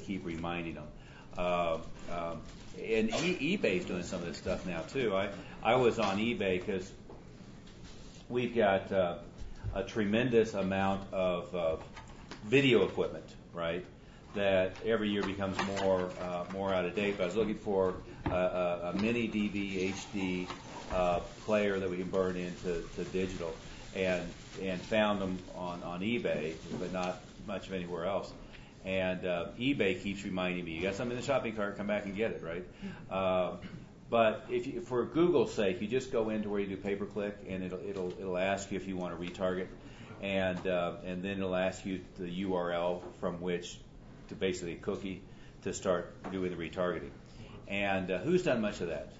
keep reminding them. And eBay's doing some of this stuff now too. I was on eBay because we've got a tremendous amount of video equipment, right? That every year becomes more out of date. But I was looking for a mini DV HD player that we can burn into digital, and found them on eBay, but not much of anywhere else. And eBay keeps reminding me, you got something in the shopping cart, come back and get it, right? But for Google's sake, you just go into where you do pay-per-click, and it'll ask you if you want to retarget, and then it'll ask you the URL from which to basically a cookie to start doing the retargeting. And who's done much of that?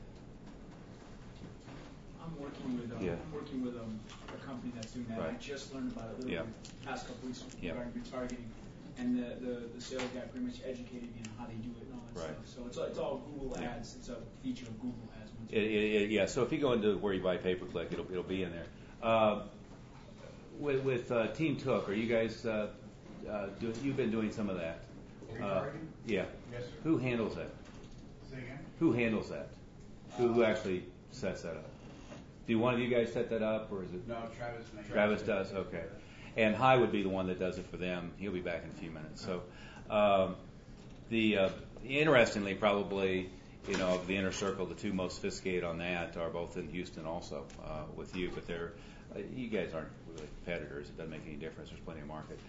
I'm working with a company that's doing that. Right. I just learned about it literally the past couple weeks regarding retargeting, and the sales guy pretty much educated me on how they do it and all that stuff. So it's all Google Ads. It's a feature of Google Ads. Yeah. So if you go into where you buy pay-per-click, it'll be in there. With Team Took, are you guys you've been doing some of that? Retargeting? Yeah. Yes, sir. Who handles that? Say again? Who handles that? Who actually sets that up? Do one of you guys set that up, or is it? No, Travis makes it. Travis does. Okay. And Hy would be the one that does it for them. He'll be back in a few minutes. So, interestingly, probably, of the inner circle, the two most sophisticated on that are both in Houston, also with you. But you guys aren't really competitors. It doesn't make any difference. There's plenty of market.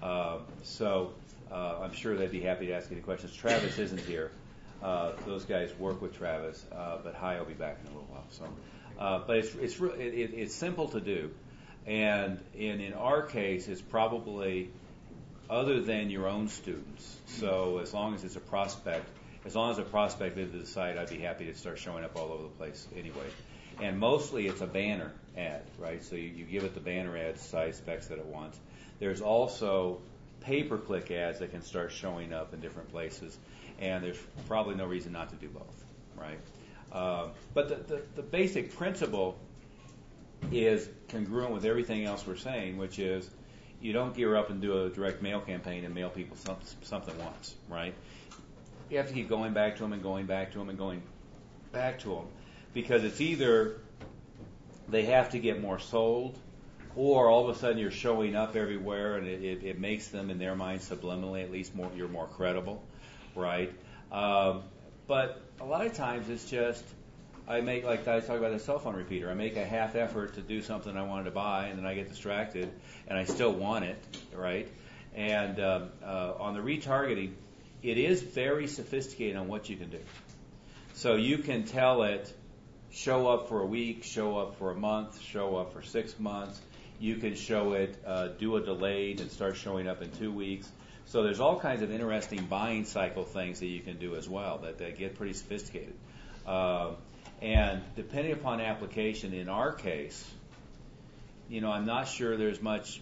I'm sure they'd be happy to ask any questions. Travis isn't here. Those guys work with Travis, but Hy will be back in a little while. So, but it's simple to do, and in our case, it's probably other than your own students. So as long as it's a prospect, into the site, I'd be happy to start showing up all over the place anyway. And mostly it's a banner ad, right? So you give it the banner ad size specs that it wants. There's also pay-per-click ads that can start showing up in different places, and there's probably no reason not to do both, right? But the basic principle is congruent with everything else we're saying, which is you don't gear up and do a direct mail campaign and mail people something once, right? You have to keep going back to them and going back to them and going back to them, because it's either they have to get more sold, or all of a sudden you're showing up everywhere, and it makes them, in their mind, subliminally at least you're more credible, right? But a lot of times it's just I make, like I was talking about the cell phone repeater, I make a half effort to do something I wanted to buy, and then I get distracted, and I still want it, right? And on the retargeting, it is very sophisticated on what you can do. So you can tell it, show up for a week, show up for a month, show up for 6 months. You can show it, do a delayed and start showing up in 2 weeks. So there's all kinds of interesting buying cycle things that you can do as well that get pretty sophisticated. And depending upon application, in our case, I'm not sure there's much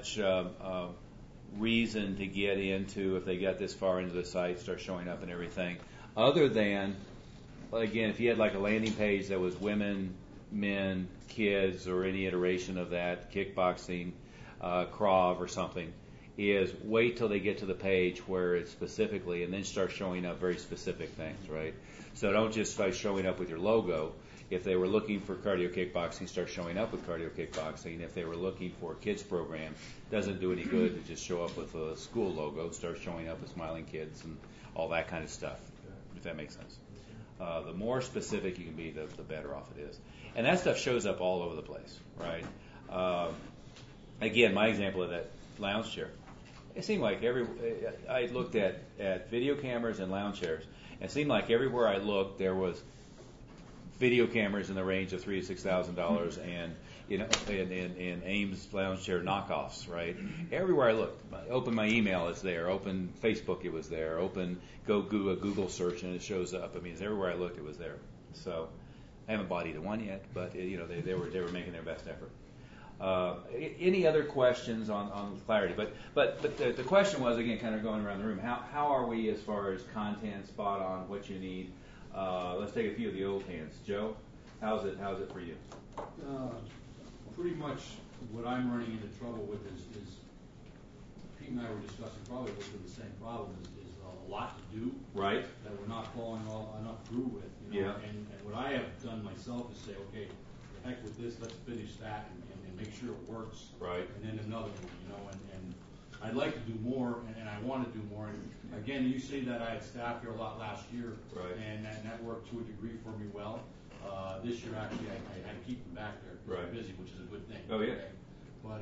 reason to get into, if they get this far into the site, start showing up and everything, other than, again, if you had like a landing page that was women, men, kids, or any iteration of that, kickboxing, Krav or something, is wait till they get to the page where it's specifically, and then start showing up very specific things, right? So don't just start showing up with your logo. If they were looking for cardio kickboxing, start showing up with cardio kickboxing. If they were looking for a kids program, doesn't do any good to just show up with a school logo. Start showing up with smiling kids and all that kind of stuff, if that makes sense. The more specific you can be, the better off it is. And that stuff shows up all over the place, right? Again, my example of that lounge chair. It seemed like I looked at video cameras and lounge chairs, and it seemed like everywhere I looked there was video cameras in the range of $3,000 to $6,000, and in Ames lounge chair knockoffs, right? Everywhere I looked, open my email, it's there. Open Facebook, it was there. Go Google search, and it shows up. I mean, everywhere I looked, it was there. So I haven't bought either one yet, but they were making their best effort. Any other questions on clarity? But the question was, again, kind of going around the room, how are we as far as content, spot on, what you need? Let's take a few of the old hands. Joe, how's it for you? Pretty much what I'm running into trouble with is Pete and I were discussing, probably with the same problem, is a lot to do. Right. That we're not following enough through with. You know? Yeah. And what I have done myself is say, okay, the heck with this, let's finish that and make sure it works. Right. And then another one, you know, and I'd like to do more, and I want to do more. And again, you say that I had staff here a lot last year, right. and that worked to a degree for me well. This year, actually, I keep them back there because right. they're busy, which is a good thing. Oh, yeah. Okay? But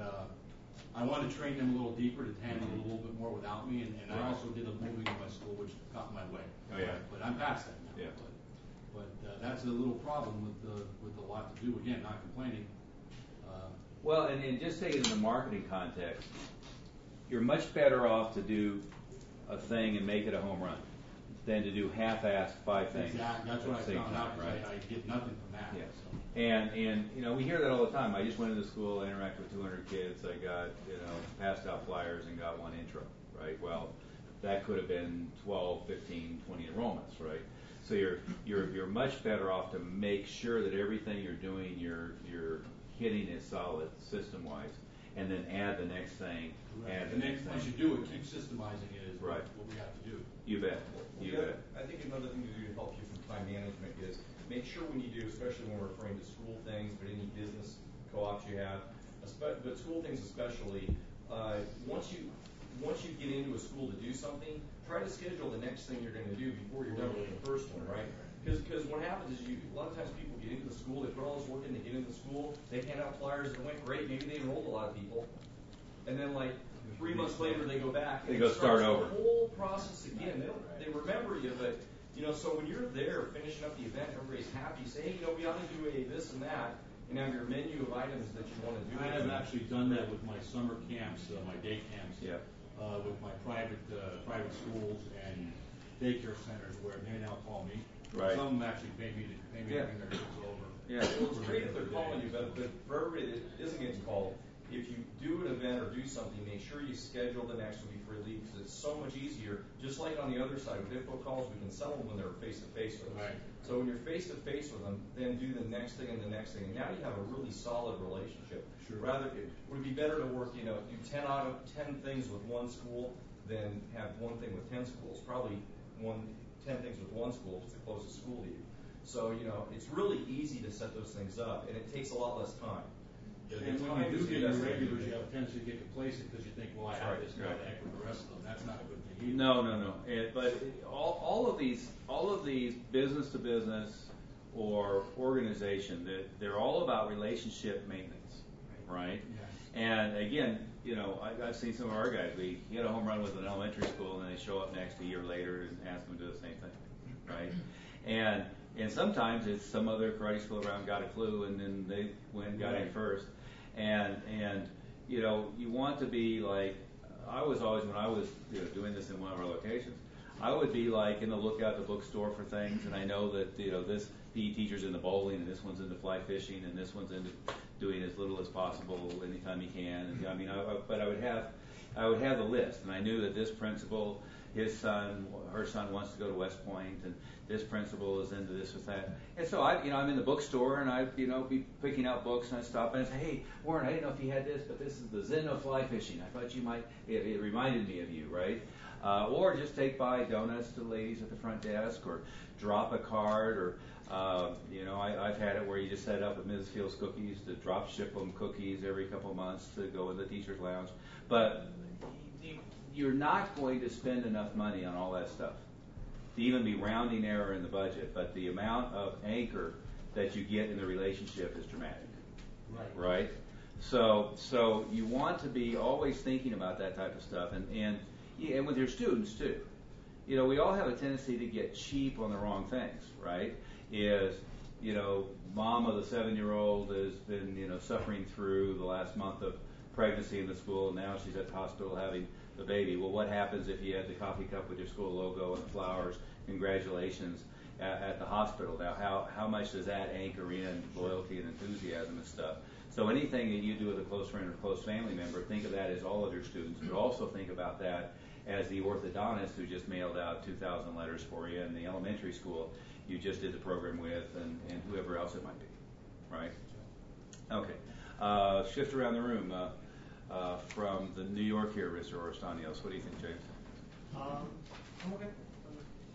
I want to train them a little deeper to handle it a little bit more without me, and I also did a moving in my school, which got in my way. Oh, yeah. But I'm past that now. Yeah. But that's a little problem with a lot to do. Again, not complaining. Well, and just take it in the marketing context, you're much better off to do a thing and make it a home run than to do half-assed 5 things. Exactly. That's what I found out. Right. I get nothing from that. Yeah. So. And you know, we hear that all the time. I just went into school, I interacted with 200 kids, I got, you know, passed out flyers and got 1 intro, right? Well, that could have been 12, 15, 20 enrollments, right? So you're much better off to make sure that everything you're doing, you're hitting is solid system-wise, and then add the next thing. Right. Add the and next then thing. once you do it, keep systemizing it is right. what we have to do. You bet. You bet. I think another thing to do to help you from time management is make sure when you do, especially when we're referring to school things, but any business co-ops you have, but school things especially, once you get into a school to do something, try to schedule the next thing you're going to do before you're done with the first one, right? Because what happens is a lot of times people get into the school, they put all this work in, they get into the school, they hand out flyers, it went great, maybe they enrolled a lot of people, and then like 3 months later they go back and they go start over. The whole process again. They remember you, but you know, so when you're there finishing up the event, everybody's happy. Say, hey, you know, we ought to do this and that, and have your menu of items that you want to do. I have actually done that with my summer camps, my day camps, with my private schools and daycare centers, where they now call me. Right. Some of them actually pay me to bring their kids over. Yeah. Well, it's great if they're calling you, but for everybody that isn't getting called, if you do an event or do something, make sure you schedule the next one before you leave, because it's so much easier. Just like on the other side, with info calls, we can sell them when they're face to face with us. Right. So when you're face to face with them, then do the next thing and the next thing, and now you have a really solid relationship. Sure. Rather, it would be better to work, you know, do 10 out of 10 things with one school than have one thing with 10 schools. Probably 10 things with one school if it's the closest school to you. So, you know, it's really easy to set those things up, and it takes a lot less time. And when you do get your regulars, you have a tendency to get complacent because you think, well, I have this, now the heck with the rest of them. That's not a good thing either. No. But all of these business to business or organization, they're all about relationship maintenance, right? Yeah. And again, you know, I've seen some of our guys. We hit a home run with an elementary school, and they show up next a year later and ask them to do the same thing, right? And sometimes it's some other karate school around got a clue, and then they went and got in first. And you know, you want to be like, I was always, when I was, you know, doing this in one of our locations, I would be like in the lookout the bookstore for things, and I know that, you know, this PE teacher's into bowling, and this one's into fly fishing, and this one's into doing as little as possible anytime he can. And I mean, but I would have the list, and I knew that this principal, her son wants to go to West Point, and this principal is into this with that. And so I'm in the bookstore, and I'd, you know, be picking out books, and I'd stop and say, hey, Warren, I didn't know if you had this, but this is the Zen of Fly Fishing. I thought you might, it reminded me of you, right? Or just take by donuts to the ladies at the front desk, or drop a card, or, you know, I've had it where you just set up at Mrs. Fields Cookies to drop ship them cookies every couple of months to go in the teacher's lounge. But you're not going to spend enough money on all that stuff to even be rounding error in the budget, but the amount of anchor that you get in the relationship is dramatic. Right? So you want to be always thinking about that type of stuff, and with your students too. You know, we all have a tendency to get cheap on the wrong things, right? You know, mom of the 7-year-old has been, you know, suffering through the last month of pregnancy in the school, and now she's at the hospital having the baby. Well, what happens if you had the coffee cup with your school logo and the flowers? Congratulations at the hospital. Now, how much does that anchor in loyalty and enthusiasm and stuff? So anything that you do with a close friend or close family member, think of that as all of your students, but also think about that as the orthodontist who just mailed out 2,000 letters for you, and the elementary school you just did the program with, and whoever else it might be, right? Okay. Shift around the room. From the New York here, Mr. Orostanios. What do you think, James? I'm going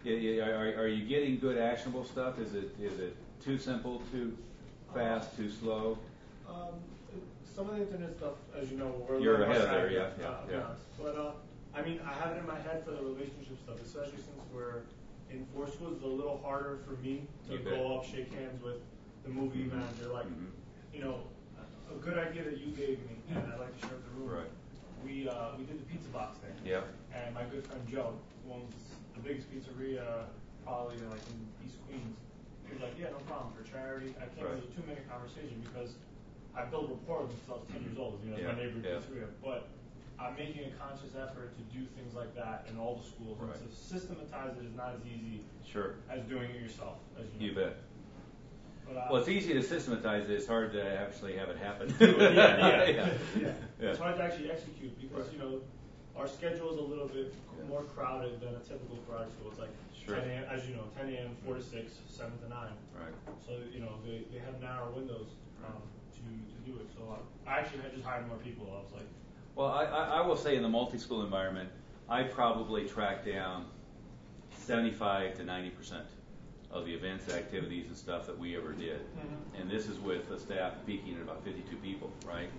Are you getting good actionable stuff? Is it too simple, too fast, too slow? Some of the internet stuff, as you know, You're ahead of there, yeah. But I mean, I have it in my head for the relationship stuff, especially since we're in 4 schools. It's a little harder for me to go up, shake hands with the movie manager. Like, you know, a good idea that you gave me, and I'd like to share with the room. Right. We did the pizza box thing. Yeah. And my good friend Joe, who owns the biggest pizzeria probably like in East Queens, he was like, yeah, no problem, for charity. I came with a 2-minute conversation because I built rapport with him since I was 10 years old. You know, it's my neighborhood pizzeria. But I'm making a conscious effort to do things like that in all the schools. Right. And to systematize it is not as easy as doing it yourself. As you know. You bet. But, well, it's easy to systematize it. It's hard to actually have it happen. Yeah. It's hard to actually execute because, you know, our schedule is a little bit more crowded than a typical karate school. It's like 10 a.m., as you know, 10 a.m., 4 to 6, 7 to 9. Right. So, you know, they have narrow windows to do it. So I actually had just hired more people. I was like... Well, I will say in the multi-school environment, I probably track down 75 to 90% of the events, activities, and stuff that we ever did. And this is with a staff peaking at about 52 people, right?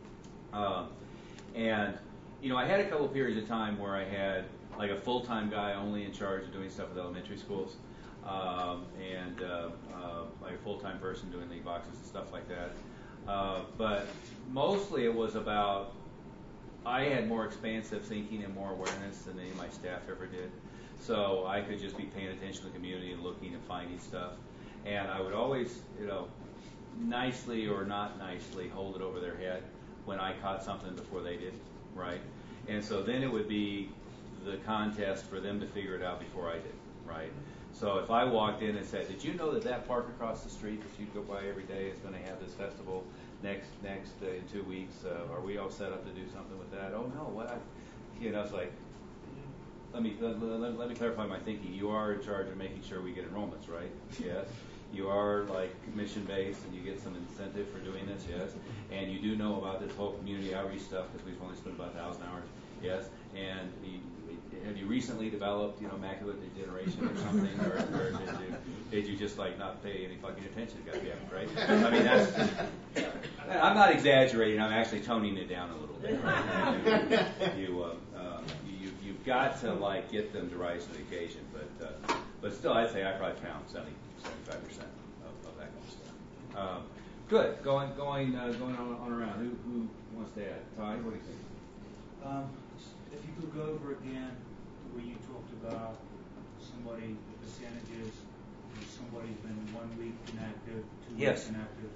And, you know, I had a couple periods of time where I had like a full-time guy only in charge of doing stuff with elementary schools, and like a full-time person doing league boxes and stuff like that. But mostly it was about, I had more expansive thinking and more awareness than any of my staff ever did. So I could just be paying attention to the community and looking and finding stuff. And I would always, you know, nicely or not nicely hold it over their head when I caught something before they did, right? And so then it would be the contest for them to figure it out before I did, right? So if I walked in and said, did you know that park across the street that you go by every day is going to have this festival next in 2 weeks? Are we all set up to do something with that? Oh no, what? You know, it's like, let me clarify my thinking. You are in charge of making sure we get enrollments, right? Yes. You are like commission based, and you get some incentive for doing this, yes. And you do know about this whole community outreach stuff because we've only spent about 1,000 hours, yes. And have you recently developed, you know, macular degeneration or something, or did you just like not pay any fucking attention? Got to be right. I mean, that's. I'm not exaggerating. I'm actually toning it down a little bit. Right? You've got to like get them to rise to the occasion, but still, I'd say I probably found 75% of that kind of stuff. Good. Going on around. Who wants to add? Todd, what do you think? If you could go over again where you talked about somebody, the percentages, somebody's been 1 week inactive, 2 weeks inactive.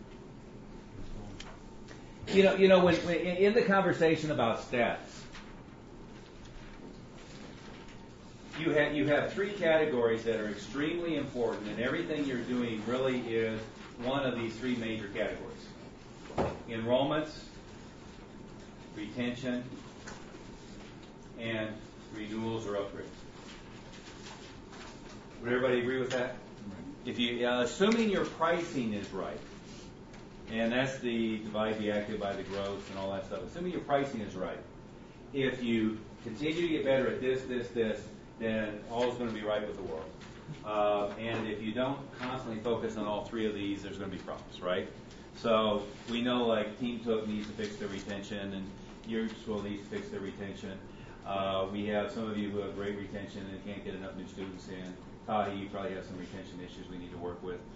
You know, when in the conversation about stats, you have 3 categories that are extremely important, and everything you're doing really is one of these 3 major categories: enrollments, retention, and renewals or upgrades. Would everybody agree with that? If you, assuming your pricing is right, and that's the divide the active by the gross and all that stuff. Assuming your pricing is right, if you continue to get better at this, then all is going to be right with the world. And if you don't constantly focus on all 3 of these, there's going to be problems, right? So we know like Team Took needs to fix their retention, and your school needs to fix their retention. We have some of you who have great retention and can't get enough new students in. Tahi, you probably have some retention issues we need to work with.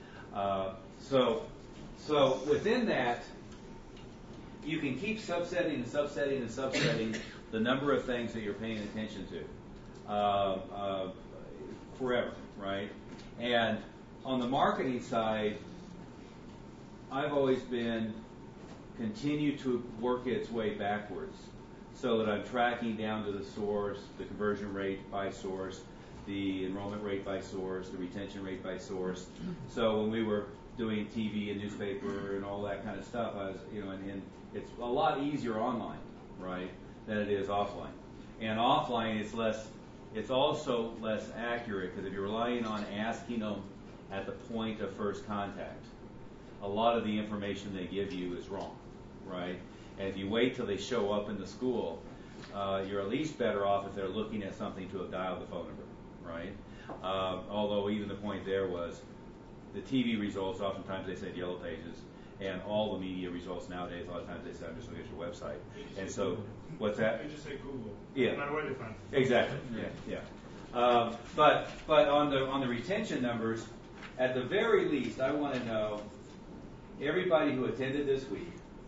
So within that, you can keep subsetting the number of things that you're paying attention to forever, right? And on the marketing side, I've always been continue to work its way backwards so that I'm tracking down to the source, the conversion rate by source, the enrollment rate by source, the retention rate by source. So when we were doing TV and newspaper and all that kind of stuff, I was, you know, and it's a lot easier online, right, than it is offline. And offline, it's also less accurate because if you're relying on asking them at the point of first contact, a lot of the information they give you is wrong, right? And if you wait till they show up in the school, you're at least better off if they're looking at something to have dialed the phone number, right? Although even the point there was the TV results, oftentimes they said Yellow Pages, and all the media results nowadays, a lot of times they say, I'm just looking at your website. And so, what's that? They just say Google. Yeah. No matter where they find it. Exactly. Yeah. But on the retention numbers, at the very least, I want to know everybody who attended this week.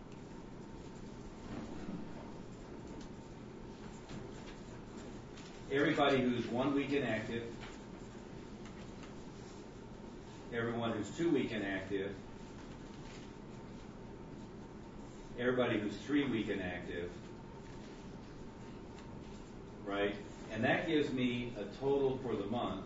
Everybody who's 1 week inactive. Everyone who's 2 week inactive. Everybody who's 3 week inactive. Right? And that gives me a total for the month.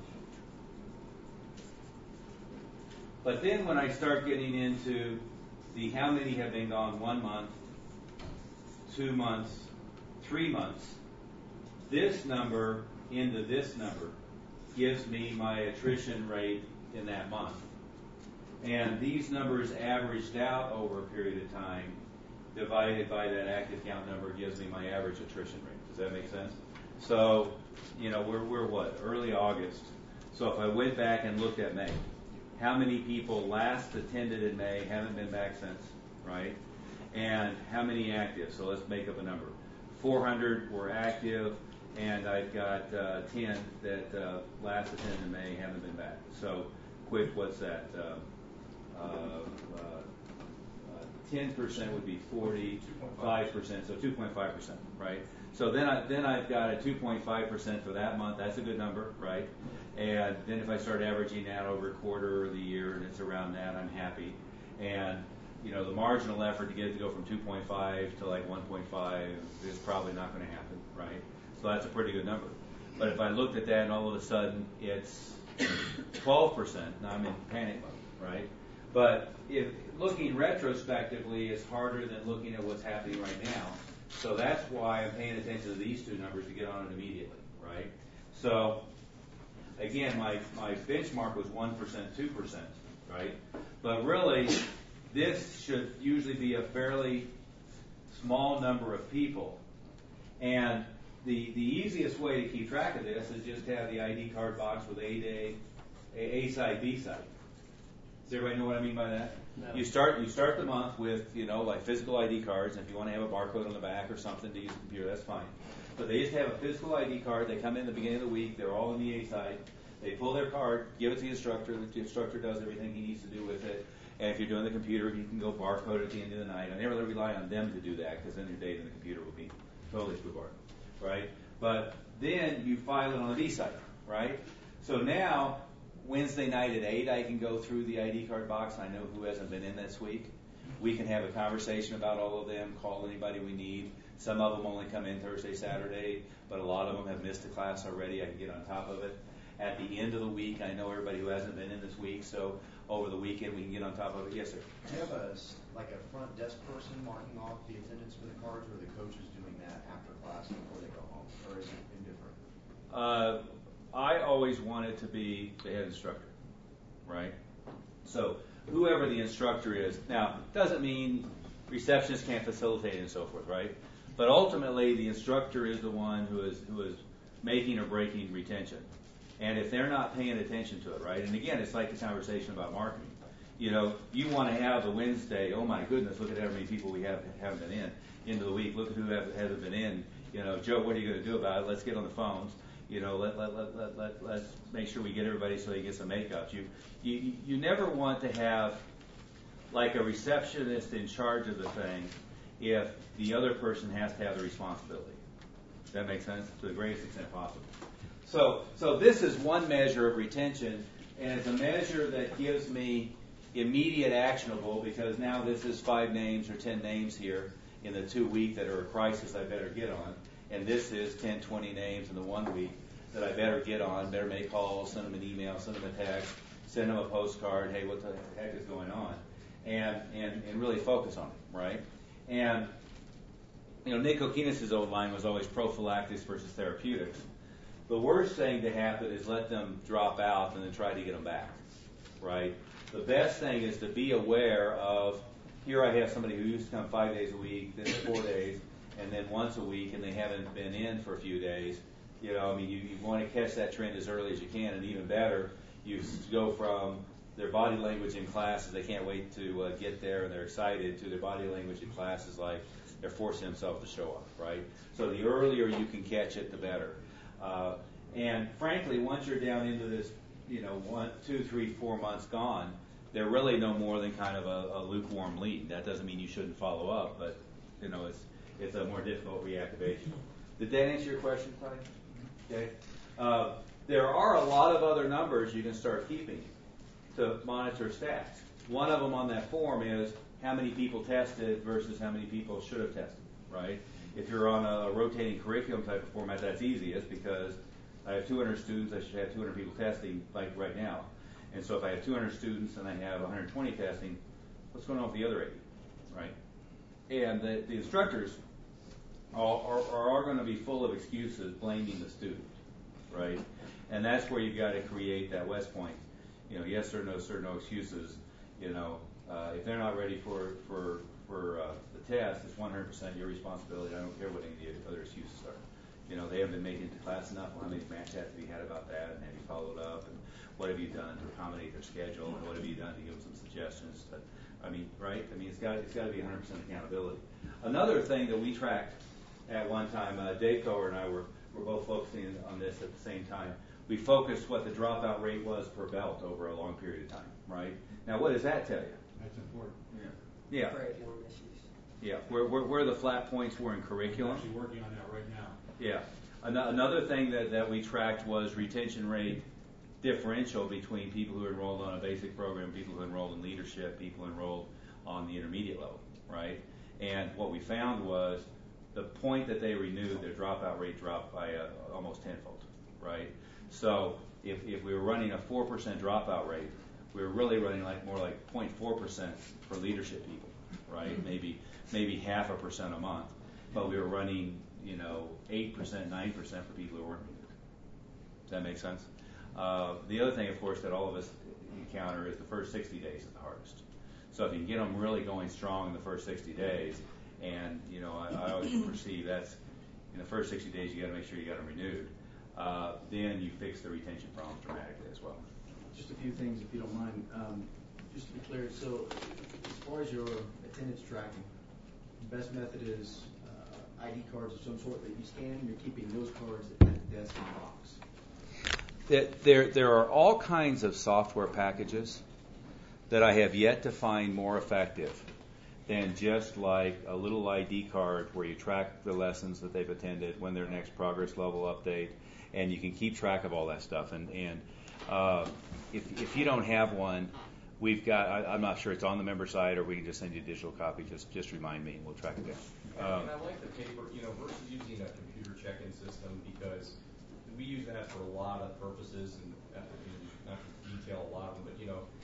But then when I start getting into the how many have been gone 1 month, 2 months, 3 months, this number into this number gives me my attrition rate in that month. And these numbers averaged out over a period of time divided by that active count number gives me my average attrition rate. Does that make sense? So, we're what? Early August. So if I went back and looked at May, how many people last attended in May haven't been back since, right? And how many active? So let's make up a number. 400 were active, and I've got 10 that last attended in May haven't been back. So quick, what's that? 10% would be 40, 5%, so 2.5%, right? So then I've got a 2.5% for that month. That's a good number, right? And then if I start averaging that over a quarter of the year and it's around that, I'm happy. And the marginal effort to get it to go from 2.5 to like 1.5 is probably not going to happen, right? So that's a pretty good number. But if I looked at that and all of a sudden it's 12%, now I'm in panic mode, right? But if looking retrospectively is harder than looking at what's happening right now. So that's why I'm paying attention to these two numbers to get on it immediately, right? So again, my benchmark was 1%, 2%, right? But really, this should usually be a fairly small number of people. And the easiest way to keep track of this is just have the ID card box with A side, B side. Does everybody know what I mean by that? No. You start the month with, like physical ID cards, and if you want to have a barcode on the back or something to use the computer, that's fine. But they just have a physical ID card. They come in the beginning of the week. They're all in the A side. They pull their card, give it to the instructor. The instructor does everything he needs to do with it. And if you're doing the computer, you can go barcode at the end of the night. I never rely on them to do that because then your data in the computer will be totally screwball, right? But then you file it on the B side, right? So now, Wednesday night at 8, I can go through the ID card box. I know who hasn't been in this week. We can have a conversation about all of them, call anybody we need. Some of them only come in Thursday, Saturday, but a lot of them have missed a class already. I can get on top of it. At the end of the week, I know everybody who hasn't been in this week, so over the weekend we can get on top of it. Yes, sir? Do you have a front desk person marking off the attendance for the cards, or are the coaches doing that after class before they go home, or is it indifferent? I always want it to be the head instructor, right? So whoever the instructor is, now doesn't mean receptionists can't facilitate and so forth, right? But ultimately the instructor is the one who is making or breaking retention. And if they're not paying attention to it, right? And again, it's like the conversation about marketing. You want to have the Wednesday, oh my goodness, look at how many people we haven't been in. Into the week, look at who hasn't been in. Joe, what are you going to do about it? Let's get on the phones. Let's make sure we get everybody so they get some makeups. You never want to have like a receptionist in charge of the thing if the other person has to have the responsibility. Does that make sense? To the greatest extent possible. So this is one measure of retention, and it's a measure that gives me immediate actionable because now this is 5 names or 10 names here in the 2 week that are a crisis I better get on. And this is 10, 20 names in the 1 week that I better get on, better make calls, send them an email, send them a text, send them a postcard, hey, what the heck is going on? And really focus on it, right? And, Nick Kokinas' old line was always prophylactics versus therapeutics. The worst thing to happen is let them drop out and then try to get them back, right? The best thing is to be aware of, here I have somebody who used to come 5 days a week, then 4 days, and then once a week, and they haven't been in for a few days. You know, I mean, you want to catch that trend as early as you can, and even better, you go from their body language in classes, they can't wait to get there and they're excited, to their body language in classes like they're forcing themselves to show up, right? So the earlier you can catch it, the better. And frankly, once you're down into this, 1, 2, 3, 4 months gone, they're really no more than kind of a lukewarm lead. That doesn't mean you shouldn't follow up, but it's a more difficult reactivation. Did that answer your question, Tony? Okay. There are a lot of other numbers you can start keeping to monitor stats. One of them on that form is how many people tested versus how many people should have tested, right? If you're on a rotating curriculum type of format, that's easiest because I have 200 students, I should have 200 people testing like right now. And so if I have 200 students and I have 120 testing, what's going on with the other 80, right? And the instructors are going to be full of excuses blaming the student, right? And that's where you've got to create that West Point, yes or no, sir, no excuses. If they're not ready for the test, it's 100% your responsibility. I don't care what any of the other excuses are. They haven't been making it to class enough. Well, how many match tests have you had about that? And have you followed up? And what have you done to accommodate their schedule? And what have you done to give them some suggestions? Right? it's got to be 100% accountability. Another thing that we tracked at one time, Dave Coher and I were both focusing on this at the same time. We focused what the dropout rate was per belt over a long period of time, right? Now, what does that tell you? That's important. Yeah. Yeah. Where the flat points were in curriculum. I'm actually working on that right now. Yeah. Another thing that we tracked was retention rate differential between people who enrolled on a basic program, people who enrolled in leadership, people enrolled on the intermediate level, right? And what we found was the point that they renewed, their dropout rate dropped by almost tenfold, right? So if we were running a 4% dropout rate, we were really running more like 0.4% for leadership people, right? Maybe 0.5% a month, but we were running 8%, 9% for people who weren't renewed. Does that make sense? The other thing, of course, that all of us encounter is the first 60 days is the hardest. So if you can get them really going strong in the first 60 days, and I always perceive that's in the first 60 days you got to make sure you got them renewed. Then you fix the retention problems dramatically as well. Just a few things, if you don't mind. Just to be clear, so as far as your attendance tracking, the best method is ID cards of some sort that you scan. You're keeping those cards at the desk in the box. There are all kinds of software packages that I have yet to find more effective than just like a little ID card where you track the lessons that they've attended, when their next progress level update, and you can keep track of all that stuff. And if you don't have one, we've got, I'm not sure it's on the member site, or we can just send you a digital copy. Just remind me and we'll track it down. And I like the paper, versus using a computer check-in system, because we use that for a lot of purposes, and not to detail a lot of them, but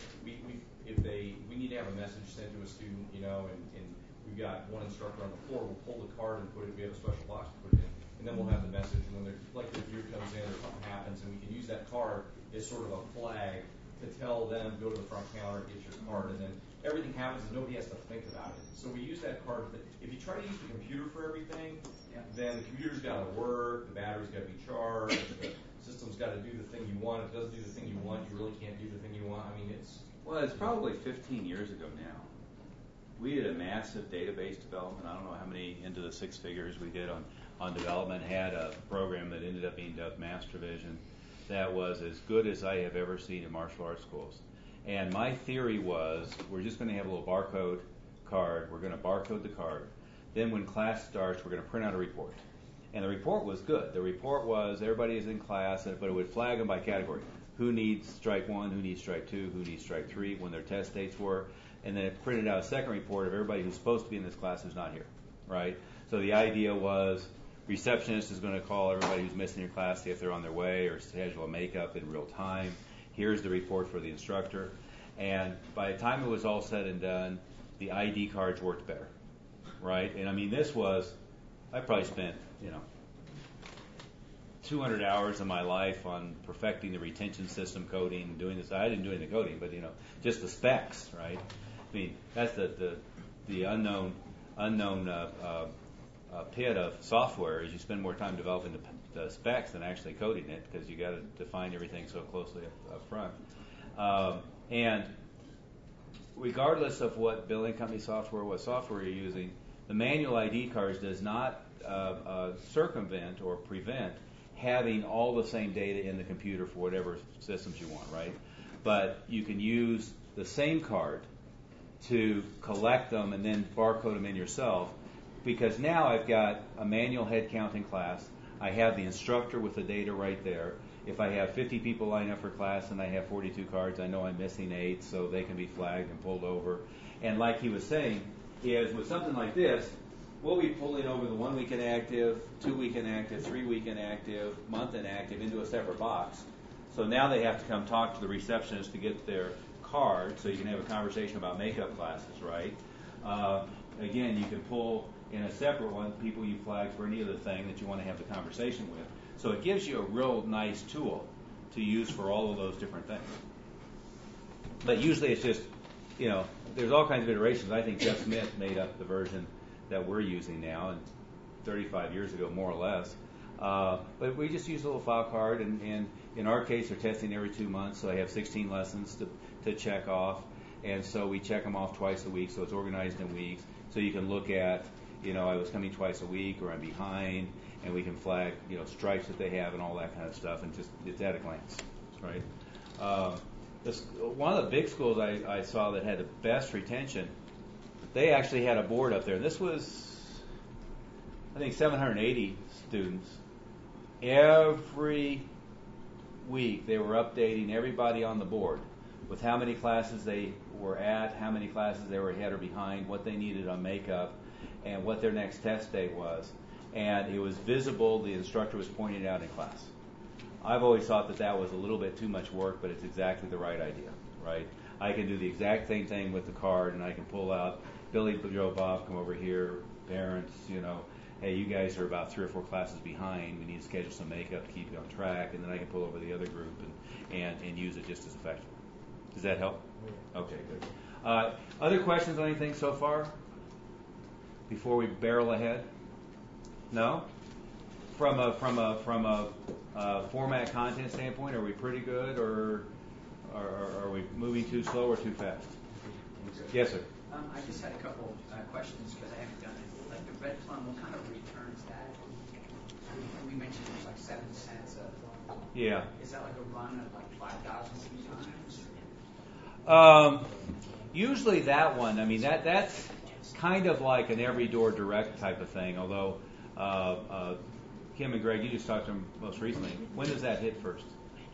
we need to have a message sent to a student, and we've got one instructor on the floor. We'll pull the card and put it. We have a special box to put it in, and then we'll have the message. And when the viewer comes in or something happens, and we can use that card as sort of a flag to tell them, go to the front counter, get your card, and then everything happens and nobody has to think about it. So we use that card. If you try to use the computer for everything, then the computer's got to work, the battery's got to be charged, the system's got to do the thing you want. If it doesn't do the thing you want, you really can't do the thing you want. Well, it's probably 15 years ago now. We did a massive database development. I don't know how many into the six figures we did on development. Had a program that ended up being dubbed MasterVision that was as good as I have ever seen in martial arts schools. And my theory was we're just going to have a little barcode card. We're going to barcode the card. Then when class starts, we're going to print out a report. And the report was good. The report was everybody is in class, but it would flag them by category. Who needs strike one, who needs strike two, who needs strike three, when their test dates were. And then it printed out a second report of everybody who's supposed to be in this class who's not here, right? So the idea was receptionist is going to call everybody who's missing your class, see if they're on their way, or schedule a makeup in real time. Here's the report for the instructor. And by the time it was all said and done, the ID cards worked better, right? And I probably spent, 200 hours of my life on perfecting the retention system coding, doing this. I didn't do any of the coding, but just the specs, right? I mean, that's the unknown pit of software. Is you spend more time developing the specs than actually coding it, because you got to define everything so closely up front. And regardless of what billing company software, what software you're using, the manual ID cards does not circumvent or prevent having all the same data in the computer for whatever systems you want, right? But you can use the same card to collect them and then barcode them in yourself, because now I've got a manual head counting class. I have the instructor with the data right there. If I have 50 people lined up for class and I have 42 cards, I know I'm missing 8, so they can be flagged and pulled over. And like he was saying, is with something like this, we'll be pulling over the 1 week inactive, 2 week inactive, 3 week inactive, month inactive into a separate box. So now they have to come talk to the receptionist to get their card, so you can have a conversation about makeup classes, right? Again, you can pull in a separate one people you flagged for any other thing that you want to have the conversation with. So it gives you a real nice tool to use for all of those different things. But usually it's just, there's all kinds of iterations. I think Jeff Smith made up the version that we're using now, and 35 years ago, more or less. But we just use a little file card, and in our case, they're testing every 2 months, so I have 16 lessons to check off, and so we check them off twice a week, so it's organized in weeks, so you can look at, I was coming twice a week, or I'm behind, and we can flag, stripes that they have and all that kind of stuff, and just it's at a glance, right? One of the big schools I saw that had the best retention, they actually had a board up there. This was, I think, 780 students. Every week they were updating everybody on the board with how many classes they were at, how many classes they were ahead or behind, what they needed on makeup, and what their next test date was. And it was visible, the instructor was pointing it out in class. I've always thought that was a little bit too much work, but it's exactly the right idea, right? I can do the exact same thing with the card, and I can pull out Billy, Joe, Bob, come over here, parents, hey, you guys are about 3 or 4 classes behind. We need to schedule some makeup to keep you on track, and then I can pull over the other group and use it just as effectively. Does that help? Okay, good. Other questions on anything so far before we barrel ahead? No? From a format content standpoint, are we pretty good, or are we moving too slow or too fast? Yes, sir. I just had a couple questions because I haven't done it. Like the Red Plum, what kind of returns that? We mentioned there's like 7 cents. Yeah. Is that like a run of like 5,000 times? Usually that one. I mean, that's kind of like an every door direct type of thing. Although Kim and Greg, you just talked to them most recently. When does that hit first?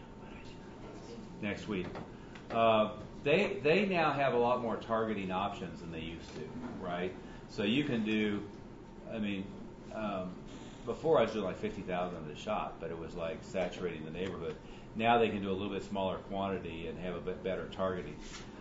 Next week. They now have a lot more targeting options than they used to, right? So you can do, before I was doing like 50,000 at a shot, but it was like saturating the neighborhood. Now they can do a little bit smaller quantity and have a bit better targeting.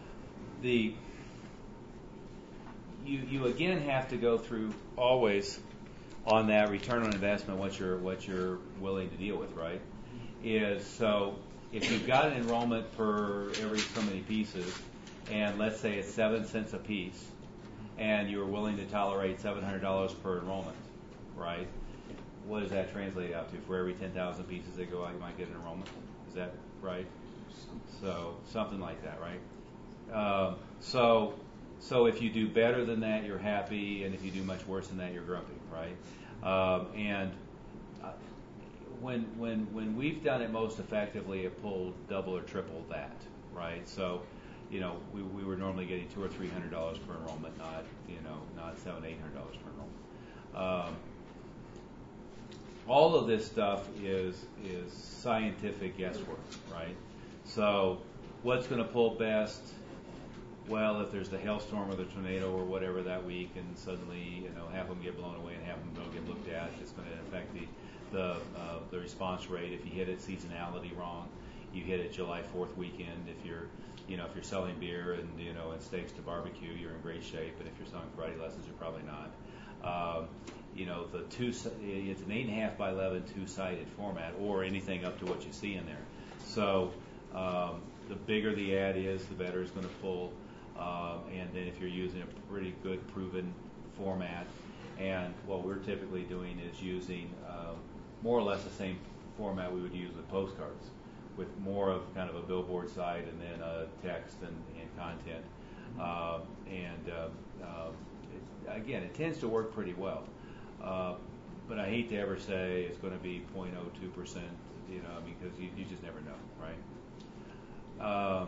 You again have to go through always on that return on investment what you're willing to deal with, right? So if you've got an enrollment for every so many pieces, and let's say it's 7 cents a piece, and you're willing to tolerate $700 per enrollment, right? What does that translate out to? For every 10,000 pieces that go out, you might get an enrollment. Is that right? So something like that, right? So if you do better than that, you're happy, and if you do much worse than that, you're grumpy, right? When we've done it most effectively, it pulled double or triple that, right? So, we were normally getting $200 or $300 per enrollment, not $700, $800 per enrollment. All of this stuff is scientific guesswork, right? So, what's going to pull best? Well, if there's the hailstorm or the tornado or whatever that week, and suddenly half of them get blown away and half of them don't get looked at, it's going to affect the response rate. If you hit it seasonality wrong, you hit it July 4th weekend. If you're selling beer and and steaks to barbecue, you're in great shape. But if you're selling karate lessons, you're probably not. It's an 8.5 by 11 two-sided format, or anything up to what you see in there. So the bigger the ad is, the better it's going to pull. And then if you're using a pretty good proven format, and what we're typically doing is using more or less the same format we would use with postcards, with more of kind of a billboard side and then text and content. Again, it tends to work pretty well. But I hate to ever say it's going to be 0.02%, because you just never know, right?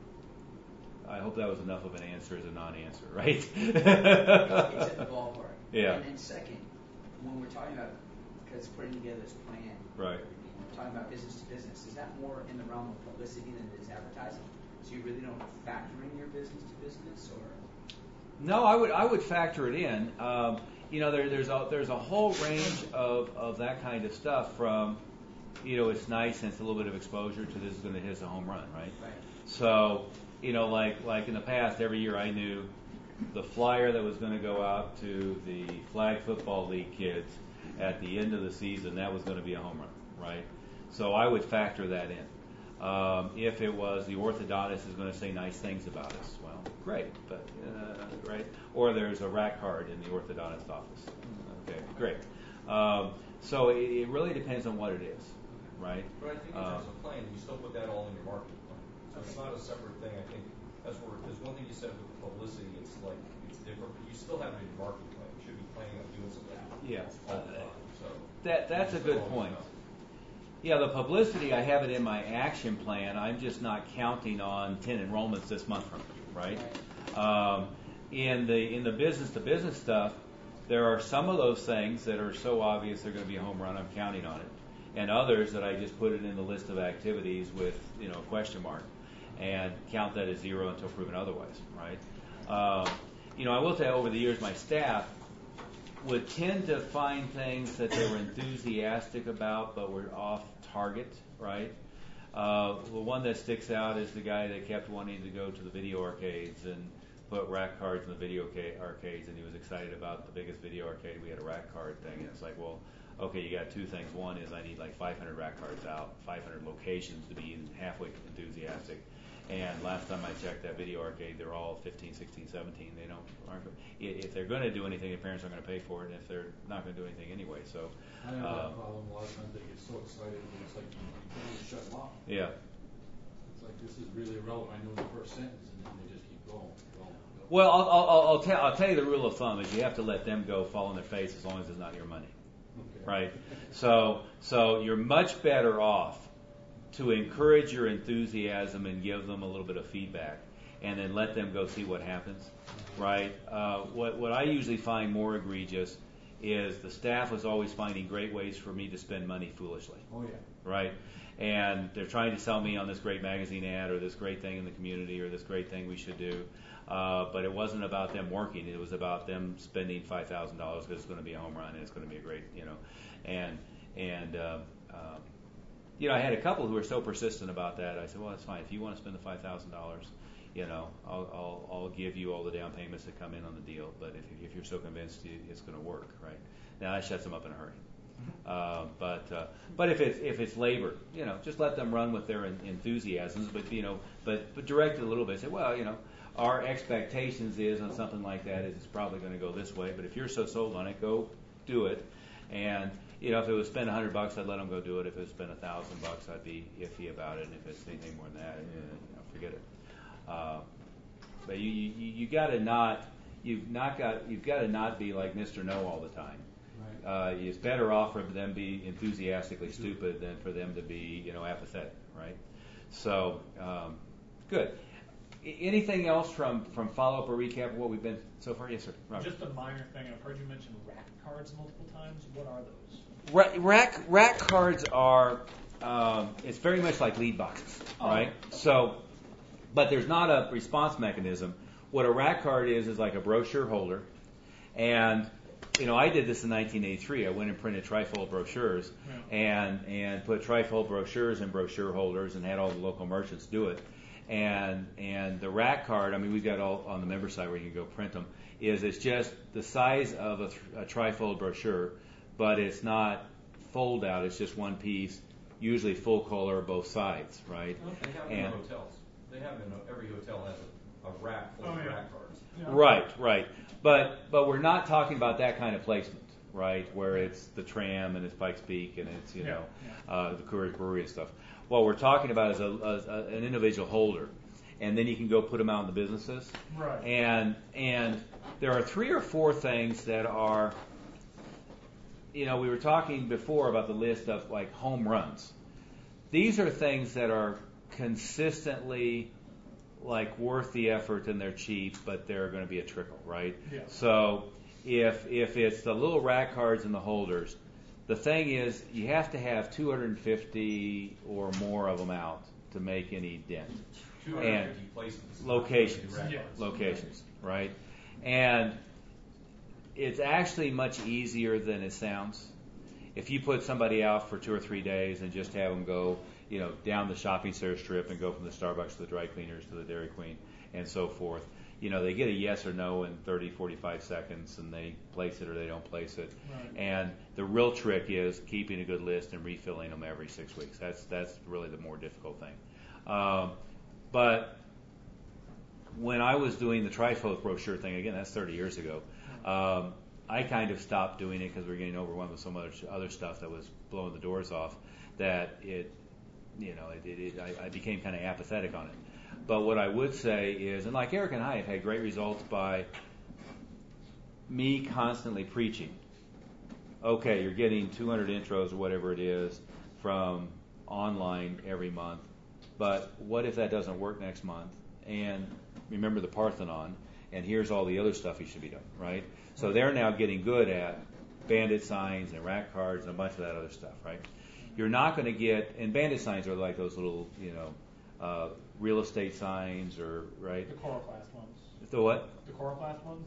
I hope that was enough of an answer as a non-answer, right? It's in the ballpark. Yeah. And then second, when we're talking about, because putting together this plan, right? We're talking about business to business. Is that more in the realm of publicity than it is advertising? So you really don't factor in your business to business, or? No, I would factor it in. There's a whole range of that kind of stuff from, it's nice and it's a little bit of exposure to this is going to hit us a home run, right? Right. So, like in the past, every year I knew the flyer that was going to go out to the Flag Football League kids at the end of the season, that was going to be a home run, right? So I would factor that in. If it was the orthodontist is going to say nice things about us, well, great, but right? Or there's a rack card in the orthodontist office. Okay, great. So it really depends on what it is, right? But I think in terms of plan, you still put that all in your marketing plan. So it's not a separate thing. I think that's where there's one thing you said with the publicity. It's different, but you still have it in your marketing plan. You should be planning on doing something all the time. So that's a good point. Yeah, the publicity, I have it in my action plan. I'm just not counting on 10 enrollments this month from it, right? In the business-to-business stuff, there are some of those things that are so obvious they're going to be a home run, I'm counting on it. And others that I just put it in the list of activities with, a question mark and count that as zero until proven otherwise, right? I will tell you, over the years, my staff would tend to find things that they were enthusiastic about but were off target, right? The one that sticks out is the guy that kept wanting to go to the video arcades and put rack cards in the video arcades, and he was excited about the biggest video arcade. We had a rack card thing, and it's like, well, okay, you got two things. One is I need like 500 rack cards out, 500 locations to be even halfway enthusiastic. And last time I checked that video arcade, they're all 15, 16, 17. If they're going to do anything, the parents aren't going to pay for it, and if they're not going to do anything anyway. So I have that problem. A lot of times they get so excited, and it's like you can't even shut them off. Yeah. It's like this is really irrelevant. I know the first sentence, and then they just keep going. Well, I'll tell you the rule of thumb is you have to let them go fall on their face as long as it's not your money, right? So you're much better off to encourage your enthusiasm and give them a little bit of feedback, and then let them go see what happens, right? What I usually find more egregious is the staff was always finding great ways for me to spend money foolishly. Oh yeah. Right? And they're trying to sell me on this great magazine ad or this great thing in the community or this great thing we should do. But it wasn't about them working. It was about them spending $5,000 because it's going to be a home run and it's going to be a great, I had a couple who were so persistent about that. I said, well, that's fine. If you want to spend the $5,000, I'll give you all the down payments that come in on the deal. But if you're so convinced it's going to work, right? Now that shuts them up in a hurry. But if it's labor, just let them run with their enthusiasms. But direct it a little bit. Say, well, our expectations is on something like that is it's probably going to go this way. But if you're so sold on it, go do it. And if it was spend $100, I'd let them go do it. If it was spend $1,000, I'd be iffy about it. And if it's anything more than that, forget it. But you got to not you've got to not be like Mr. No all the time. Right. It's better off for them to be enthusiastically stupid than for them to be apathetic, right? So good. Anything else from follow-up or recap of what we've been so far? Yes, sir. Robert. Just a minor thing. I've heard you mention rack cards multiple times. What are those? Rack cards are. It's very much like lead boxes, right? So, but there's not a response mechanism. What a rack card is like a brochure holder, and I did this in 1983. I went and printed trifold brochures and put trifold brochures in brochure holders and had all the local merchants do it. And the rack card, we've got all on the member side where you can go print them, it's just the size of a trifold brochure, but it's not fold out. It's just one piece, usually full color both sides, right? They have them in hotels. They have them in every hotel has a rack full of rack cards. Yeah. Right. But we're not talking about that kind of placement, right? Where it's the Tram and it's Pikes Peak and it's the Courage Brewery and stuff. What we're talking about is an individual holder, and then you can go put them out in the businesses. Right. And there are 3 or 4 things that are, we were talking before about the list of like home runs. These are things that are consistently like worth the effort, and they're cheap, but they're going to be a trickle, right? Yeah. So if it's the little rack cards and the holders, the thing is you have to have 250 or more of them out to make any dent. 250 placements. Locations, right? And it's actually much easier than it sounds. If you put somebody out for 2 or 3 days and just have them go, down the shopping center strip and go from the Starbucks to the dry cleaners to the Dairy Queen and so forth, they get a yes or no in 30, 45 seconds, and they place it or they don't place it. Right. And the real trick is keeping a good list and refilling them every 6 weeks. That's really the more difficult thing. But when I was doing the Trifold brochure thing, again, that's 30 years ago, I kind of stopped doing it because we were getting overwhelmed with so much other stuff that was blowing the doors off that I became kind of apathetic on it. But what I would say is, and like Eric and I have had great results by me constantly preaching. Okay, you're getting 200 intros or whatever it is from online every month, but what if that doesn't work next month? And remember the Parthenon, and here's all the other stuff you should be doing, right? So they're now getting good at bandit signs and rack cards and a bunch of that other stuff, right? You're not going to get, and bandit signs are like those little, real estate signs, or right? The Coroplast ones. The what? The Coroplast ones.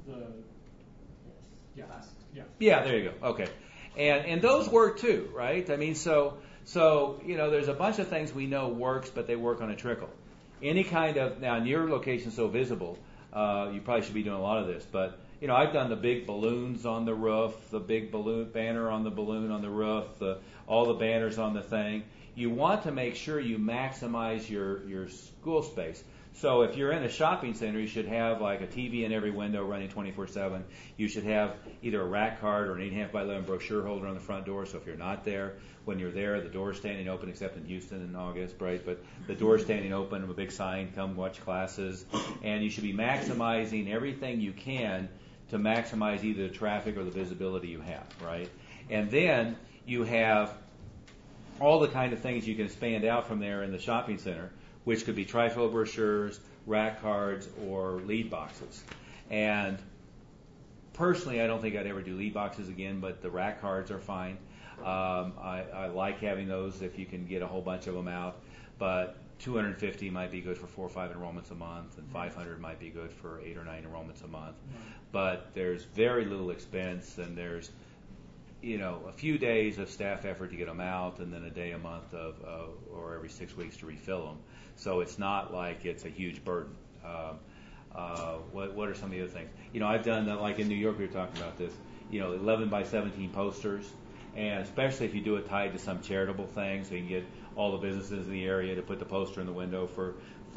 Yeah, there you go. Okay, and those work too, right? I mean, so there's a bunch of things we know works, but they work on a trickle. Any kind of, now your location's so visible, you probably should be doing a lot of this, but I've done the big balloons on the roof, the big balloon banner on the balloon on the roof, all the banners on the thing. You want to make sure you maximize your school space. So if you're in a shopping center, you should have like a TV in every window running 24/7. You should have either a rack card or an 8.5 by 11 brochure holder on the front door. So if you're not there, when you're there, the door's standing open, except in Houston in August, right? But the door's standing open with a big sign, come watch classes. And you should be maximizing everything you can to maximize either the traffic or the visibility you have, right? And then you have all the kind of things you can expand out from there in the shopping center, which could be trifold brochures, rack cards, or lead boxes. And personally, I don't think I'd ever do lead boxes again, but the rack cards are fine. I like having those if you can get a whole bunch of them out, but 250 might be good for 4 or 5 enrollments a month, and 500 might be good for 8 or 9 enrollments a month. But there's very little expense, and there's a few days of staff effort to get them out, and then a day a month or every 6 weeks to refill them. So it's not like it's a huge burden. What are some of the other things? I've done that, like in New York, we were talking about this. 11 by 17 posters, and especially if you do it tied to some charitable thing, so you can get all the businesses in the area to put the poster in the window for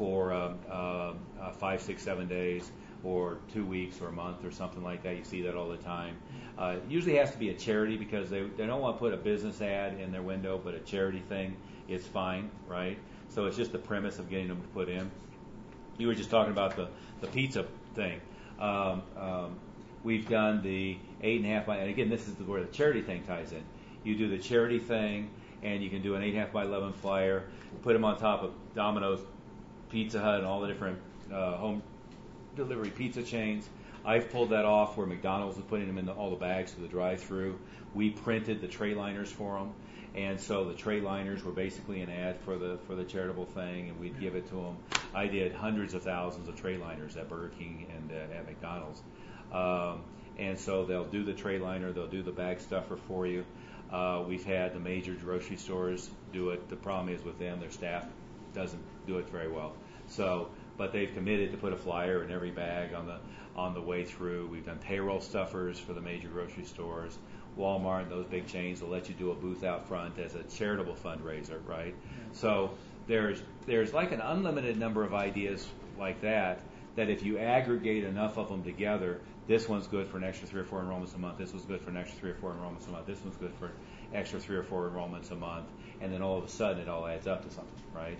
5, 6, 7 days, or 2 weeks or a month or something like that. You see that all the time. It usually has to be a charity because they don't want to put a business ad in their window, but a charity thing is fine, right? So it's just the premise of getting them to put in. You were just talking about the pizza thing. We've done the 8.5 by, and again, this is where the charity thing ties in. You do the charity thing, and you can do an 8.5 by 11 flyer, put them on top of Domino's, Pizza Hut, and all the different home delivery pizza chains. I've pulled that off where McDonald's is putting them in all the bags for the drive-through. We printed the tray liners for them, and so the tray liners were basically an ad for the charitable thing, and we'd give it to them. I did hundreds of thousands of tray liners at Burger King and at McDonald's. And so they'll do the tray liner, they'll do the bag stuffer for you. We've had the major grocery stores do it. The problem is with them, their staff doesn't do it very well. But they've committed to put a flyer in every bag on the way through. We've done payroll stuffers for the major grocery stores. Walmart, those big chains will let you do a booth out front as a charitable fundraiser, right? So there's like an unlimited number of ideas like that that if you aggregate enough of them together, this one's good for an extra 3 or 4 enrollments a month, this one's good for an extra 3 or 4 enrollments a month, this one's good for an extra 3 or 4 enrollments a month, and then all of a sudden it all adds up to something, right?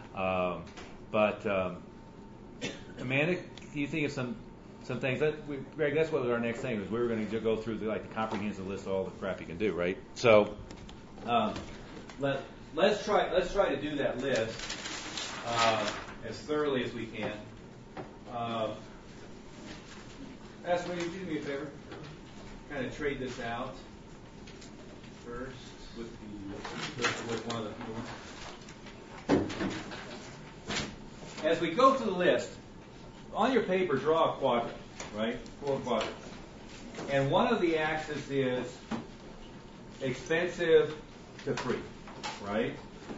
Amanda, can you think of some things? Greg, that's what our next thing was. We were going to go through the comprehensive list of all the crap you can do, right? So let's try to do that list as thoroughly as we can. Ask me, do me a favor. Kind of trade this out first with one of the new ones. As we go through the list, on your paper, draw a quadrant, right? 4 quadrants. And one of the axes is expensive to free, right?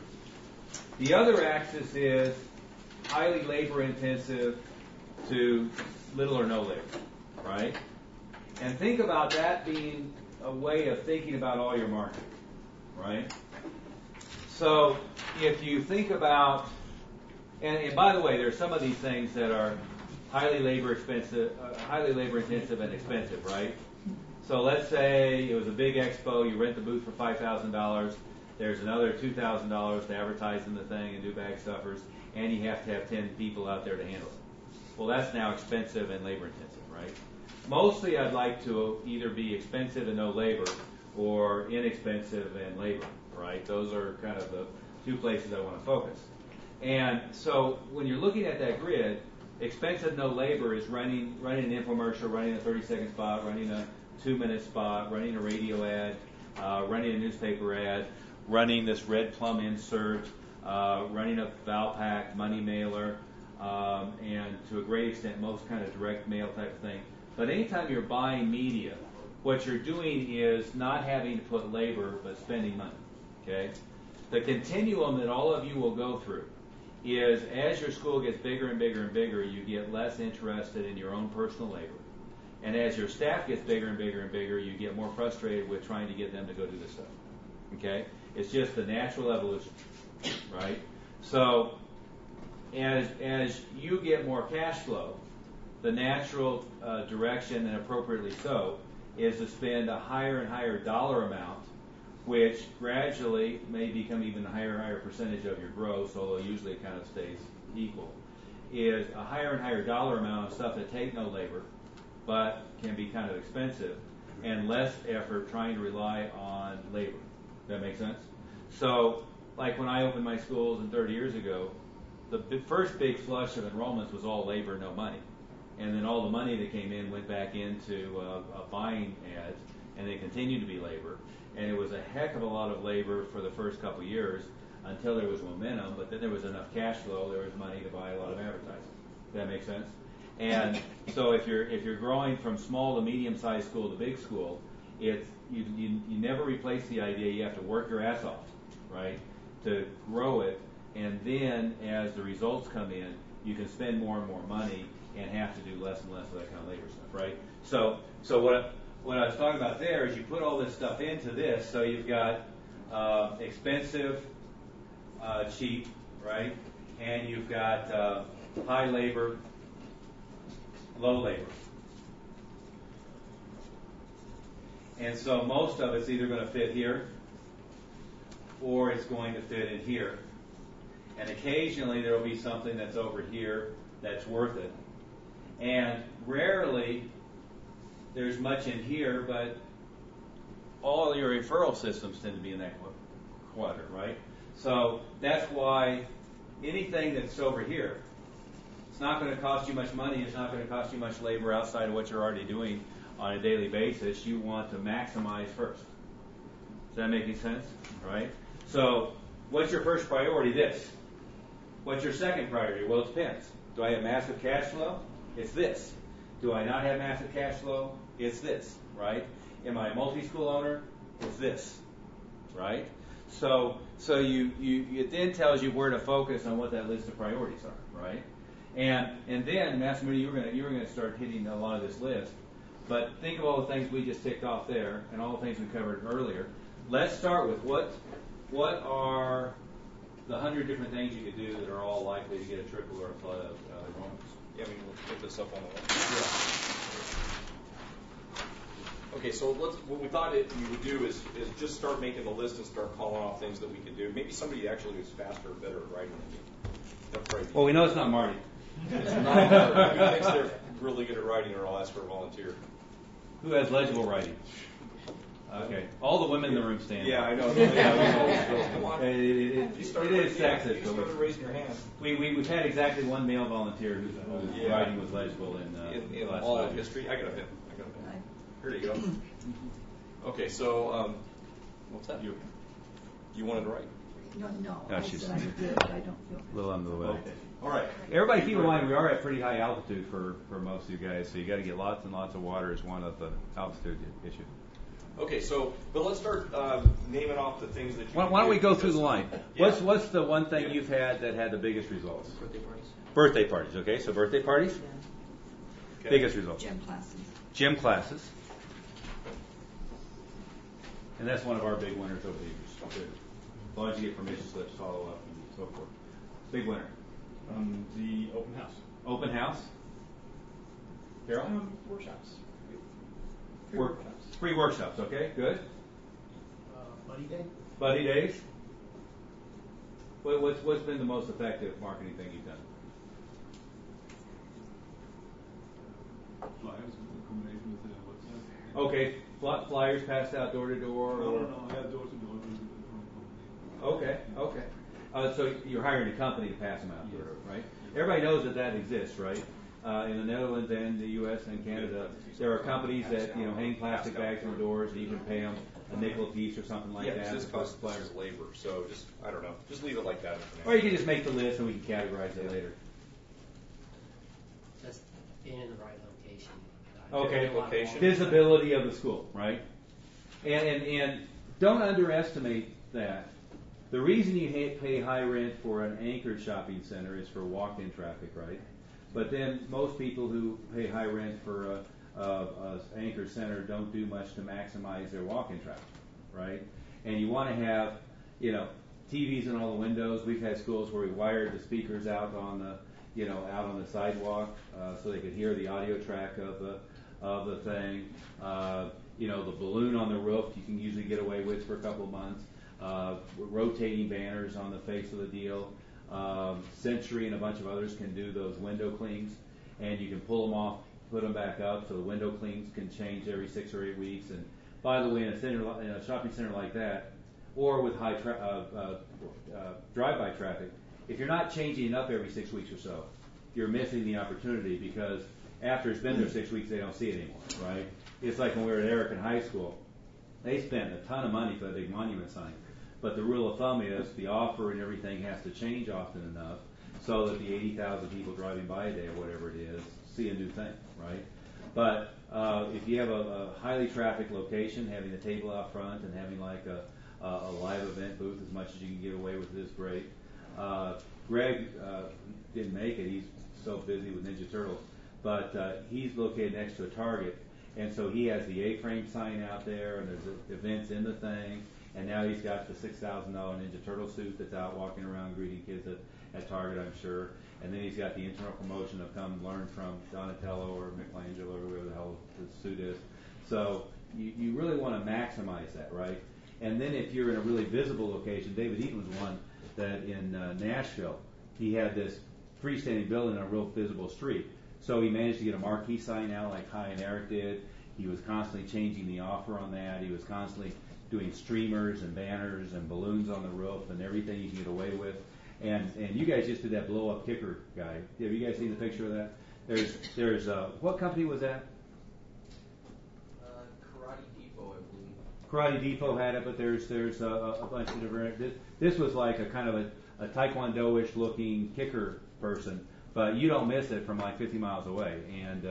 The other axis is highly labor intensive to little or no labor, right? And think about that being a way of thinking about all your marketing, right? So if you think about, and by the way, there are some of these things that are highly labor intensive and expensive, right? So let's say it was a big expo, you rent the booth for $5,000. There's another $2,000 to advertise in the thing and do bag stuffers, and you have to have 10 people out there to handle it. Well, that's now expensive and labor intensive, right? Mostly I'd like to either be expensive and no labor or inexpensive and labor, right? Those are kind of the 2 places I want to focus. And so when you're looking at that grid, expensive no labor is running an infomercial, running a 30-second spot, running a 2-minute spot, running a radio ad, running a newspaper ad, running this red plum insert, running a Valpak money mailer, and to a great extent most kind of direct mail type of thing. But anytime you're buying media, what you're doing is not having to put labor but spending money. Okay? The continuum that all of you will go through is as your school gets bigger and bigger and bigger, you get less interested in your own personal labor. And as your staff gets bigger and bigger and bigger, you get more frustrated with trying to get them to go do this stuff. Okay? It's just the natural evolution, right? So as you get more cash flow, the natural direction, and appropriately so, is to spend a higher and higher dollar amount, which gradually may become even a higher and higher percentage of your gross, although usually it kind of stays equal, is a higher and higher dollar amount of stuff that take no labor, but can be kind of expensive, and less effort trying to rely on labor. That make sense? So, like when I opened my schools 30 years ago, the first big flush of enrollments was all labor, no money. And then all the money that came in went back into buying ads, and they continued to be labor. And it was a heck of a lot of labor for the first couple of years until there was momentum, but then there was enough cash flow, there was money to buy a lot of advertising. Does that make sense? And so if you're growing from small to medium-sized school to big school, you never replace the idea you have to work your ass off, right, to grow it, and then as the results come in, you can spend more and more money and have to do less and less of that kind of labor stuff, right? So what I was talking about there is you put all this stuff into this, so you've got expensive, cheap, right, and you've got high labor, low labor. And so most of it's either going to fit here or it's going to fit in here. And occasionally there will be something that's over here that's worth it. And rarely there's much in here, but all your referral systems tend to be in that quadrant, right? So that's why anything that's over here, it's not going to cost you much money, it's not going to cost you much labor outside of what you're already doing on a daily basis. You want to maximize first. Does that make any sense? Right? So what's your first priority? This. What's your second priority? Well, it depends. Do I have massive cash flow? It's this. Do I not have massive cash flow? It's this, right? Am I a multi-school owner? It's this, right? So it then tells you where to focus on what that list of priorities are, right? And then, Massimiliano, you were gonna start hitting a lot of this list. But think of all the things we just ticked off there, and all the things we covered earlier. Let's start with what are the 100 different things you could do that are all likely to get a triple or a flood of enrollments. Yeah, I mean, we'll put this up on the wall. Yeah. Okay, so what we thought we would do is just start making the list and start calling off things that we could do. Maybe somebody actually who's faster or better at writing than me. Well, we know it's not Marty. It's not Marty. Who thinks they're really good at writing, or I'll ask for a volunteer. Who has legible writing? Okay. All the women in the room stand. Yeah, I know. Come on. It is sexist. You started raising your hand. We've had exactly one male volunteer whose writing was legible in last all 5 of years. history. I got a pen. Here you go. Okay, so what's that? You wanted to write? No. No, I she's said I'm good. I don't feel a little under the weather. Okay. All right. Everybody keep in mind we are at pretty high altitude for most of you guys, so you got to get lots and lots of water is one of the altitude issues. Okay, but let's start naming off the things that you. Why don't we go through the line? Yeah. What's the one thing you've had that had the biggest results? Birthday parties. Birthday parties. Okay, so birthday parties. Yeah. Okay. Biggest results. Gym classes. Gym classes. And that's one of our big winners over the years. As long as you get permission slips, follow up, and so forth. Big winner. The open house. Open house. Carol? Workshops. Free workshops. Okay, good. Buddy Day. Buddy days. What's been the most effective marketing thing you've done? Flyers, a combination with the website. Okay, flyers passed out door to door. No, I have door to door. Okay. So you're hiring a company to pass them out, right? Everybody knows that exists, right? In the Netherlands and the U.S. and Canada, there are companies that hang plastic bags on doors, and you can pay them a nickel a piece or something like that. This costs labor, so I don't know. Just leave it like that. Or you can just make the list and we can categorize it later. Just being in the right location. Okay, location. Visibility of the school, right? And don't underestimate that. The reason you pay high rent for an anchored shopping center is for walk-in traffic, right? But then most people who pay high rent for a anchored center don't do much to maximize their walk-in traffic, right? And you want to have, TVs in all the windows. We've had schools where we wired the speakers out on the sidewalk so they could hear the audio track of the thing. The balloon on the roof you can usually get away with for a couple of months. Rotating banners on the face of the deal. Century and a bunch of others can do those window clings, and you can pull them off, put them back up, so the window clings can change every 6 or 8 weeks. And by the way, in a shopping center like that, or with high drive-by traffic, if you're not changing it up every 6 weeks or so, you're missing the opportunity, because after it's been there 6 weeks, they don't see it anymore, right? It's like when we were at Eric in high school. They spent a ton of money for that big monument sign. But the rule of thumb is the offer and everything has to change often enough so that the 80,000 people driving by a day or whatever it is see a new thing, right? But if you have a highly trafficked location, having a table out front and having like a live event booth as much as you can get away with is great. Greg didn't make it. He's so busy with Ninja Turtles. But he's located next to a Target, and so he has the A-frame sign out there, and there's events in the thing. And now he's got the $6,000 Ninja Turtle suit that's out walking around greeting kids at Target, I'm sure. And then he's got the internal promotion of come learn from Donatello or Michelangelo or whoever the hell the suit is. So you really want to maximize that, right? And then if you're in a really visible location, David Eaton was one that in Nashville, he had this freestanding building on a real visible street. So he managed to get a marquee sign out like Kai and Eric did. He was constantly changing the offer on that. He was constantly doing streamers and banners and balloons on the roof and everything you can get away with. And you guys just did that blow-up kicker guy. Have you guys seen the picture of that? There's what company was that? Karate Depot, I believe. Karate Depot had it, but there's a bunch of different. This was like a kind of a taekwondo-ish looking kicker person, but you don't miss it from like 50 miles away.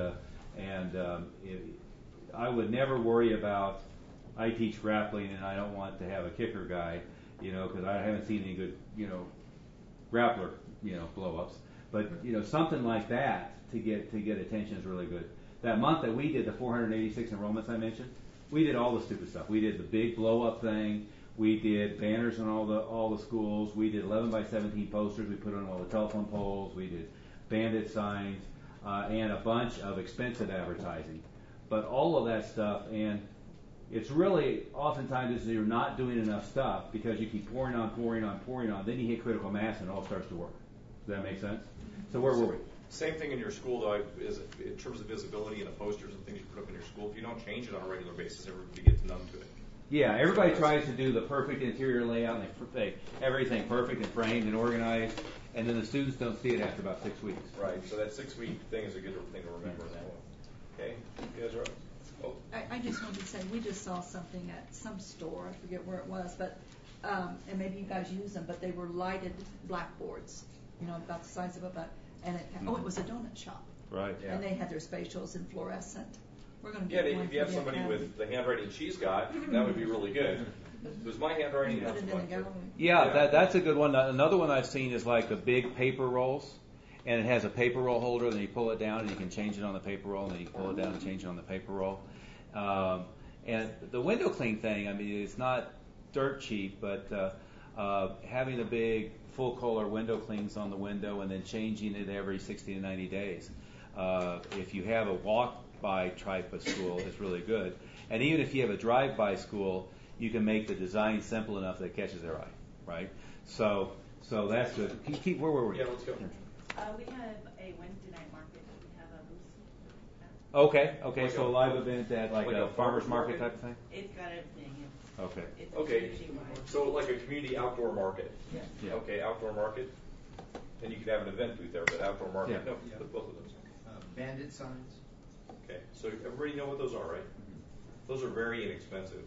I would never worry about. I teach grappling, and I don't want to have a kicker guy, because I haven't seen any good, grappler, blow-ups. But something like that to get attention is really good. That month that we did the 486 enrollments I mentioned, we did all the stupid stuff. We did the big blow-up thing. We did banners on all the schools. We did 11 by 17 posters. We put on all the telephone poles. We did bandit signs. and a bunch of expensive advertising. But all of that stuff, and it's really oftentimes is you're not doing enough stuff because you keep pouring on, then you hit critical mass and it all starts to work. Does that make sense? So where were we? Same thing in your school, though, is in terms of visibility and the posters and things you put up in your school. If you don't change it on a regular basis, everybody gets numb to it. Yeah, everybody tries to do the perfect interior layout, and they everything perfect and framed and organized, and then the students don't see it after about 6 weeks. Right, so that 6-week thing is a good thing to remember. Okay, you guys are up? Oh. I just wanted to say, we just saw something at some store, I forget where it was, but and maybe you guys use them, but they were lighted blackboards, about the size of a butt, and it was a donut shop. Right. Yeah. And they had their spatials in fluorescent. We're going to get one if you have somebody with the handwriting she's got, that would be really good. Was my handwriting? Put it in the gallery. Yeah, that's a good one. Another one I've seen is like the big paper rolls, and it has a paper roll holder. Then you pull it down, and you can change it on the paper roll, and then you pull it down and change it on the paper roll. And the window clean thing, I mean, it's not dirt cheap, but having a big full color window cleans on the window and then changing it every 60 to 90 days. If you have a walk-by type of school, it's really good. And even if you have a drive-by school, you can make the design simple enough that it catches their eye, right? So that's good. Keep where were we? Yeah, let's go. We have a Wednesday night market. We have a booth. Okay. Like So a live event at like a farmer's market type of thing? It's got everything. Okay. It's Okay. So like a community outdoor market. Yeah. Okay, outdoor market. And you could have an event booth there, but outdoor market. Yeah. No, put both of those. Bandit signs. Okay, so everybody know what those are, right? Those are very inexpensive.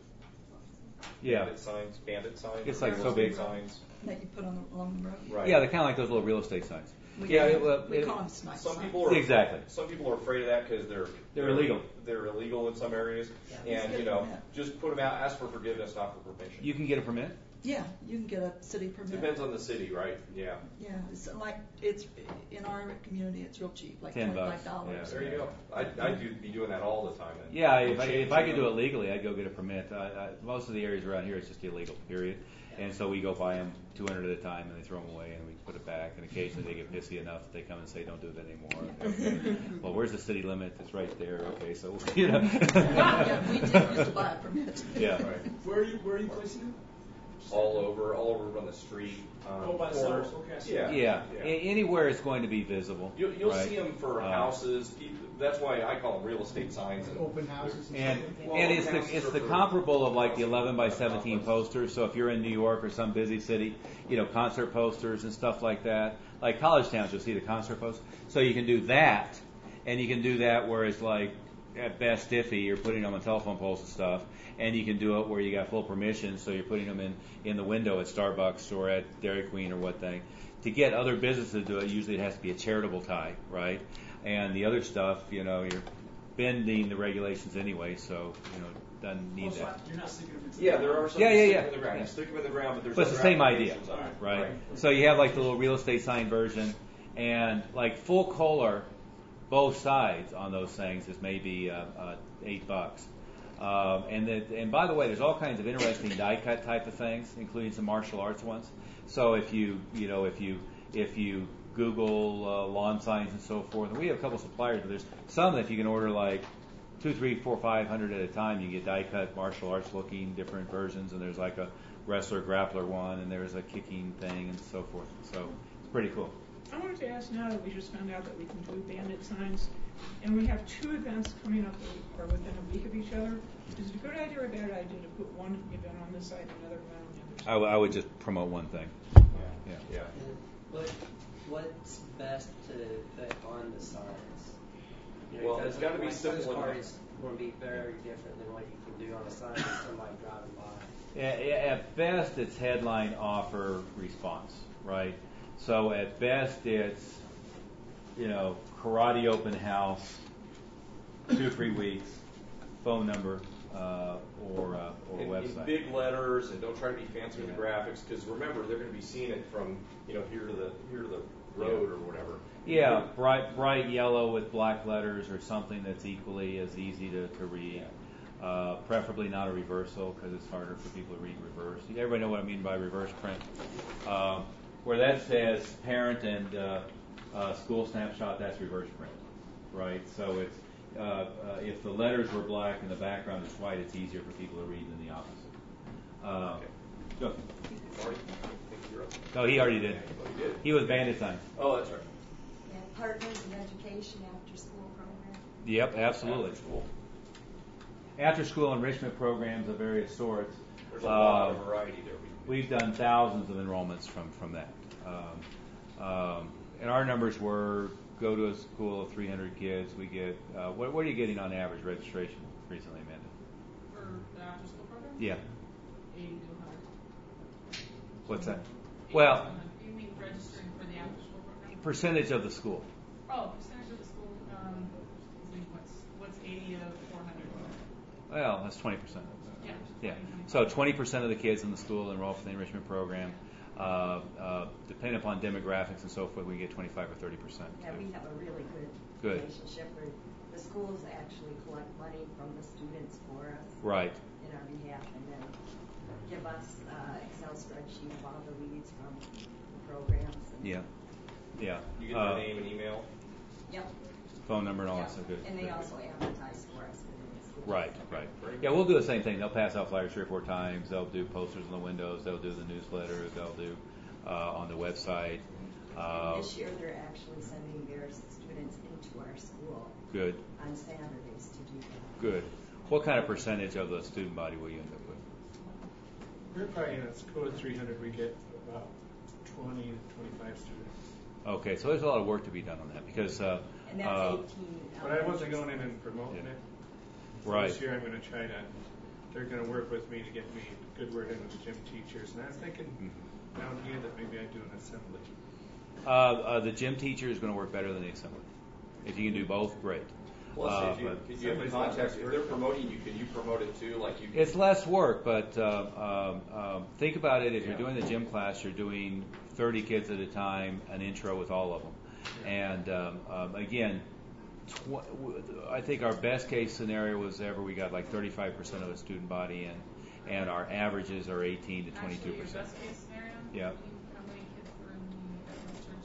Yeah. Bandit signs. It's like real so big. estate signs. That you put along the road. Right. Yeah, they're kind of like those little real estate signs. We call them snipe Some signs. people are Exactly. Some people are afraid of that because They're illegal. They're illegal in some areas, and just put them out. Ask for forgiveness, not for permission. You can get a permit? Yeah, you can get a city permit. Depends on the city, right? Yeah. Yeah, it's in our community, it's real cheap, like $10. $25. Yeah. There you go. I'd be doing that all the time. Then. Yeah, if I could do it legally, I'd go get a permit. Most of the areas around here, it's just illegal, period. And so we go buy them 200 at a time, and they throw them away, and we put it back. And occasionally they get pissy enough that they come and say, "Don't do it anymore." Okay. Well, where's the city limit? It's right there. Okay, so Yeah, we did used to buy a permit. Yeah. Right. Where are you placing them? All over on the street. By the stores. Okay. Yeah. Anywhere it's going to be visible. You'll right? see them for houses. That's why I call them real estate signs. Open houses. And it's the comparable of like the 11 by 17 posters. So if you're in New York or some busy city, concert posters and stuff like that. Like college towns, you'll see the concert posters. So you can do that, and you can do that where it's like at best iffy, you're putting them on telephone poles and stuff. And you can do it where you got full permission, so you're putting them in the window at Starbucks or at Dairy Queen or what thing. To get other businesses to do it, usually it has to be a charitable tie, right? And the other stuff, you're bending the regulations anyway, so doesn't need that. You're not sticking them into there are some Yeah. in the ground. You stick them in the ground, but there's But it's the same idea, applications. right? So you have like the little real estate sign version, and like full color, both sides on those things is maybe $8. And by the way, there's all kinds of interesting die cut type of things, including some martial arts ones. So if you Google lawn signs and so forth, and we have a couple suppliers, but there's some that you can order like 2, 3, 4, 500 at a time. You get die cut martial arts looking different versions, and there's like a wrestler grappler one, and there's a kicking thing and so forth. So it's pretty cool. I wanted to ask, now that we just found out that we can do bandit signs, and we have 2 events coming up that are within a week of each other, is it a good idea or a bad idea to put one event on this side and another event on the other side? I would just promote one thing. Yeah. What's best to put on the signs? Well, it's got to be simple enough. It's going to be very different than what you can do on a sign with somebody driving by. At best, it's headline, offer, response, right? So at best, it's karate open house, 2 or 3 weeks, phone number, or website. In big letters, and don't try to be fancy with the graphics, because remember they're going to be seeing it from here to the road or whatever. Yeah, bright yellow with black letters or something that's equally as easy to read. Preferably not a reversal, because it's harder for people to read reverse. Everybody know what I mean by reverse print? Where that says parent and school snapshot, that's reverse print. right? So it's if the letters were black and the background is white, it's easier for people to read than the opposite. Go. No, he already did. Oh, he did? He was Bandit Signs. Oh, that's right. And Partners in Education after school program. Yep, absolutely. After school. After school enrichment programs of various sorts. There's a lot of variety there. We've done thousands of enrollments from that. And our numbers were, go to a school of 300 kids, we get, what are you getting on average registration recently, Amanda? For the after school program? Yeah. 80 to 100. What's that? 80 Well, to 100. You mean registering for the after school program? percentage of the school. Oh, percentage of the school. What's 80 to 400? Well, that's 20%. Yeah. Yeah. So 20% of the kids in the school enroll for the enrichment program. Depending upon demographics and so forth, we get 25 or 30%. Yeah, we have a really good relationship where the schools actually collect money from the students for us. Right. In our behalf, and then give us Excel spreadsheet of all the leads from the programs. Yeah. Yeah. You get their name and email? Yep. Phone number and all that stuff. Good. And they also advertise for us. Right, right. Yeah, we'll do the same thing. They'll pass out flyers 3 or 4 times. They'll do posters on the windows. They'll do the newsletter. They'll do on the website. And this year they're actually sending their students into our school. Good. On Saturdays to do that. Good. What kind of percentage of the student body will you end up with? We're probably in a school of 300. We get about 20 to 25 students. Okay, so there's a lot of work to be done on that because. And that's 18. But I wasn't going in and promoting it. So Right. this year I'm going to try to. They're going to work with me to get me good word in with the gym teachers, and I was thinking down here that maybe I'd do an assembly. The gym teacher is going to work better than the assembly. If you can do both, great. Plus, if you have the contacts, if they're promoting you, can you promote it too? Like you. It's less work, but think about it. If you're doing the gym class, you're doing 30 kids at a time, an intro with all of them, and again. I think our best case scenario was ever we got like 35% of the student body in, and our averages are 18 to 22%. Actually, your best case scenario? Yeah. How many kids were in the church?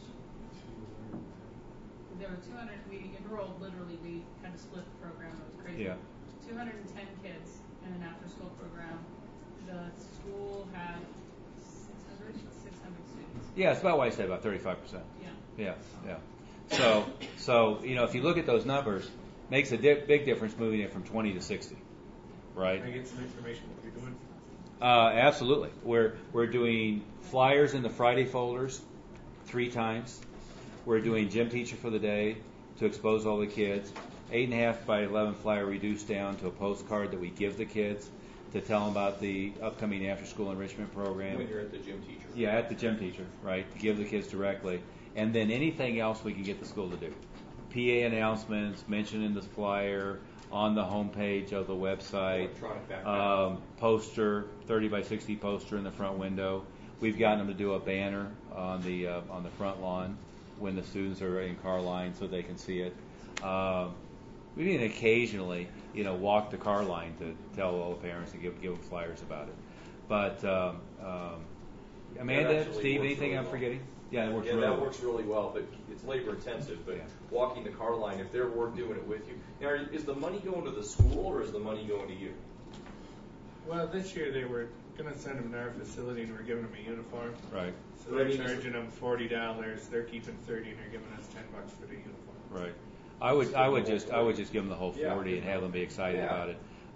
There were 200. We enrolled literally. We had to split the program. It was crazy. Yeah. 210 kids in an after-school program. The school had 600 students. Yeah, it's about what I said, about 35%. Yeah. Yeah, yeah. So if you look at those numbers, makes a big difference moving it from 20 to 60, right? Can I get some information what you're doing? Absolutely. We're doing flyers in the Friday folders 3 times. We're doing gym teacher for the day to expose all the kids. 8.5 by 11 flyer reduced down to a postcard that we give the kids to tell them about the upcoming after-school enrichment program. When you're at the gym teacher. Yeah, at the gym teacher, right? To give the kids directly. And then anything else we can get the school to do. PA announcements, mentioned in the flyer, on the homepage of the website, poster, 30 by 60 poster in the front window. We've gotten them to do a banner on the front lawn when the students are in car line so they can see it. We even occasionally, walk the car line to tell all the parents and give them flyers about it. But Amanda, Steve, anything really I'm forgetting? Yeah, that works really well, but it's labor intensive. But walking the car line, if they're doing it with you, now is the money going to the school or is the money going to you? Well, this year they were going to send them to our facility and we're giving them a uniform. Right. So they're charging them $40. They're keeping $30 and they're giving us $10 for the uniform. Right. I would just give them the whole 40 and have them be excited about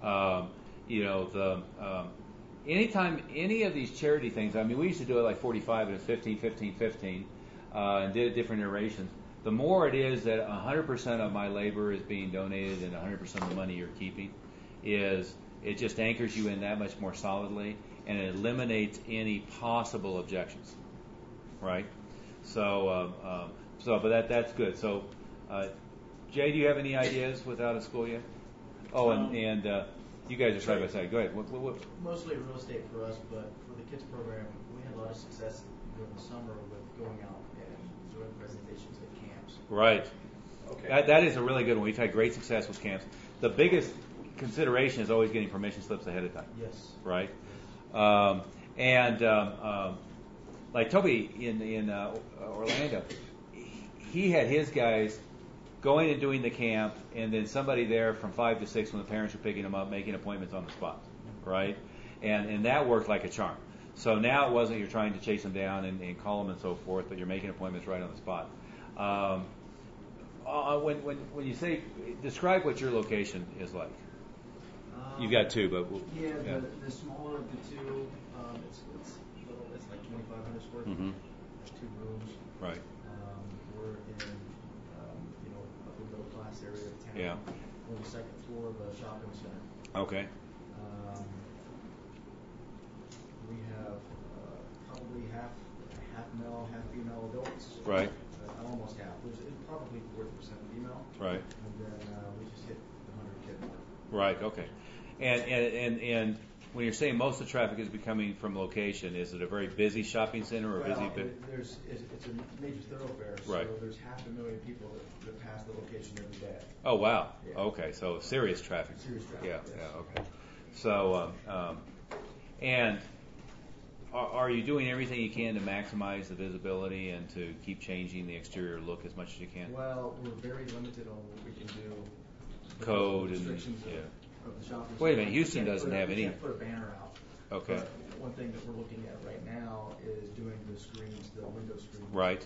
it. Anytime any of these charity things, I mean, we used to do it like 45 and 15, 15, 15, and did different iterations. The more it is that 100% of my labor is being donated and 100% of the money you're keeping, it just anchors you in that much more solidly, and it eliminates any possible objections, right? But that's good. So, Jay, do you have any ideas without a school yet? Oh, and you guys are side by side. Go ahead. What? Mostly real estate for us, but for the kids program, we had a lot of success during the summer with going out and doing presentations at camps. Right. Okay. That is a really good one. We've had great success with camps. The biggest consideration is always getting permission slips ahead of time. Yes. Right. Like Toby in Orlando, he had his guys going and doing the camp, and then somebody there from 5 to 6 when the parents are picking them up, making appointments on the spot, right? And that worked like a charm. So now it wasn't you're trying to chase them down and call them and so forth, but you're making appointments right on the spot. When you say, describe what your location is like. You've got two, but the smaller of the two, it's little. It's like 2,500 square feet. There's 2 rooms. Right. We're in upper middle class area of town. Yeah. We're on the second floor of a shopping center. Okay. We have probably half male, half female adults. Right. Almost half. It's probably 40% female. Right. And then we just hit the 100 kid mark. Right. Okay. And when you're saying most of the traffic is becoming from location, is it a very busy shopping center or busy? It's a major thoroughfare. Right. So there's 500,000 people that pass the location every day. Oh wow. Yeah. Okay. So serious traffic. Serious traffic. Yeah. Yes. Yeah. Okay. So and are you doing everything you can to maximize the visibility and to keep changing the exterior look as much as you can? Well, we're very limited on what we can do. Code and restrictions of the shopping. Wait a minute, Houston doesn't have any. We can't put a banner out. Okay. But one thing that we're looking at right now is doing the screens, the window screens. Right.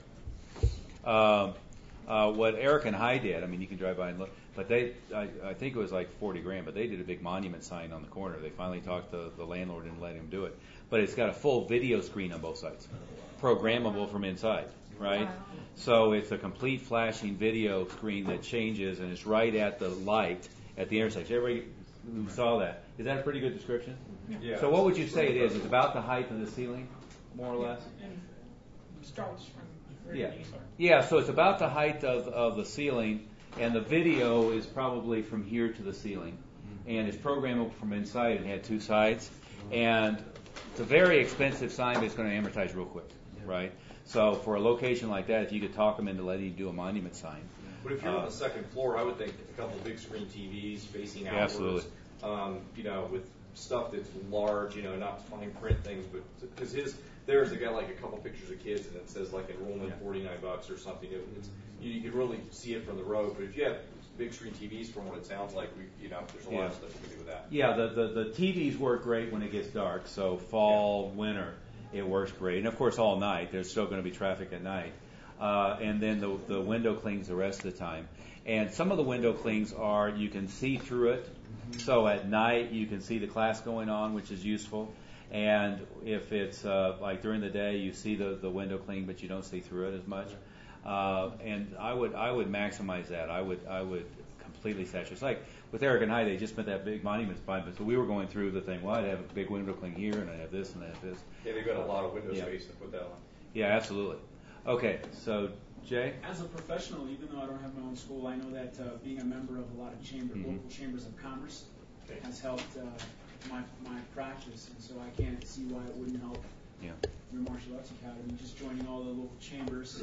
What Eric and High did, I mean, you can drive by and look, but I think it was like $40,000, but they did a big monument sign on the corner. They finally talked to the landlord and let him do it. But it's got a full video screen on both sides, programmable from inside, right? Wow. So it's a complete flashing video screen that changes, and it's right at the light at the intersection. Everybody who saw that, is that a pretty good description? Yeah. So what would you say it is? It's about the height of the ceiling, more or less? And starts from where Yeah. the knees are. Yeah, so it's about the height of the ceiling, and the video is probably from here to the ceiling. And it's programmable from inside and had 2 sides. And it's a very expensive sign, but it's going to amortize real quick, right? So for a location like that, if you could talk them into letting you do a monument sign. But if you're on the second floor, I would think a couple of big screen TVs facing outwards. Absolutely. With stuff that's large, not fine print things, but because theirs, they got like a couple pictures of kids, and it says like enrollment $49 or something. You can really see it from the road. But if you have big screen TVs, from what it sounds like, there's a lot of stuff you can do with that. Yeah, the TVs work great when it gets dark. So fall, winter, it works great. And of course, all night. There's still going to be traffic at night. And then the window clings the rest of the time. And some of the window clings you can see through it. So at night you can see the class going on, which is useful. And if it's like during the day, you see the window cling, but you don't see through it as much. And I would maximize that. I would completely saturate. It's like with Eric and I, they just spent that big monument spot, but so we were going through the thing. Well, I'd have a big window cling here, and I have this, and I have this. Yeah, they've got a lot of window space to put that on. Yeah, absolutely. Okay, so Jay? As a professional, even though I don't have my own school, I know that being a member of a lot of local chambers of commerce has helped my practice, and so I can't see why it wouldn't help your martial arts academy. Just joining all the local chambers,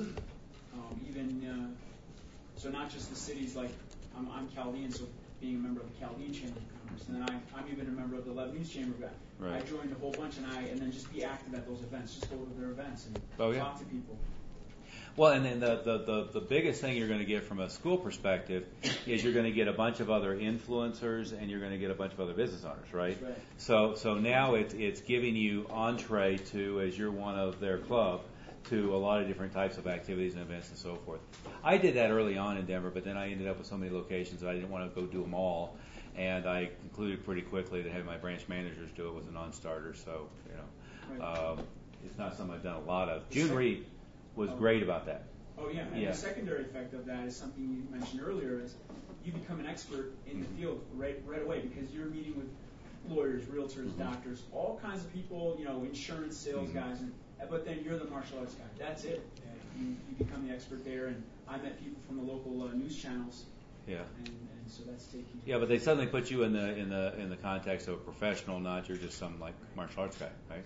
so not just the cities. Like I'm Chaldean, so being a member of the Chaldean Chamber of Commerce, and then I'm even a member of the Lebanese Chamber of Commerce. Right. I joined a whole bunch, and then just be active at those events. Just go to their events and talk to people. Well, and then the biggest thing you're going to get from a school perspective is you're going to get a bunch of other influencers, and you're going to get a bunch of other business owners, right? That's right. So now it's giving you entree to, as you're one of their club, to a lot of different types of activities and events and so forth. I did that early on in Denver, but then I ended up with so many locations that I didn't want to go do them all, and I concluded pretty quickly that having my branch managers do it was a non-starter. So it's not something I've done a lot of. June Reed was great about that. Oh yeah, and the secondary effect of that is something you mentioned earlier, is you become an expert in the field right away, because you're meeting with lawyers, realtors, doctors, all kinds of people, insurance sales guys, but then you're the martial arts guy. That's it. You become the expert there, and I met people from the local news channels. Yeah. And so that's taking. Yeah, but they suddenly put you in the context of a professional, not you're just some like martial arts guy, right?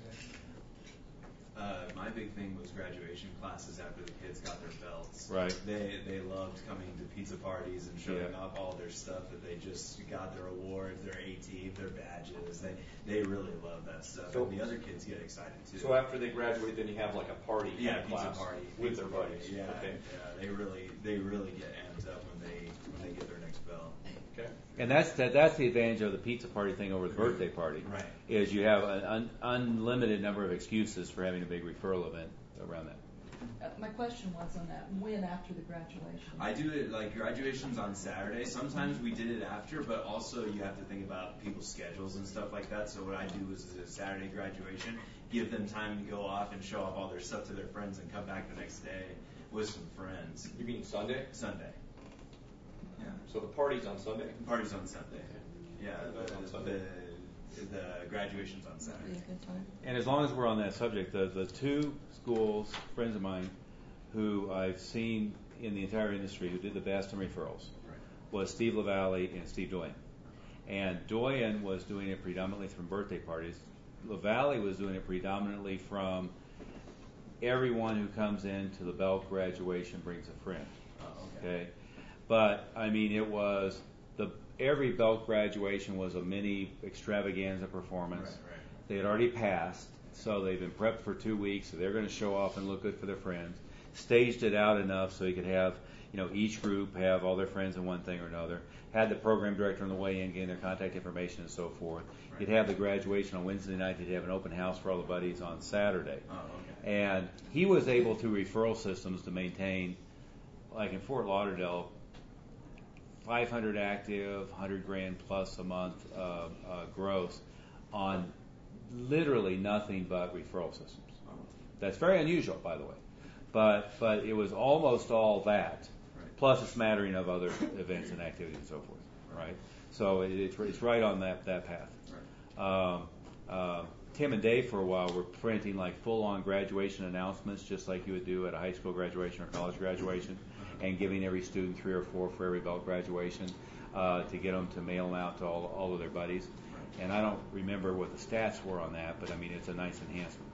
My big thing was graduation classes after the kids got their belts. Right. They loved coming to pizza parties and showing off all their stuff that they just got, their awards, their 18, their badges. They really love that stuff. So, and the other kids get excited too. So after they graduate, then you have like a party. Yeah, pizza party with their buddies. Yeah, okay. They really get amped up when they And that's the advantage of the pizza party thing over the birthday party. Right. Is you have an unlimited number of excuses for having a big referral event around that. My question was on that, when after the graduation? I do it like graduation's on Saturday. Sometimes we did it after, but also you have to think about people's schedules and stuff like that. So what I do is a Saturday graduation, give them time to go off and show off all their stuff to their friends and come back the next day with some friends. You mean Sunday? Sunday. Yeah. So the party's on Sunday? The party's on Sunday. Yeah, On Sunday. the graduation's on Saturday. Be a good time. And as long as we're on that subject, the two schools, friends of mine, who I've seen in the entire industry who did the best in referrals was Steve LaValle and Steve Doyen. And Doyen was doing it predominantly from birthday parties. LaValle was doing it predominantly from everyone who comes into the Belk graduation brings a friend. Okay? But, I mean, it was every Belk graduation was a mini extravaganza performance. Right. They had already passed, so they've been prepped for 2 weeks, so they're going to show off and look good for their friends. Staged it out enough so you could have, each group have all their friends in one thing or another. Had the program director on the way in getting their contact information and so forth. Right. You'd have the graduation on Wednesday night. You'd have an open house for all the buddies on Saturday. Oh, okay. And he was able through referral systems to maintain, like in Fort Lauderdale, 500 active, $100,000 plus a month gross on literally nothing but referral systems. That's very unusual, by the way. But it was almost all that, plus a smattering of other events and activities and so forth, right? So it's right on that path. Tim and Dave for a while were printing like full-on graduation announcements, just like you would do at a high school graduation or college graduation, and giving every student 3 or 4 for every Belk graduation to get them to mail them out to all of their buddies. And I don't remember what the stats were on that, but I mean it's a nice enhancement.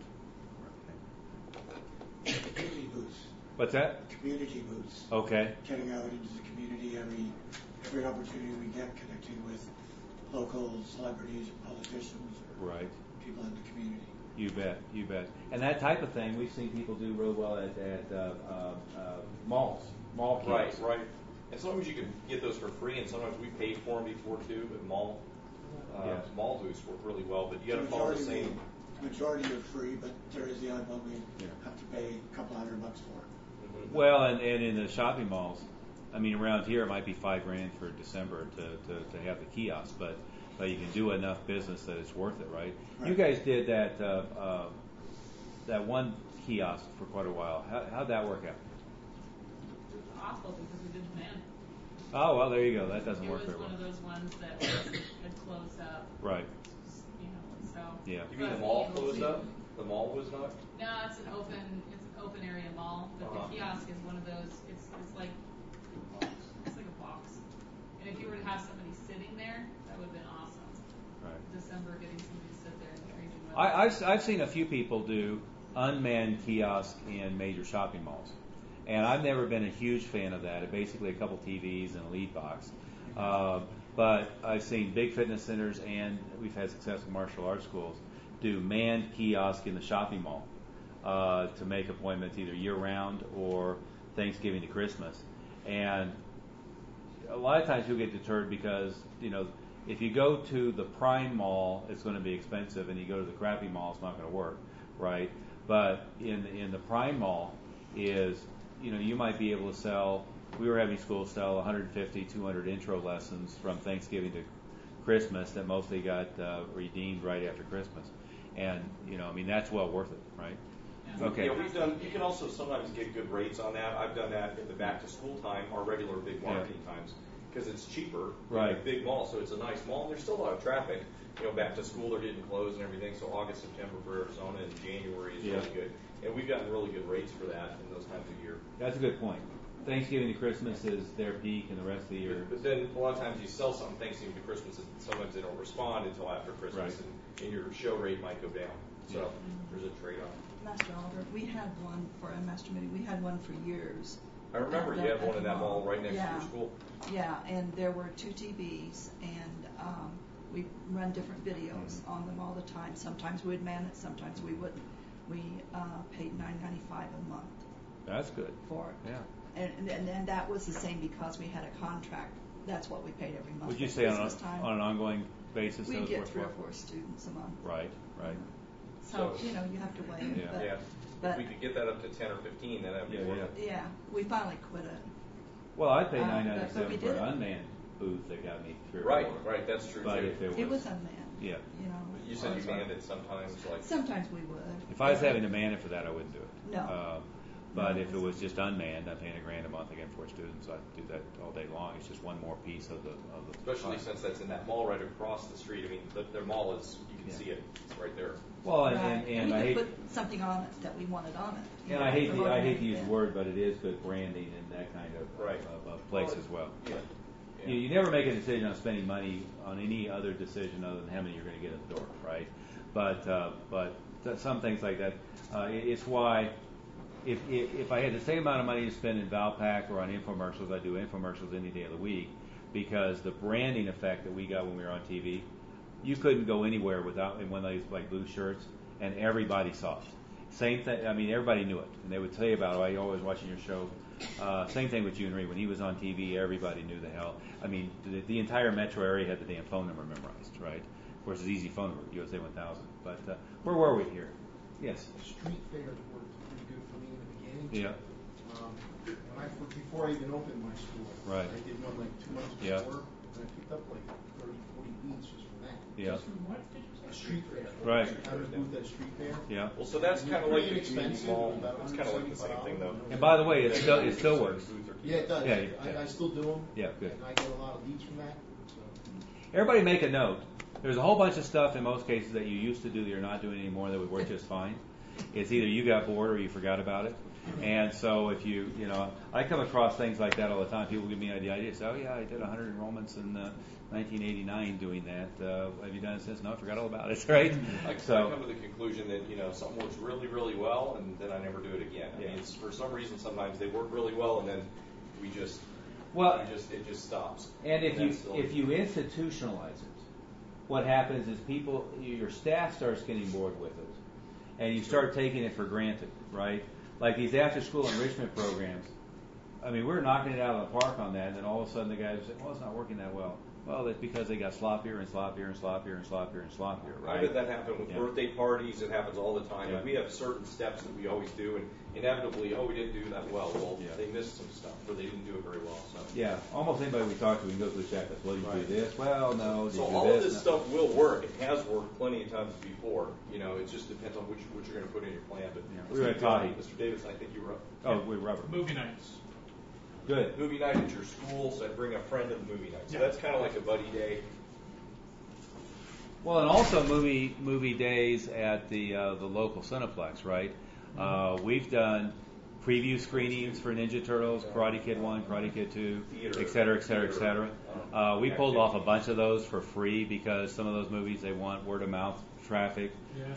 Community booths. What's that? Community booths. Okay. Getting out into the community every opportunity we get, connecting with local celebrities or politicians or people in the community. You bet. And that type of thing we've seen people do real well at malls, mall kiosks. Right. And sometimes you can get those for free, and sometimes we paid for them before too. But mall booths work really well. But you got to follow the same. The majority are free, but there is the odd one we have to pay a couple $100 for. Mm-hmm. Well, and in the shopping malls, I mean, around here it might be $5,000 for December to have the kiosk, but you can do enough business that it's worth it, right? You guys did that one kiosk for quite a while. How'd that work out? It was awful because we didn't man it. Oh, well, there you go. That doesn't work very well. It was one of those ones that had closed up. Right. So. Yeah. You mean the mall closed up? The mall was not? No, it's an open area mall, but the kiosk is one of those. It's like a box. And if you were to have somebody sitting there, that would have been awesome. Right. December, getting somebody to sit there in the raging weather. I've seen a few people do unmanned kiosks in major shopping malls, and I've never been a huge fan of that. It's basically a couple TVs and a lead box. But I've seen big fitness centers, and we've had success with martial arts schools, do manned kiosk in the shopping mall to make appointments either year-round or Thanksgiving to Christmas. And a lot of times you'll get deterred because, if you go to the prime mall, it's going to be expensive, and you go to the crappy mall, it's not going to work, right? But in the prime mall is, you might be able to sell. We were having schools sell 150, 200 intro lessons from Thanksgiving to Christmas that mostly got redeemed right after Christmas. And, that's well worth it, right? Yeah. Okay. Yeah, we've done, you can also sometimes get good rates on that. I've done that at the back to school time, our regular big marketing times, because it's cheaper than a big mall. So it's a nice mall, and there's still a lot of traffic. Back to school, they're getting closed and everything. So August, September for Arizona, and January is really good. And we've gotten really good rates for that in those times of year. That's a good point. Thanksgiving to Christmas is their peak, and the rest of the year. But then a lot of times you sell something Thanksgiving to Christmas, and sometimes they don't respond until after Christmas, and your show rate might go down. So there's a trade-off. Master Oliver, we had one for a master meeting. We had one for years. I remember you had one in that mall right next to your school. Yeah, and there were 2 TVs, and we run different videos on them all the time. Sometimes we'd man it, sometimes we wouldn't. We paid $9.95 a month. That's good. For it. Yeah. And that was the same because we had a contract that's what we paid every month. Would you at say Christmas time. on an ongoing basis? We those get 3 or worthwhile? 4 students a month. Right. So you have to weigh it. Yeah. But If we could get that up to 10 or 15, then that'd be worth it. yeah, we finally quit it. Well, I'd pay but $9.97 we for did an it. unmanned booth that got me 3 or 4. Right, that's true But too. if It was unmanned. Yeah. You said you manned it sometimes, like. Sometimes we would. If I was having to man it for that, I wouldn't do it. No. But if it was just unmanned, I'm paying $1,000 a month again for students. I'd do that all day long. It's just one more piece of the. Especially since that's in that mall right across the street. I mean, their mall is, you can see it. It's right there. Well, Right. and we I could hate. put something on it that we wanted on it. And I hate promoting to use it. the word, but it is good branding in that kind of place as well. Yeah. You never make a decision on spending money on any other decision other than how many you're going to get at the door, right? But some things like that, it's why if I had the same amount of money to spend in Valpak or on infomercials, I'd do infomercials any day of the week, because the branding effect that we got when we were on TV, you couldn't go anywhere without in one of these like blue shirts, and everybody saw it. Same thing. I mean, everybody knew it, and they would tell you about it. I always watching your show. Same thing with June Reed. When he was on TV, everybody knew the hell. I mean, the entire metro area had the damn phone number memorized, right? Of course, it's easy phone number, USA 1000. But where were we here? Yes. Street fairs worked pretty good for me in the beginning. Yeah. Before I even opened my school, Right. I did one like 2 months Yeah. before, and I picked up like 30, 40 beats just from that. Yeah. Just from what did you say? A street fair. Right. I was booth at a street fair. Yeah. Well, so that's kind of like the community Inexpensive, mall. about It's kind of like the same thing, though. And by the way, it still works. Yeah, it does. Yeah, I still do them. Yeah, good. And I get a lot of leads from that. So. Everybody make a note. There's a whole bunch of stuff in most cases that you used to do that you're not doing anymore that would work just fine. It's either you got bored or you forgot about it. And so if I come across things like that all the time. People give me the idea, say, oh yeah, I did 100 enrollments in 1989 doing that. Have you done it since? No, I forgot all about it, right? I come to the conclusion that something works really, really well, and then I never do it again. I mean, it's, for some reason, sometimes they work really well, and then it just stops. And if you institutionalize it, what happens is your staff starts getting bored with it, and you start taking it for granted, right? Like these after-school enrichment programs. I mean, we're knocking it out of the park on that, and then all of a sudden the guys say, well, it's not working that well. Well, that's because they got sloppier and sloppier and sloppier and sloppier and sloppier, right? I had that happen with birthday parties. It happens all the time. Yeah. We have certain steps that we always do, and inevitably, we didn't do that well. Well, they missed some stuff, or they didn't do it very well. So. Yeah, almost anybody we talk to, we can go through the checklist. Well, you do this? Well, no. So all of this stuff will work. It has worked plenty of times before. It just depends on what you're going to put in your plan. But we were at Toddy. Mr. Davis, I think you were up. Oh, we were up. Movie nights. Good. Movie night at your school, so I'd bring a friend to the movie night. So that's kind of like a buddy day. Well, and also movie days at the local Cineplex, right? We've done preview screenings for Ninja Turtles, Karate Kid 1, Karate Kid 2, et cetera, et cetera, et cetera. We pulled off a bunch of those for free because some of those movies, they want word of mouth traffic.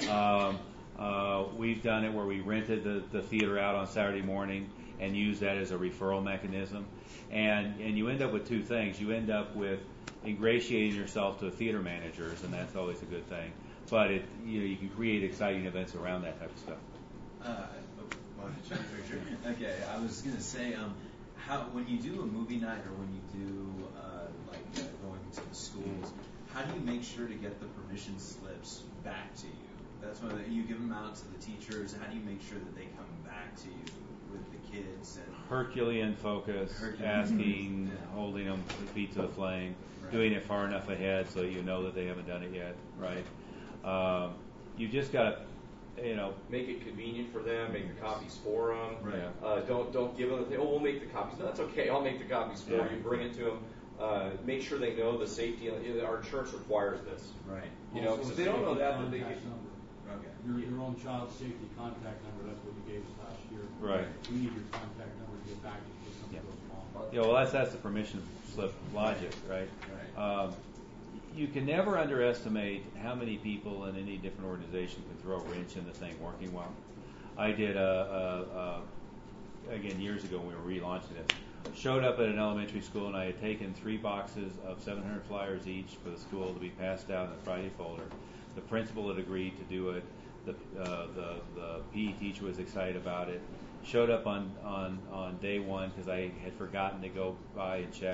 We've done it where we rented the theater out on Saturday morning and use that as a referral mechanism. And you end up with two things. You end up with ingratiating yourself to theater managers, and that's always a good thing. But you can create exciting events around that type of stuff. Okay, I was going to say, when you do a movie night or when you do going to the schools, how do you make sure to get the permission slips back to you? That's when you give them out to the teachers. How do you make sure that they come back to you with the kids? And Herculean focus, asking, holding them feet to the flame, doing it far enough ahead so you know that they haven't done it yet, right? You just got to, make it convenient for them, make the copies for them. Right. Don't give them the thing, we'll make the copies. No, that's okay, I'll make the copies for you. Bring it to them. Make sure they know the safety. Our insurance requires this. Right. Also, if they don't know that, then they contact number. Okay. Your own child safety contact number, that's what you gave us last year. Right. We need your contact number to get back in case something goes wrong. Yeah, well, that's the permission slip logic, right? You can never underestimate how many people in any different organization can throw a wrench in the thing working well. I did again years ago when we were relaunching it. Showed up at an elementary school, and I had taken 3 boxes of 700 flyers each for the school to be passed out in a Friday folder. The principal had agreed to do it. The PE teacher was excited about it. Showed up on day one because I had forgotten to go by and check,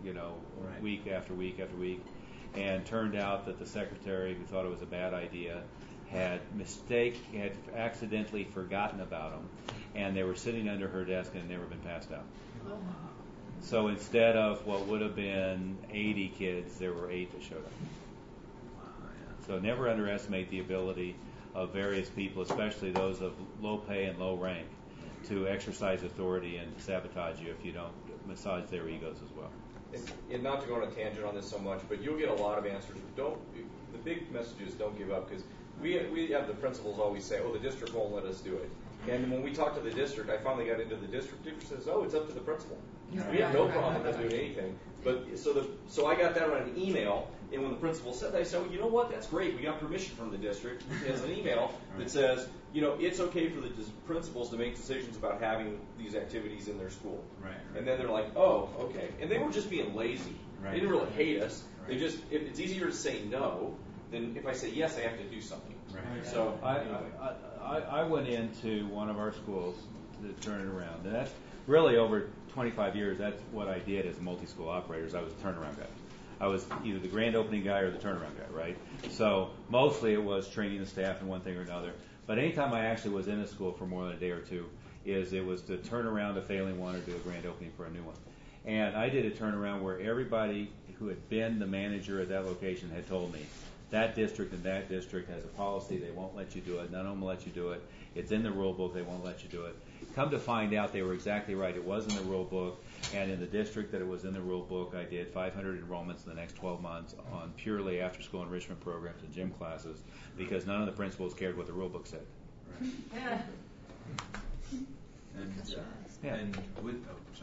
week after week after week, and turned out that the secretary, who thought it was a bad idea, had accidentally forgotten about them, and they were sitting under her desk and had never been passed out. So instead of what would have been 80 kids, there were 8 that showed up. So never underestimate the ability of various people, especially those of low pay and low rank, to exercise authority and sabotage you if you don't massage their egos as well. And not to go on a tangent on this so much, but you'll get a lot of answers. The big message is don't give up, because we have the principals always say, the district won't let us do it. And when we talk to the district, I finally got into the district. The district says, it's up to the principal. We have no problem with doing anything. But so I got that on an email, and when the principal said that, I said, you know what, that's great. We got permission from the district. He has an email that says, it's okay for the principals to make decisions about having these activities in their school. Right. And then they're like, okay. And they were just being lazy. Right. They didn't really hate us. Right. They just, it's easier to say no than if I say yes, I have to do something. Right. So I went into one of our schools to turn it around, and that's really over 25 years. That's what I did as a multi-school operator. I was a turnaround guy. I was either the grand opening guy or the turnaround guy, right? So mostly it was training the staff in one thing or another. But anytime I actually was in a school for more than a day or two, it was to turn around a failing one or do a grand opening for a new one. And I did a turnaround where everybody who had been the manager at that location had told me, that district and that district has a policy, they won't let you do it, none of them will let you do it, it's in the rule book, they won't let you do it. Come to find out, they were exactly right. It was in the rule book, and in the district that it was in the rule book, I did 500 enrollments in the next 12 months on purely after-school enrichment programs and gym classes, because none of the principals cared what the rule book said. Right. And with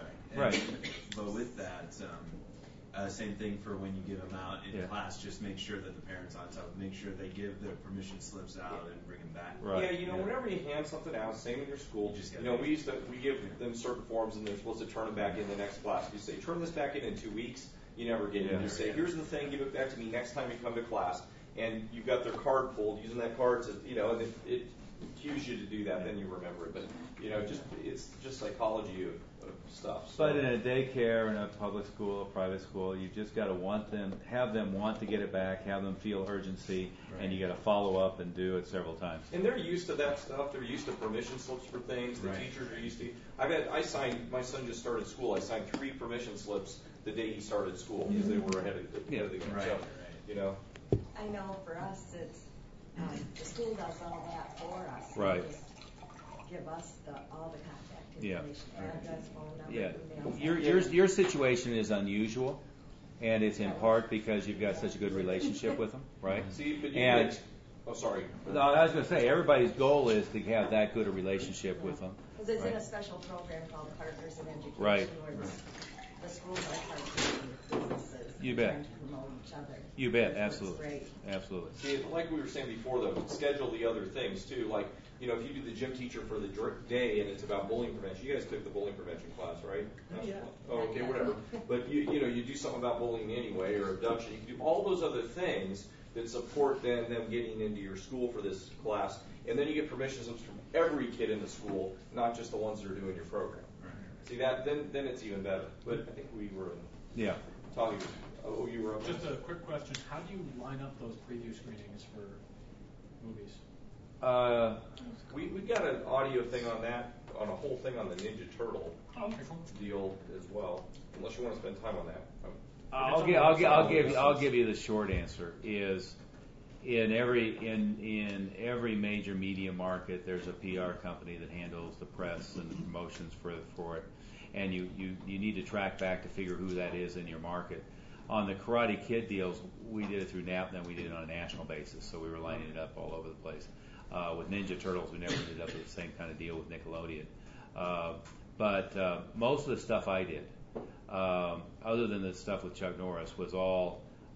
but with that, same thing for when you give them out in class. Just make sure that the parents on top. Make sure they give their permission slips out and bring them back. Right. Yeah, whenever you hand something out, same in your school. We give them certain forms, and they're supposed to turn them back in the next class. You say, turn this back in 2 weeks. You never get it. You say, here's the thing. Give it back to me next time you come to class. And you've got their card pulled, using that card to, and it cues you to do that. Then you remember it. But it's just psychology of stuff. So. But in a daycare, in a public school, a private school, you just got to have them want to get it back, have them feel urgency, and you got to follow up and do it several times. And they're used to that stuff. They're used to permission slips for things. The teachers are used to. My son just started school. I signed 3 permission slips the day he started school because they were ahead of the game. So, I know for us, it's the school does all that for us. Right. Just give us all the contact information, address, phone number, email. Your situation is unusual, and it's in part because you've got such a good relationship with them, right? See, but sorry. No, I was going to say everybody's goal is to have that good a relationship with them. Because it's in a special program called Partners in Education, where the schools are partnering with businesses. You bet. Trying to promote each other. You bet, absolutely. Absolutely. See, like we were saying before, though, schedule the other things too. Like, if you do the gym teacher for the day and it's about bullying prevention, you guys took the bullying prevention class, right? Yeah. Oh, okay, whatever. But you do something about bullying anyway, or abduction. You can do all those other things that support them getting into your school for this class, and then you get permission slips from every kid in the school, not just the ones that are doing your program. Right. See that? Then it's even better. But I think we were talking. Oh, you were up. Just a quick question. How do you line up those preview screenings for movies? We've got an audio thing on that, on a whole thing on the Ninja Turtle deal as well. Unless you want to spend time on that. I'll give you the short answer. Is in every major media market, there's a PR company that handles the press and the promotions for it, and you need to track back to figure who that is in your market. On the Karate Kid deals, we did it through NAP, then we did it on a national basis, so we were lining it up all over the place. With Ninja Turtles, we never ended up with the same kind of deal with Nickelodeon. But most of the stuff I did, other than the stuff with Chuck Norris, was all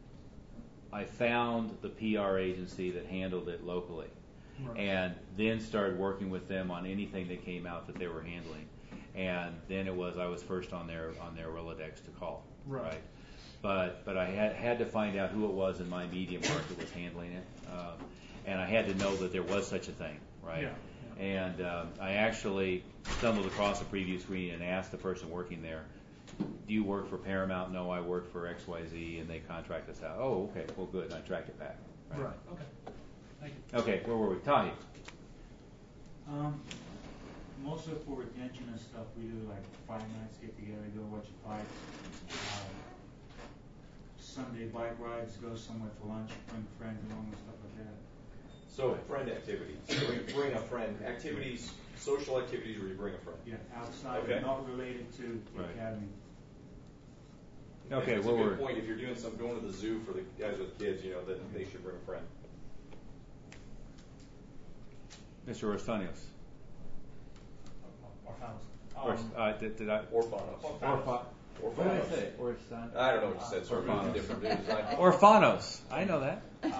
I found the PR agency that handled it locally, and then started working with them on anything that came out that they were handling. And then I was first on their Rolodex to call. Right. But I had to find out who it was in my media market that was handling it, and I had to know that there was such a thing, right? Yeah. And I actually stumbled across a preview screen and asked the person working there, do you work for Paramount? No, I work for XYZ, and they contract us out. Oh, okay, well, good. I track it back. Right. Okay. Thank you. Okay, where were we? Tahi. Mostly for retention and stuff, we do like Friday nights get together, go watch a fight. Sunday bike rides, go somewhere for lunch, bring friends along and stuff like that. So friend activities. So we bring a friend. Activities, social activities where you bring a friend. Yeah, outside, Okay. not related to the academy. Okay, That's well, a good point. If you're doing some going to the zoo for the guys with kids, then they should bring a friend. Mr. Rostanios. Did I? Orphanos. What did I say? Orphanos. I don't know what you said. Sort of different. Orphanos. I know that.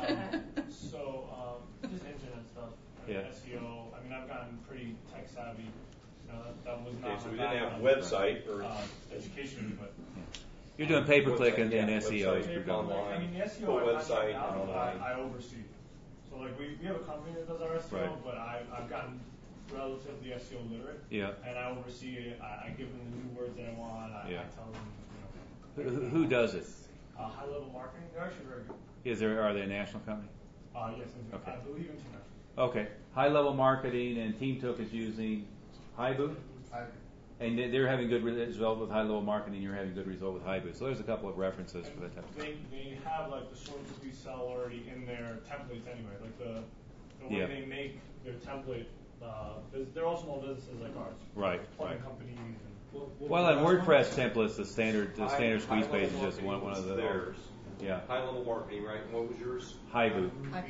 So just internet stuff. SEO. I mean, I've gotten pretty tech savvy. That was not. Okay, so we didn't have website or education, but. You're doing pay-per-click and SEO. Online. I mean, the SEO website and online. I oversee. So like we have a company that does our SEO, Right. but I've gotten relatively SEO literate. Yeah. And I oversee it. I give them the new words that I want. I tell them. Who does it? High level marketing. They're actually very good. Are they a national company? Yes, Okay. I believe international. Okay. High level marketing and Team Took is using Haibu? And they're having good result with high level marketing. You're having good result with Haibu. So there's a couple of references for that type of thing. They have like the sources we sell already in their templates anyway. Like the way they make their template. They're all small businesses like ours. Right. Plumbing companies. Well, in WordPress templates, the standard squeeze page is just one of the. Theirs. Yeah. High level marketing, right? And what was yours? Haibu.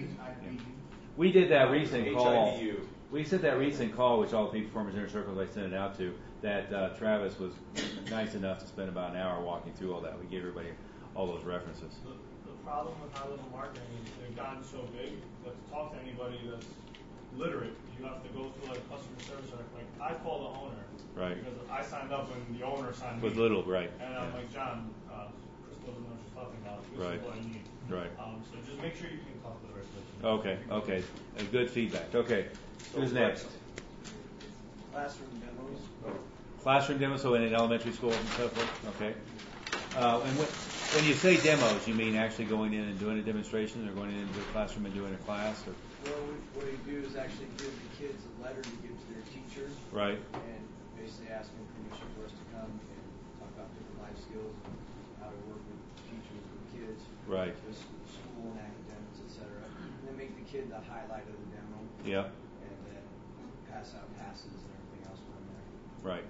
We did that recent call. HIBU. We said that recent call, which all the Peak Performers Inner Circles I sent it out to, that Travis was nice enough to spend about an hour walking through all that. We gave everybody all those references. The problem with high level marketing is they've gotten so big that to talk to anybody that's literate, you have to go through like customer service. Like I call the owner. Right. Because I signed up when the owner signed me. With little, right. And I'm like, John, Chris doesn't know what she's talking about. This Right. is what I need. Right. So just make sure you can talk to the right person. Okay. Good feedback. Okay. Who's next? Classroom demos. Classroom demos, so in an elementary school and so forth? Okay. And when you say demos, you mean actually going in and doing a demonstration or going into a classroom and doing a class? Or? Well, what we do is actually give the kids a letter to give to their teachers. Right. And basically ask them permission for us to come and talk about different life skills and how to work with teachers and kids. Right. With school and academics, etc. And then make the kid the highlight of the demo. Yeah. And then pass out passes and everything else from there. Right.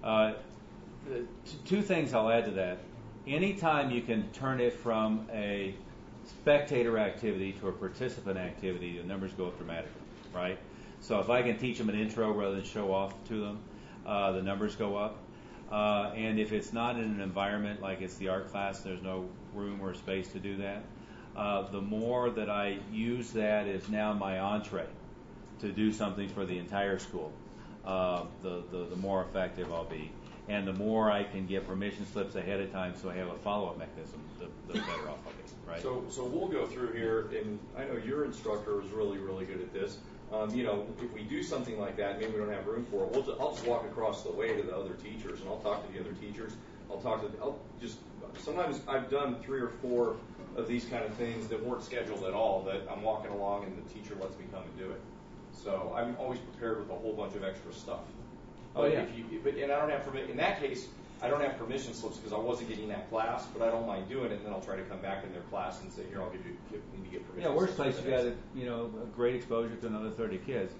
Two things I'll add to that. Anytime you can turn it from a spectator activity to a participant activity, the numbers go up dramatically, right? So if I can teach them an intro rather than show off to them, the numbers go up. And if it's not in an environment like it's the art class, there's no room or space to do that, the more that I use that as now my entree to do something for the entire school, the more effective I'll be. And the more I can get permission slips ahead of time so I have a follow-up mechanism, the better off I'll be, right? So we'll go through here, and I know your instructor is really, really good at this. If we do something like that, maybe we don't have room for it, I'll just walk across the way to the other teachers, and I'll talk to the other teachers. Sometimes I've done 3 or 4 of these kind of things that weren't scheduled at all, that I'm walking along and the teacher lets me come and do it. So I'm always prepared with a whole bunch of extra stuff. Oh, yeah. And I don't have in that case, I don't have permission slips because I wasn't getting that class, but I don't mind doing it, and then I'll try to come back in their class and say, here, I'll need to get permission. Yeah, worst case, you got a great exposure to another 30 kids.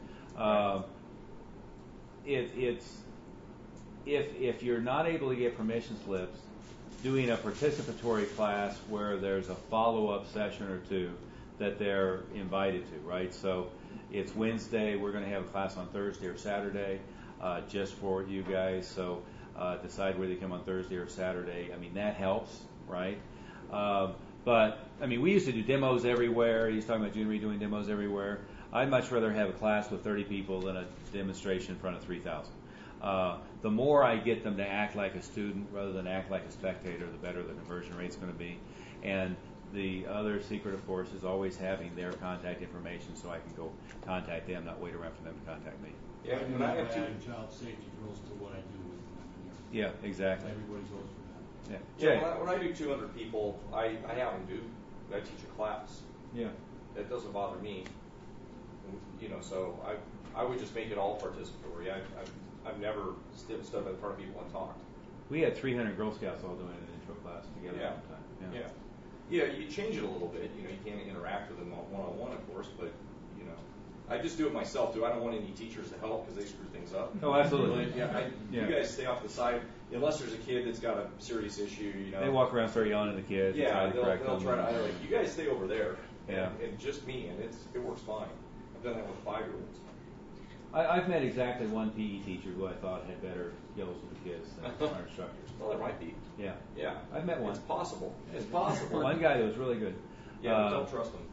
If you're not able to get permission slips, doing a participatory class where there's a follow-up session or two that they're invited to, right? So it's Wednesday, we're going to have a class on Thursday or Saturday just for you guys. So decide whether you come on Thursday or Saturday. I mean, that helps, right? But, I mean, we used to do demos everywhere. He's talking about Junior Reed doing demos everywhere. I'd much rather have a class with 30 people than a demonstration in front of 3,000. The more I get them to act like a student rather than act like a spectator, the better the conversion rate's going to be. And the other secret, of course, is always having their contact information so I can go contact them, not wait around for them to contact me. Yeah, when I have child safety drills to what I do with them. Yeah, exactly. Everybody goes for that. Yeah. Jay. When I do 200 people, I have them do. I teach a class. Yeah. That doesn't bother me. So I would just make it all participatory. I've never stood in front of people and talked. We had 300 Girl Scouts all doing an intro class together at one time. Yeah, you change it a little bit. You can't interact with them one-on-one, of course, but I just do it myself too. I don't want any teachers to help because they screw things up. Oh, absolutely. You guys stay off the side unless there's a kid that's got a serious issue. They walk around, start yelling at the kids. Yeah, they'll try to. You guys stay over there. Yeah. And just me, and it works fine. I've done that with 5-year-olds. I've met exactly one PE teacher who I thought had better skills with the kids than our instructors. Well, there might be. Yeah. Yeah. I've met one. It's possible. It's possible. One guy that was really good. Yeah, don't trust him.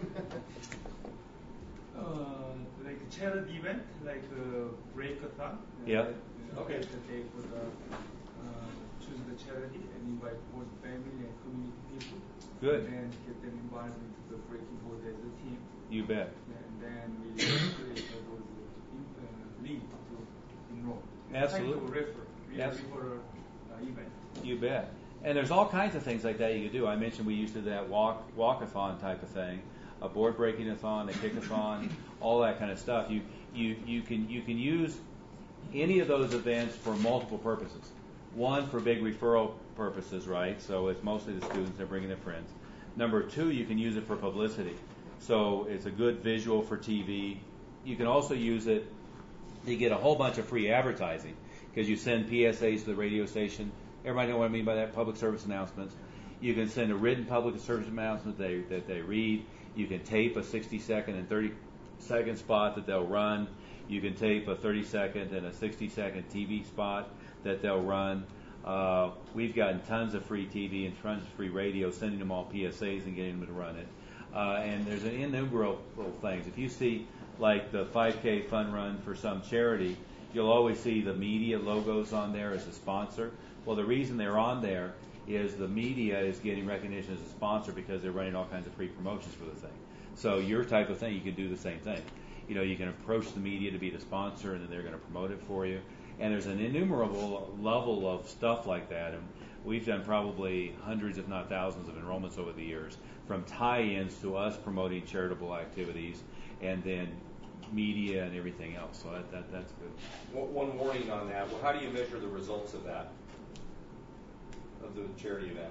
Like charity event, like breakathon. Yeah. Okay. They could choose the charity and invite both family and community people. Good. And get them involved into the breaking board as a team. You bet. And then we create those link to enroll. Absolutely. Kind of refer event. You bet. And there's all kinds of things like that you could do. I mentioned we used to do that walkathon type of thing, a board breaking-a-thon, a kick-a-thon, all that kind of stuff. You can use any of those events for multiple purposes. One, for big referral purposes, right? So it's mostly the students, they're bringing their friends. Number two, you can use it for publicity. So it's a good visual for TV. You can also use it to get a whole bunch of free advertising because you send PSAs to the radio station. Everybody know what I mean by that? Public service announcements. You can send a written public service announcement that they read. You can tape a 60-second and 30-second spot that they'll run. You can tape a 30-second and a 60-second TV spot that they'll run. We've gotten tons of free TV and tons of free radio, sending them all PSAs and getting them to run it. And there's an innumerable things. If you see like the 5K fun run for some charity, you'll always see the media logos on there as a sponsor. Well, the reason they're on there is the media is getting recognition as a sponsor because they're running all kinds of free promotions for the thing. So your type of thing, you can do the same thing. You can approach the media to be the sponsor, and then they're going to promote it for you. And there's an innumerable level of stuff like that. And we've done probably hundreds, if not thousands, of enrollments over the years, from tie-ins to us promoting charitable activities, and then media and everything else. So that's good. One warning on that. Well, how do you measure the results of that, of the charity event?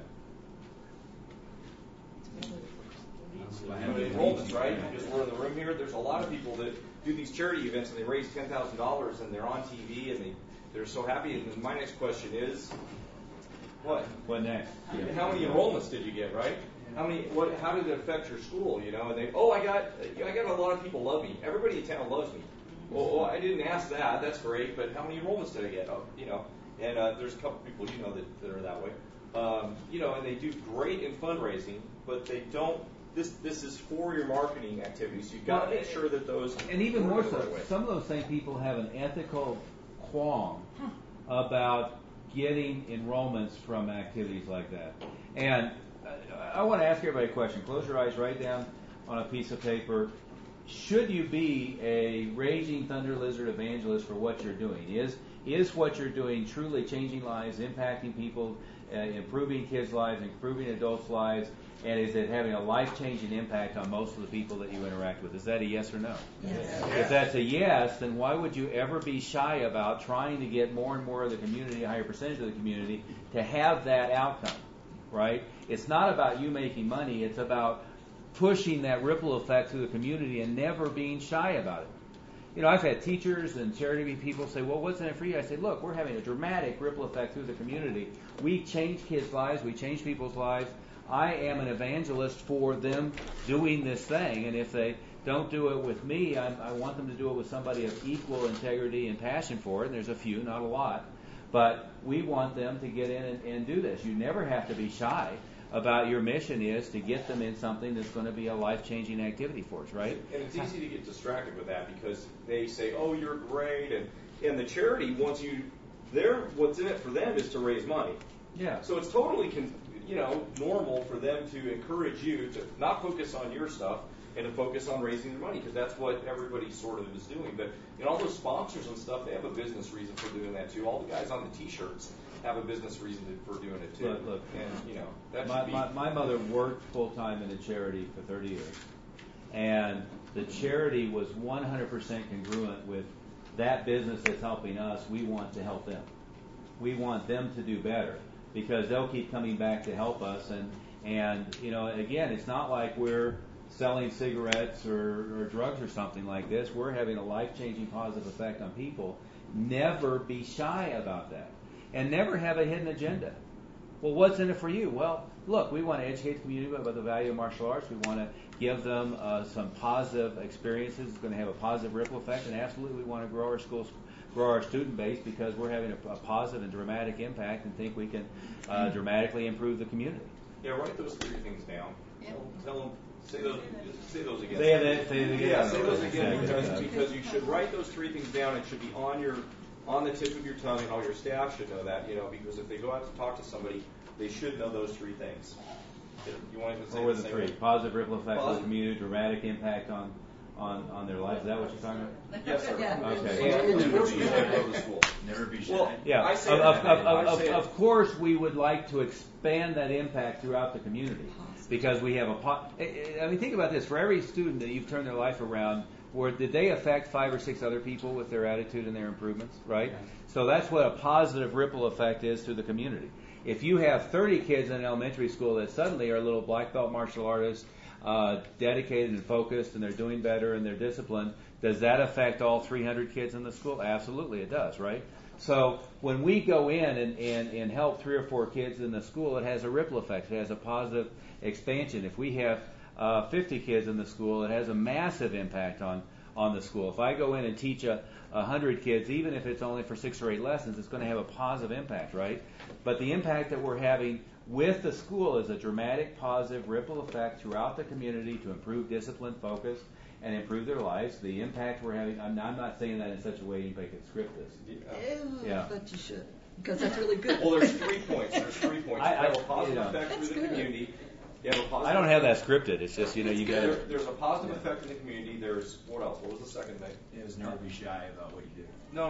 Enrollments, right? Because we're in the room here. There's a lot of people that do these charity events and they raise $10,000 and they're on TV and they're so happy. And my next question is, what? What next? Yeah. How many enrollments did you get, right? How did it affect your school? And I got a lot of people love me. Everybody in town loves me. Well, I didn't ask that. That's great, but how many enrollments did I get? And there's a couple people that are that way. And they do great in fundraising, but they don't. This is for your marketing activities. You've got to make sure that those. And even more so, some of those same people have an ethical qualm about getting enrollments from activities like that. And I want to ask everybody a question. Close your eyes, write down on a piece of paper. Should you be a raging thunder lizard evangelist for what you're doing? Is what you're doing truly changing lives, impacting people, improving kids' lives, improving adults' lives, and is it having a life-changing impact on most of the people that you interact with? Is that a yes or no? Yes. If that's a yes, then why would you ever be shy about trying to get more and more of the community, a higher percentage of the community, to have that outcome, right? It's not about you making money. It's about pushing that ripple effect through the community and never being shy about it. I've had teachers and charity people say, well, what's in it for you? I say, look, we're having a dramatic ripple effect through the community. We change kids' lives. We change people's lives. I am an evangelist for them doing this thing, and if they don't do it with me, I want them to do it with somebody of equal integrity and passion for it, and there's a few, not a lot, but we want them to get in and do this. You never have to be shy about your mission is to get them in something that's going to be a life-changing activity for us, right? And it's easy to get distracted with that because they say, oh, you're great, and the charity wants you, what's in it for them is to raise money. Yeah. So it's totally normal for them to encourage you to not focus on your stuff and to focus on raising their money, because that's what everybody sort of is doing. But all those sponsors and stuff, they have a business reason for doing that too. All the guys on the T-shirts have a business reason for doing it too. Look, and that should be. My mother worked full time in a charity for 30 years, and the charity was 100% congruent with that business that's helping us. We want to help them. We want them to do better because they'll keep coming back to help us. And again, it's not like we're selling cigarettes or drugs or something like this. We're having a life-changing positive effect on people. Never be shy about that. And never have a hidden agenda. Well, what's in it for you? Well, look, we want to educate the community about the value of martial arts. We want to give them some positive experiences. It's going to have a positive ripple effect. And absolutely we want to grow our schools, grow our student base because we're having a positive and dramatic impact and think we can dramatically improve the community. Yeah, write those 3 things down. Tell them. Say those again. Say it again. Yeah, say those again because you should write those 3 things down. It should be on the tip of your tongue, and all your staff should know that. Because if they go out to talk to somebody, they should know those 3 things. You want to say what were the the same 3? way? Positive ripple effect on the community, dramatic impact on their lives. Is that what you're talking about? Yes, sir. Yeah. Okay. And of course, we want to go to school. Never be shy. Well, Yeah. I say that. Of course, we would like to expand that impact throughout the community because we have think about this. For every student that you've turned their life around, did they affect 5 or 6 other people with their attitude and their improvements, right? So that's what a positive ripple effect is to the community. If you have 30 kids in elementary school that suddenly are little black belt martial artists, dedicated and focused, and they're doing better and they're disciplined, does that affect all 300 kids in the school? Absolutely it does, right? So when we go in and help 3 or 4 kids in the school, it has a ripple effect. It has a positive expansion. If we have 50 kids in the school, it has a massive impact on the school. If I go in and teach 100 kids, even if it's only for 6 or 8 lessons, it's going to have a positive impact, right? But the impact that we're having with the school is a dramatic positive ripple effect throughout the community to improve discipline, focus, and improve their lives. The impact we're having, I'm not saying that in such a way anybody could script this. Yeah. But you should, because that's really good. Well, there's 3 points. You have a positive effect through the community. I don't have that scripted. It's just, you got to. There's a positive effect in the community. There's, what else? What was the second thing? Is never be shy about what you do. No.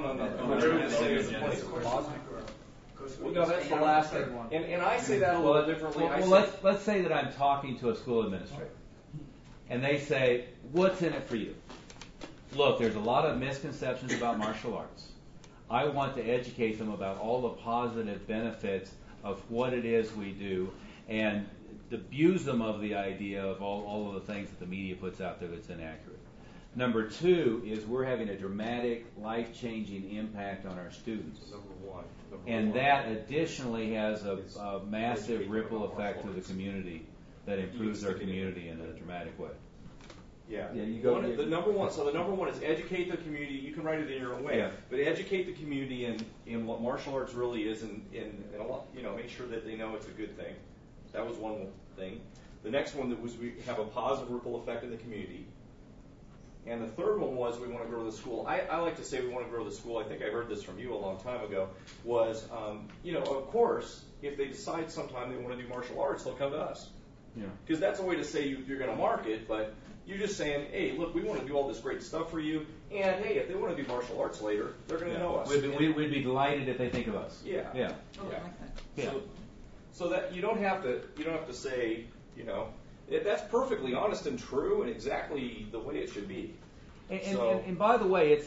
Well, no, that's the last thing. And I say that a little differently. Let's say that I'm talking to a school administrator, and they say, what's in it for you? Look, there's a lot of misconceptions about martial arts. I want to educate them about all the positive benefits of what it is we do, and abuse them of the idea of all of the things that the media puts out there that's inaccurate. Number 2 is we're having a dramatic, life-changing impact on our students. And that additionally has a massive ripple effect to the community that improves our community in a dramatic way. Yeah. You go. The number one is educate the community. You can write it in your own way, but educate the community in what martial arts really is, and a lot, make sure that they know it's a good thing. That was one thing. The next one that was we have a positive ripple effect in the community. And the third one was we want to grow the school. I like to say we want to grow the school. I think I heard this from you a long time ago. Was of course, if they decide sometime they want to do martial arts, they'll come to us. Yeah. Because that's a way to say you're going to market, but you're just saying, hey, look, we want to do all this great stuff for you, and hey, if they want to do martial arts later, they're going to know us. We'd be delighted if they think of us. Yeah. Yeah. Oh, I like that. Yeah. So that you don't have to say, that's perfectly honest and true and exactly the way it should be. And by the way,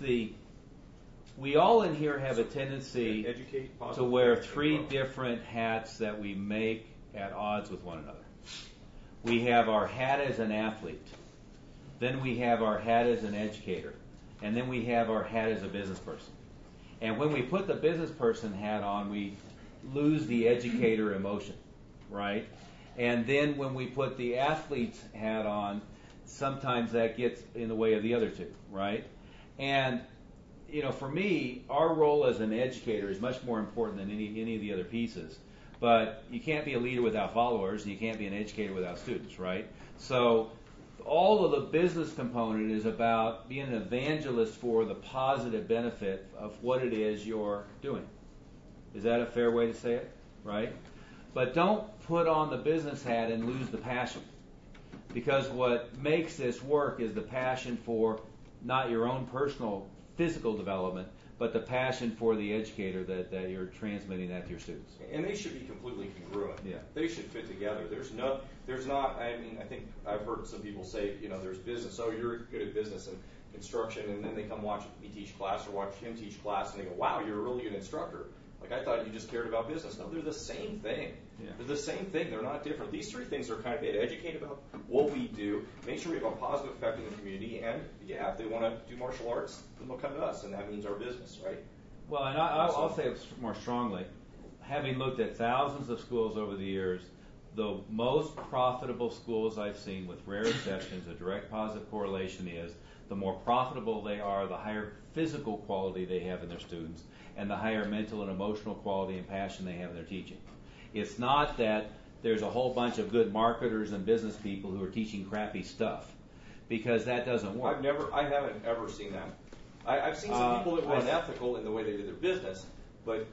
we all in here have a tendency to wear 3 different hats that we make at odds with one another. We have our hat as an athlete, then we have our hat as an educator, and then we have our hat as a business person. And when we put the business person hat on, we lose the educator emotion, right? And then when we put the athlete's hat on, sometimes that gets in the way of the other 2, right? And, for me, our role as an educator is much more important than any of the other pieces. But you can't be a leader without followers, and you can't be an educator without students, right? So all of the business component is about being an evangelist for the positive benefit of what it is you're doing. Is that a fair way to say it? Right? But don't put on the business hat and lose the passion. Because what makes this work is the passion for not your own personal physical development, but the passion for the educator that you're transmitting that to your students. And they should be completely congruent. Yeah. They should fit together. There's not, I mean, I think I've heard some people say, there's business. Oh, you're good at business and instruction, and then they come watch me teach class or watch him teach class, and they go, wow, you're a really good instructor. Like, I thought you just cared about business. No, they're the same thing. Yeah. They're the same thing. They're not different. These three things are kind of it. Educate about what we do, make sure we have a positive effect in the community, and, yeah, if they want to do martial arts, then they'll come to us, and that means our business, right? Well, and I'll say it more strongly. Having looked at thousands of schools over the years, the most profitable schools I've seen, with rare exceptions, a direct positive correlation is the more profitable they are, the higher physical quality they have in their students, and the higher mental and emotional quality and passion they have in their teaching. It's not that there's a whole bunch of good marketers and business people who are teaching crappy stuff, because that doesn't work. I haven't ever seen that. I've seen some people that were unethical in the way they did their business, but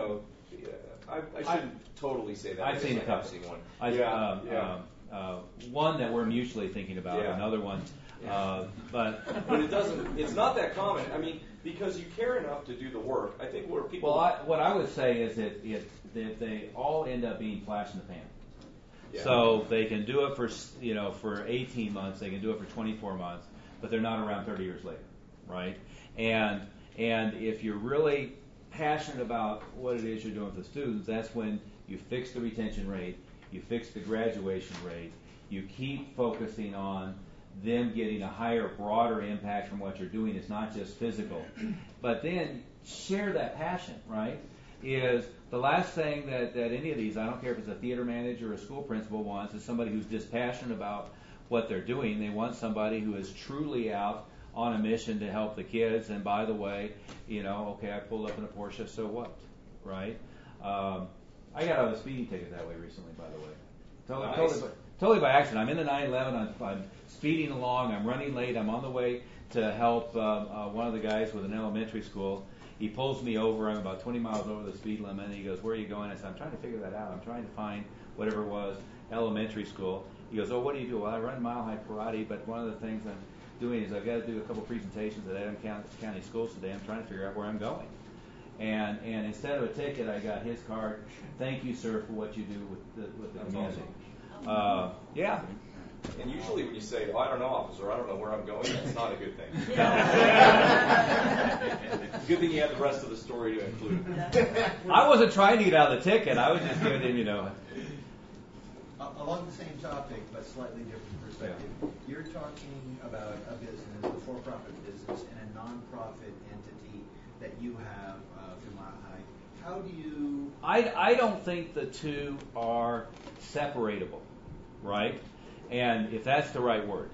I shouldn't totally say that. I've seen a couple. I've seen one. One that we're mutually thinking about. Yeah. Another one, but it doesn't. It's not that common. I mean, because you care enough to do the work. I think where people. Well, what I would say is that they all end up being flash in the pan. Yeah. So they can do it for 18 months. They can do it for 24 months, but they're not around 30 years later, right? And if you're really passionate about what it is you're doing for the students, that's when you fix the retention rate, you fix the graduation rate, you keep focusing on them getting a higher, broader impact from what you're doing. It's not just physical. But then share that passion, right? Is the last thing that any of these, I don't care if it's a theater manager or a school principal wants, is somebody who's just passionate about what they're doing. They want somebody who is truly out on a mission to help the kids. And by the way, okay, I pulled up in a Porsche, so what, right? I got out of a speeding ticket that way recently, by the way. Totally by accident. I'm in the 911. I'm speeding along. I'm running late. I'm on the way to help one of the guys with an elementary school. He pulls me over. I'm about 20 miles over the speed limit. And he goes, "Where are you going?" I said, "I'm trying to figure that out. I'm trying to find whatever it was, elementary school." He goes, "Oh, what do you do?" "Well, I run Mile High Karate, but one of the things I'm doing is I've got to do a couple presentations at Adams County Schools today. I'm trying to figure out where I'm going." And instead of a ticket, I got his card. "Thank you, sir, for what you do with the community." Awesome. Yeah. And usually when you say, "I don't know, officer, I don't know where I'm going," that's not a good thing. Good thing you had the rest of the story to include. I wasn't trying to get out of the ticket. I was just giving him, Along the same topic, but slightly different perspective. Yeah. You're talking about a business, a for-profit business, and a non-profit entity that you have through Mile High. How do you... I don't think the two are separatable, right? And if that's the right word.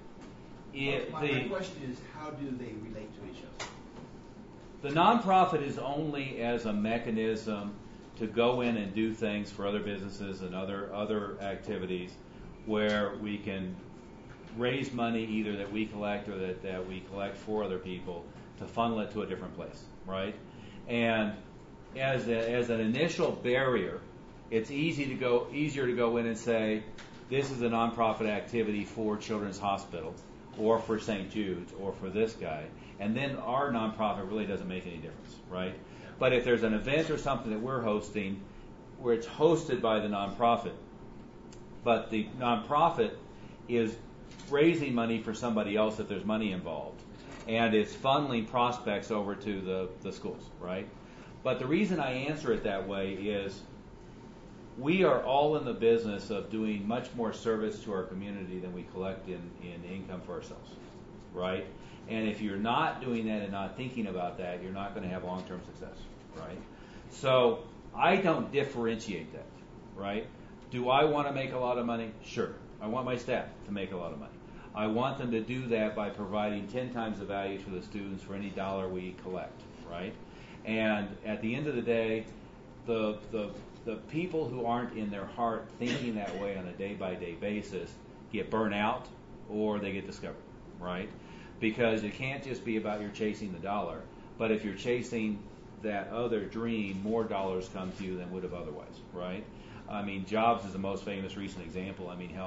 My question is, how do they relate to each other? The nonprofit is only as a mechanism to go in and do things for other businesses and other activities where we can raise money either that we collect or that we collect for other people to funnel it to a different place, right? And as an initial barrier, it's easier to go in and say, this is a nonprofit activity for Children's Hospital or for St. Jude's or for this guy, and then our nonprofit really doesn't make any difference, right? But if there's an event or something that we're hosting where it's hosted by the nonprofit, but the nonprofit is raising money for somebody else if there's money involved, and it's funneling prospects over to the schools, right? But the reason I answer it that way is we are all in the business of doing much more service to our community than we collect in income for ourselves, right? And if you're not doing that and not thinking about that, you're not going to have long-term success, right? So I don't differentiate that, right? Do I want to make a lot of money? Sure. I want my staff to make a lot of money. I want them to do that by providing 10 times the value to the students for any dollar we collect, right? And at the end of the day, the people who aren't in their heart thinking that way on a day-by-day basis get burnt out or they get discovered, right? Because it can't just be about you're chasing the dollar, but if you're chasing that other dream, more dollars come to you than would have otherwise, right? I mean, Jobs is the most famous recent example. I mean, hell,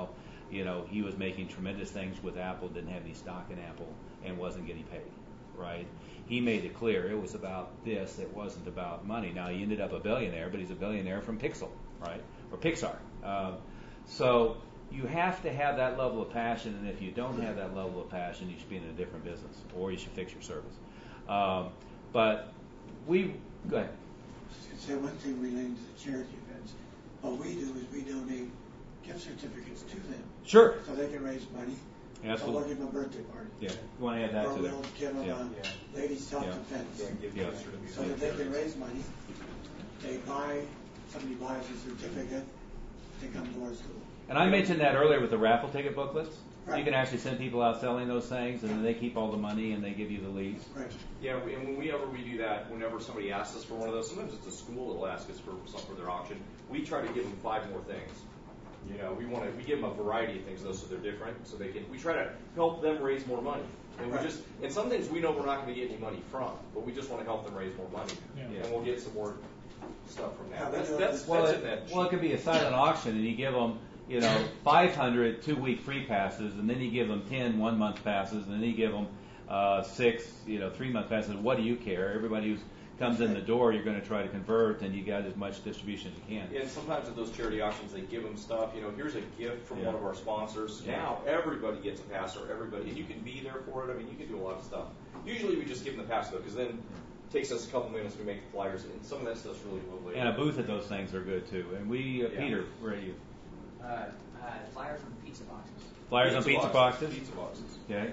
he was making tremendous things with Apple, didn't have any stock in Apple, and wasn't getting paid, right? He made it clear it was about this, it wasn't about money. Now, he ended up a billionaire, but he's a billionaire from Pixel, right? Or Pixar. So you have to have that level of passion, and if you don't have that level of passion, you should be in a different business, or you should fix your service. But go ahead. I was say one thing relating to the charity events. What we do is we donate gift certificates to them. Sure. So they can raise money. Absolutely. So we'll give them a birthday party. Yeah. You want to add that or to that? we'll give them a ladies' self-defense. So that they can raise money. Somebody buys a certificate to come to our school. And I mentioned that earlier with the raffle ticket booklets. Right. You can actually send people out selling those things, and then they keep all the money and they give you the leads. Right. Yeah, and whenever we do that, whenever somebody asks us for one of those, sometimes it's a school that'll ask us for something for their auction. We try to give them 5 more things. We give them a variety of things though, so they're different. So we try to help them raise more money. And and some things we know we're not going to get any money from, but we just want to help them raise more money, and we'll get some more stuff from that. It could be a silent auction, and you give them 500 2-week free passes, and then you give them 10 1-month passes, and then you give them 6 3-month passes. What do you care? Everybody who comes in the door, you're going to try to convert, and you got as much distribution as you can. And sometimes at those charity auctions, they give them stuff. Here's a gift from one of our sponsors. Now everybody gets a pass, or everybody, and you can be there for it. I mean, you can do a lot of stuff. Usually we just give them the pass though, because then it takes us a couple minutes to make the flyers, and some of that stuff's really lovely. And a booth at those things are good too. And Peter, where are you? Flyers on pizza boxes. Flyers on pizza boxes? Pizza boxes. Okay.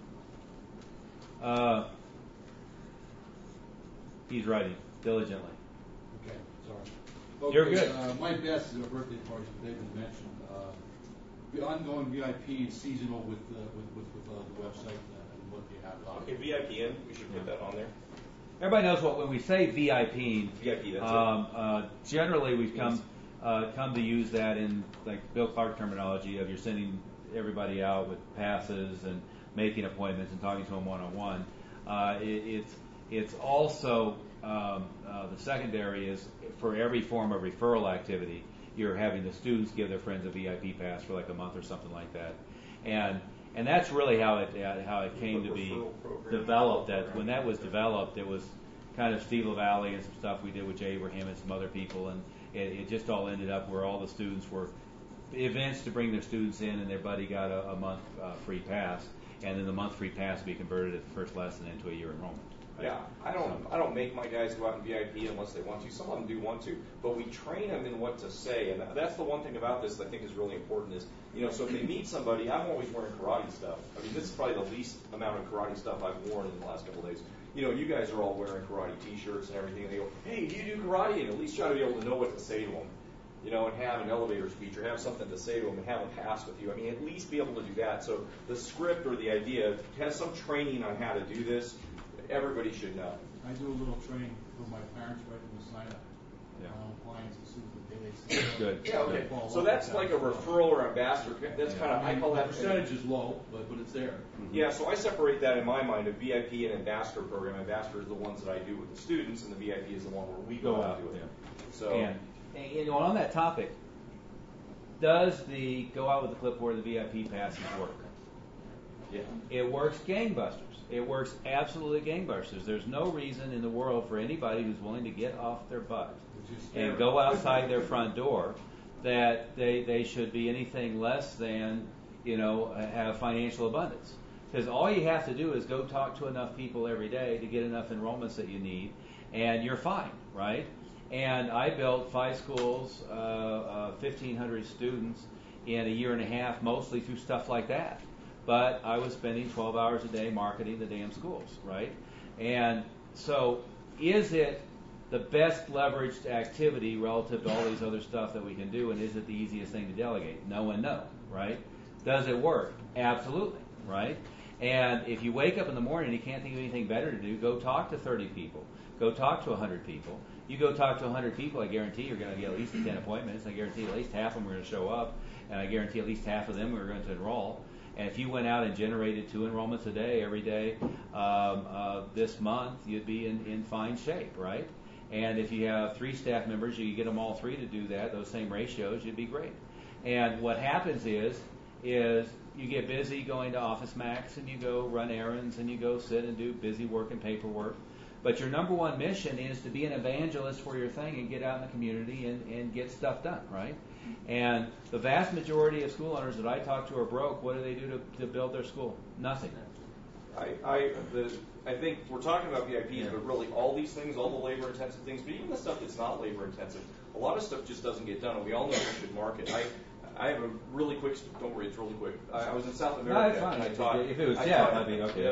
He's writing diligently. Okay, sorry. You're good. My best is a birthday party, as David mentioned. The ongoing VIP and seasonal with the website and what you have. Okay, VIP we should put that on there. Everybody knows when we say VIP, that's generally we've come to use that in like Bill Clark terminology of you're sending everybody out with passes and making appointments and talking to them one-on-one. It's also the secondary is for every form of referral activity, you're having the students give their friends a VIP pass for like a month or something like that, and that's really how it came to be developed. That when that was developed, it was kind of Steve LaValle and some stuff we did with Jay Abraham and some other people, and it just all ended up where all the students were events to bring their students in, and their buddy got a month free pass, and then the month free pass would be converted at the first lesson into a year enrollment. Yeah, I don't make my guys go out in VIP unless they want to. Some of them do want to, but we train them in what to say, and that's the one thing about this that I think is really important is, so if they meet somebody, I'm always wearing karate stuff. I mean, this is probably the least amount of karate stuff I've worn in the last couple of days. You guys are all wearing karate T-shirts and everything, and they go, hey, do you do karate? And at least try to be able to know what to say to them, and have an elevator speech or have something to say to them and have them pass with you. I mean, at least be able to do that. So the script or the idea has some training on how to do this. Everybody should know. I do a little training for my parents right in the sign up. Clients as soon as the day they Good. Yeah, okay. So that's like a referral or ambassador. That's kind of, I call that. The percentage is low, but it's there. Yeah, so I separate that in my mind, a VIP and ambassador program. Ambassador is the ones that I do with the students, and the VIP is the one where we go out and do it. So, and on that topic, does the go out with the clipboard, the VIP passes work? Yeah. It works gangbusters. It works absolutely gangbusters. There's no reason in the world for anybody who's willing to get off their butt and go outside their front door that they should be anything less than, have financial abundance. Because all you have to do is go talk to enough people every day to get enough enrollments that you need, and you're fine, right? And I built 5 schools, 1,500 students in a year and a half, mostly through stuff like that. But I was spending 12 hours a day marketing the damn schools, right? And so is it the best leveraged activity relative to all these other stuff that we can do, and is it the easiest thing to delegate? No and no, right? Does it work? Absolutely, right? And if you wake up in the morning and you can't think of anything better to do, go talk to 30 people. Go talk to 100 people. You go talk to 100 people, I guarantee you're going to get at least 10 appointments. I guarantee at least half of them are going to show up, and I guarantee at least half of them are going to enroll. And if you went out and generated 2 enrollments a day every day this month, you'd be in fine shape, right? And if you have 3 staff members, you get them all 3 to do that, those same ratios, you'd be great. And what happens is is you get busy going to Office Max and you go run errands and you go sit and do busy work and paperwork. But your number one mission is to be an evangelist for your thing and get out in the community and get stuff done, right? And the vast majority of school owners that I talk to are broke. What do they do to build their school? Nothing. I think we're talking about VIPs, but really all these things, all the labor-intensive things, but even the stuff that's not labor-intensive, a lot of stuff just doesn't get done, and we all know we should market. I have a really quick, don't worry, it's really quick. I was in South America. No, it's fine. And I taught, if it was Jeff, I'd be okay.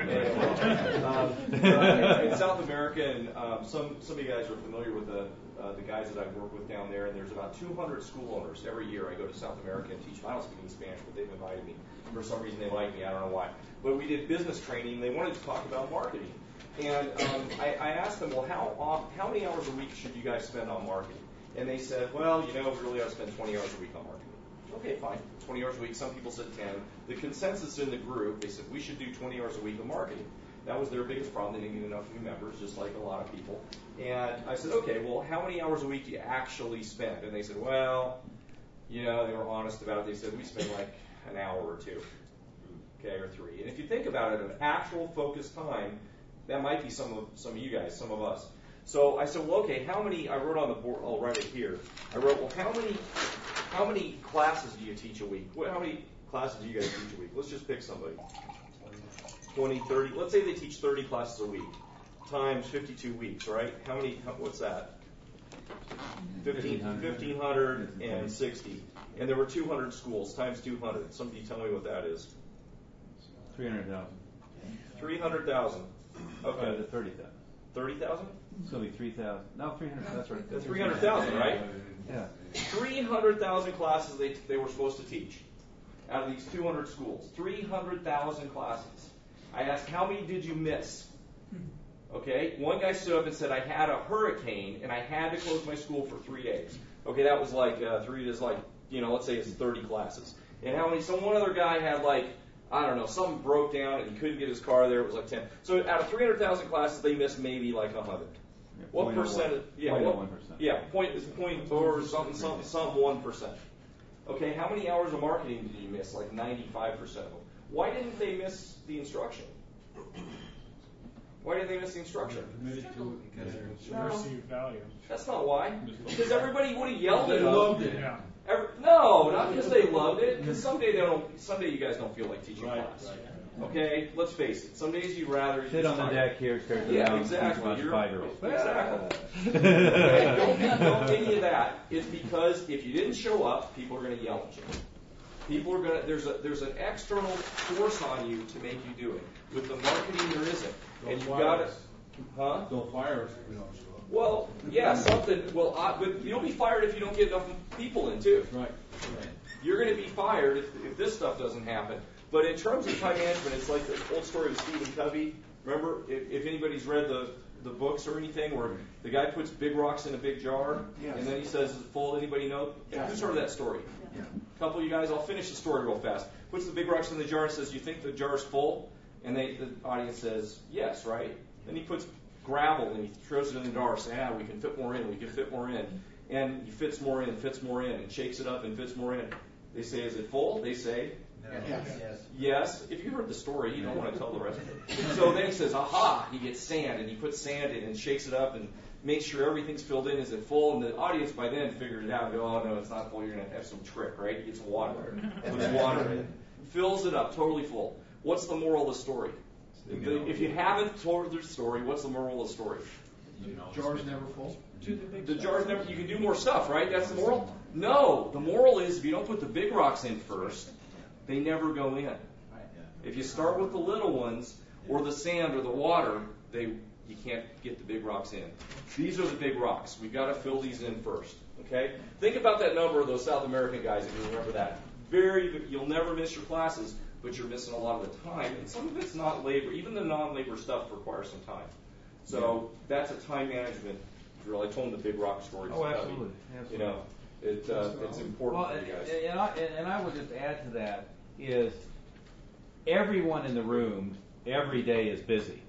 In South America, and some of you guys are familiar with the guys that I've worked with down there, and there's about 200 school owners every year. I go to South America and teach. I don't speak any Spanish, but they've invited me. For some reason, they like me. I don't know why. But we did business training. They wanted to talk about marketing. And I asked them, well, how many hours a week should you guys spend on marketing? And they said, well, we really ought to spend 20 hours a week on marketing. Okay, fine. 20 hours a week. Some people said 10. The consensus in the group, they said we should do 20 hours a week of marketing. That was their biggest problem. They didn't get enough new members, just like a lot of people. And I said, okay, well, how many hours a week do you actually spend? And they said, well, they were honest about it. They said, we spend like an hour or two, okay, or 3. And if you think about it, an actual focused time, that might be some of you guys, some of us. So I said, well, okay, how many, I wrote on the board, I'll write it here. I wrote, well, how many classes do you teach a week? How many classes do you guys teach a week? Let's just pick somebody. 20, 30, let's say they teach 30 classes a week, times 52 weeks, right? What's that? 1,560. And there were 200 schools, times 200. Somebody tell me what that is. 300,000. 300,000. Okay. 30,000. 30,000? It's going to be 3,000. No, 300. That's right. That's 300,000, right? Yeah. 300,000 classes they were supposed to teach out of these 200 schools. 300,000 classes. I asked, how many did you miss? Okay, one guy stood up and said, I had a hurricane and I had to close my school for 3 days. Okay, that was like 3 days, let's say it's 30 classes. And one other guy had something broke down and he couldn't get his car there. It was like 10. So out of 300,000 classes, they missed maybe like 100. What percent? Yeah, 0.1%. Yeah, point or something 1%. Okay, how many hours of marketing did you miss? Like 95% of them. Why didn't they miss the instruction? Why did they miss the instruction? Perceived value. That's not why. Because everybody would have yelled at them. They loved it. Yeah. No, not because they loved it. Because someday you guys don't feel like teaching class. Right. Okay, let's face it. Some days you'd rather sit on the deck here, stare at the ground, exactly. watch 5-year-olds. Exactly. Okay, don't any of that. It's because if you didn't show up, people are going to yell at you. People are going to. There's an external force on you to make you do it. With the marketing, there isn't, and you've got to. Huh? They'll fire us if we don't show up. Well, yeah, something. Well, but you'll be fired if you don't get enough people in too. Right. You're going to be fired if this stuff doesn't happen. But in terms of time management, it's like the old story of Stephen Covey. Remember, if anybody's read the books or anything, where the guy puts big rocks in a big jar, and then he says, "Is it full?" Anybody know? Yeah. Who's heard of that story? Yeah. A couple of you guys. I'll finish the story real fast. Puts the big rocks in the jar and says, "You think the jar's full?" And the audience says, "Yes," right? Then he puts gravel and he throws it in the jar, saying, "We can fit more in. We can fit more in." And he fits more in, and shakes it up and fits more in. They say, "Is it full?" They say, Yes. If you heard the story, you don't want to tell the rest of it. So then he says, aha, he gets sand, and he puts sand in and shakes it up and makes sure everything's filled in. Is it full? And the audience by then figured it out and go, oh, no, it's not full. You're going to have some trick, right? He gets water. Puts water in. Fills it up, totally full. What's the moral of the story? If you haven't told the story, what's the moral of the story? Jar's never full. The jar's never, you can do more stuff, right? That's the moral? No. The moral is if you don't put the big rocks in first, they never go in. If you start with the little ones, or the sand or the water, you can't get the big rocks in. These are the big rocks. We've got to fill these in first. Okay? Think about that number of those South American guys, if you remember that. You'll never miss your classes, but you're missing a lot of the time. And some of it's not labor. Even the non-labor stuff requires some time. So that's a time management drill. I told them the big rock story. Oh, absolutely. You know, it's important for you guys. And I would just add to that is everyone in the room every day is busy.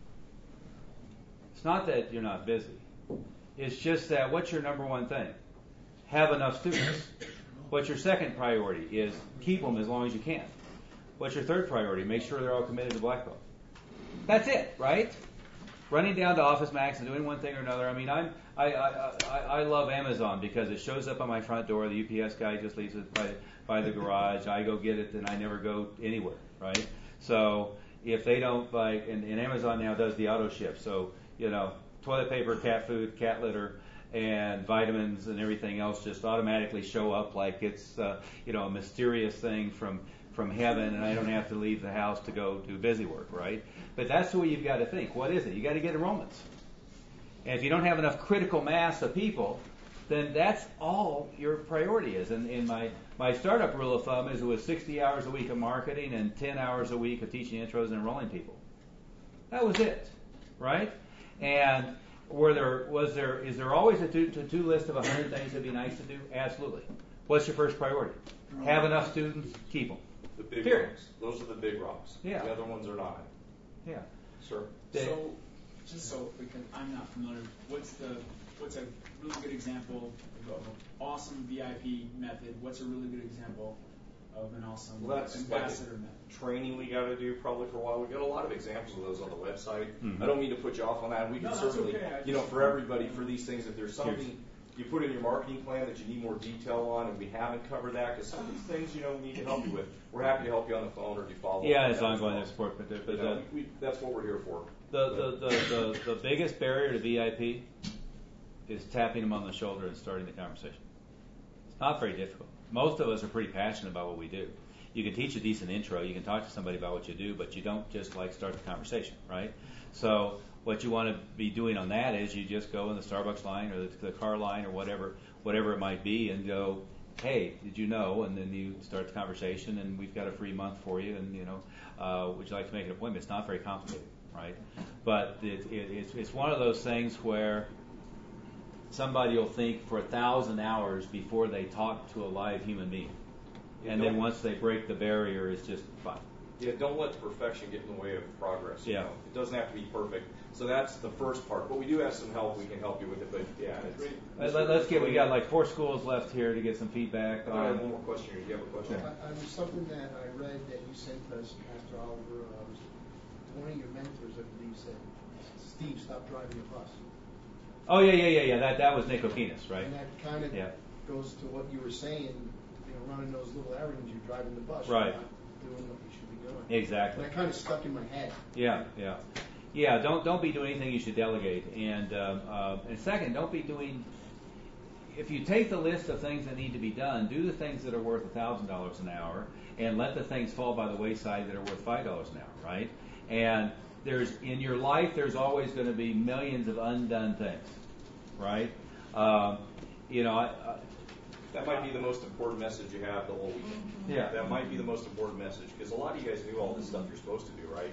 It's not that you're not busy. It's just that what's your number one thing? Have enough students. What's your second priority is keep them as long as you can. What's your third priority? Make sure they're all committed to black belt. That's it, right? Running down to Office Max and doing one thing or another. I mean, I love Amazon because it shows up on my front door. The UPS guy just leaves it by the garage. I go get it, and I never go anywhere, right? So if they don't and Amazon now does the auto ship. So, toilet paper, cat food, cat litter, and vitamins and everything else just automatically show up like it's a mysterious thing from heaven, and I don't have to leave the house to go do busy work, right? But that's the way you've got to think. What is it? You got to get enrollments. And if you don't have enough critical mass of people, then that's all your priority is. And in my startup rule of thumb is it was 60 hours a week of marketing and 10 hours a week of teaching intros and enrolling people. That was it, right? And is there always a to-do list of 100 things that'd be nice to do? Absolutely. What's your first priority? Have enough students, keep them. The big Period. rocks. Those are the big rocks. Yeah. The other ones are not. Yeah. Sir. So, just so because I'm not familiar, what's a really good example of an awesome VIP method? What's a really good example of an awesome ambassador method? Training we got to do probably for a while. We've got a lot of examples of those on the website. Mm-hmm. I don't mean to put you off on that. We can certainly, for everybody, for these things, if there's something you put in your marketing plan that you need more detail on, and we haven't covered that, because some of these things, we need to help you with. We're happy to help you on the phone or if you follow up. Yeah, it's ongoing support, but that's what we're here for. The biggest barrier to VIP is tapping them on the shoulder and starting the conversation. It's not very difficult. Most of us are pretty passionate about what we do. You can teach a decent intro, you can talk to somebody about what you do, but you don't just start the conversation, right? So what you want to be doing on that is you just go in the Starbucks line or the car line or whatever it might be and go, hey, did you know? And then you start the conversation, and we've got a free month for you, and would you like to make an appointment? It's not very complicated, right? But it's one of those things where somebody will think for 1,000 hours before they talk to a live human being. And then once they break the barrier, it's just fine. Yeah, don't let perfection get in the way of progress. Yeah. It doesn't have to be perfect. So that's the first part. But we do have some help. We can help you with it. But yeah, we got 4 schools left here to get some feedback. I have one more question here. Do you have a question? Something that I read that you sent us, Pastor Oliver, one of your mentors, I believe, said, Steve, stop driving the bus. Oh, yeah. That was Nick Okinis, right? And that kind of goes to what you were saying, running those little errands, you're driving the bus. Right. You're not doing what you should be doing. Exactly. And that kind of stuck in my head. Yeah. Don't be doing anything you should delegate. And second, don't be doing. If you take the list of things that need to be done, do the things that are worth $1,000 an hour, and let the things fall by the wayside that are worth $5 an hour, right? And in your life, there's always going to be millions of undone things, right? That might be the most important message you have the whole weekend. Yeah. That might be the most important message, because a lot of you guys do all this stuff you're supposed to do, right?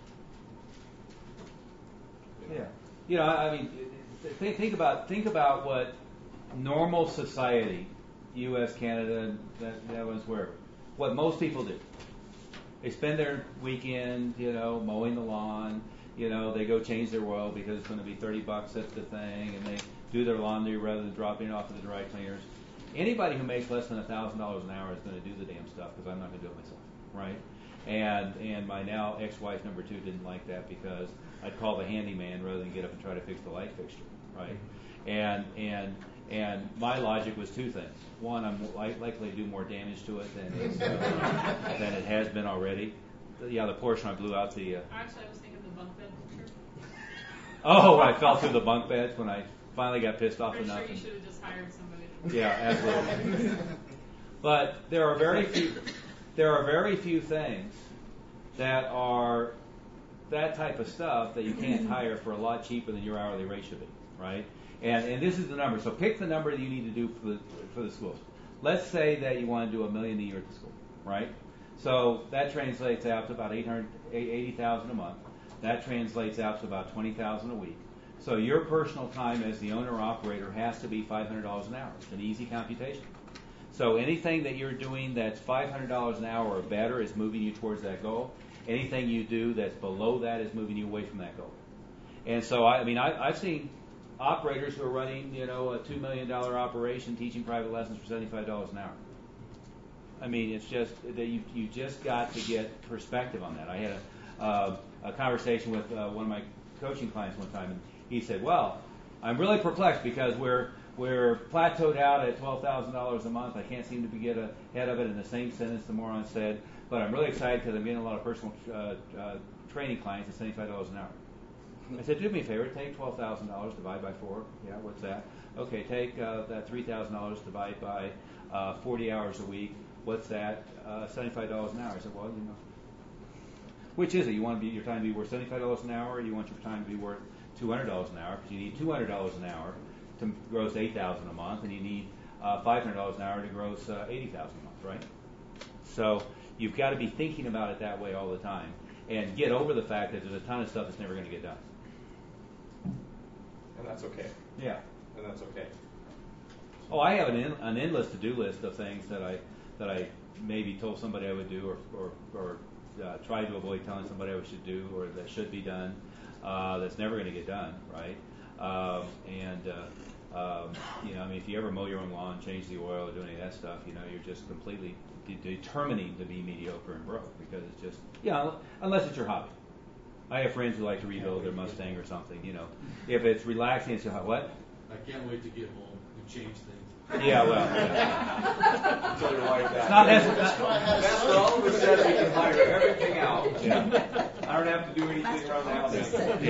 Yeah. Think about what normal society, U.S., Canada, that one's wherever, what most people do. They spend their weekend, mowing the lawn. They go change their oil because it's going to be $30 at the thing, and they do their laundry rather than dropping it off at the dry cleaners. Anybody who makes less than $1,000 an hour is going to do the damn stuff because I'm not going to do it myself, right? And my now ex-wife number 2 didn't like that because I'd call the handyman rather than get up and try to fix the light fixture, right? And my logic was 2 things. One, I'm likely to do more damage to it than it has been already. The portion I blew out the. Actually, I was thinking the bunk bed picture. Oh, I fell through the bunk beds when I finally got pissed off enough. I'm sure you should have just hired somebody. Yeah, absolutely. But there are very few things that are that type of stuff that you can't hire for a lot cheaper than your hourly rate should be, right? And this is the number. So pick the number that you need to do for the schools. Let's say that you want to do $1 million a year at the school, right? So that translates out to about $80,000 a month. That translates out to about $20,000 a week. So your personal time as the owner-operator has to be $500 an hour. It's an easy computation. So anything that you're doing that's $500 an hour or better is moving you towards that goal. Anything you do that's below that is moving you away from that goal. And so, I've seen operators who are running, a $2 million operation teaching private lessons for $75 an hour. I mean, it's just that you just got to get perspective on that. I had a conversation with one of my coaching clients one time, and he said, "Well, I'm really perplexed because we're plateaued out at $12,000 a month. I can't seem to get ahead of it." In the same sentence, the moron said, "But I'm really excited because I'm getting a lot of personal training clients at $75 an hour." I said, "Do me a favor, take $12,000, divide by 4. Yeah, what's that? Okay, take that $3,000, divide by 40 hours a week. What's that? $75 an hour." I said, "Well, you know, which is it? You want your time to be worth $75 an hour, or you want your time to be worth $200 an hour? Because you need $200 an hour to gross $8,000 a month, and you need $500 an hour to gross $80,000 a month, right?" So you've got to be thinking about it that way all the time, and get over the fact that there's a ton of stuff that's never going to get done. And that's okay. Yeah. And that's okay. Oh, I have an endless to-do list of things that I maybe told somebody I would do, or tried to avoid telling somebody I should do, or that should be done. That's never going to get done, right? You know, I mean, if you ever mow your own lawn, change the oil, or do any of that stuff, you know, you're just completely determining to be mediocre and broke, because it's just, unless it's your hobby. I have friends who like to rebuild their Mustang or something, you know. If it's relaxing, it's your hobby. What? I can't wait to get home and change things. Yeah, well. Tell your wife that. It's not necessary. That's what all of us said. We can hire everything out. Yeah. I don't have to do anything around the house.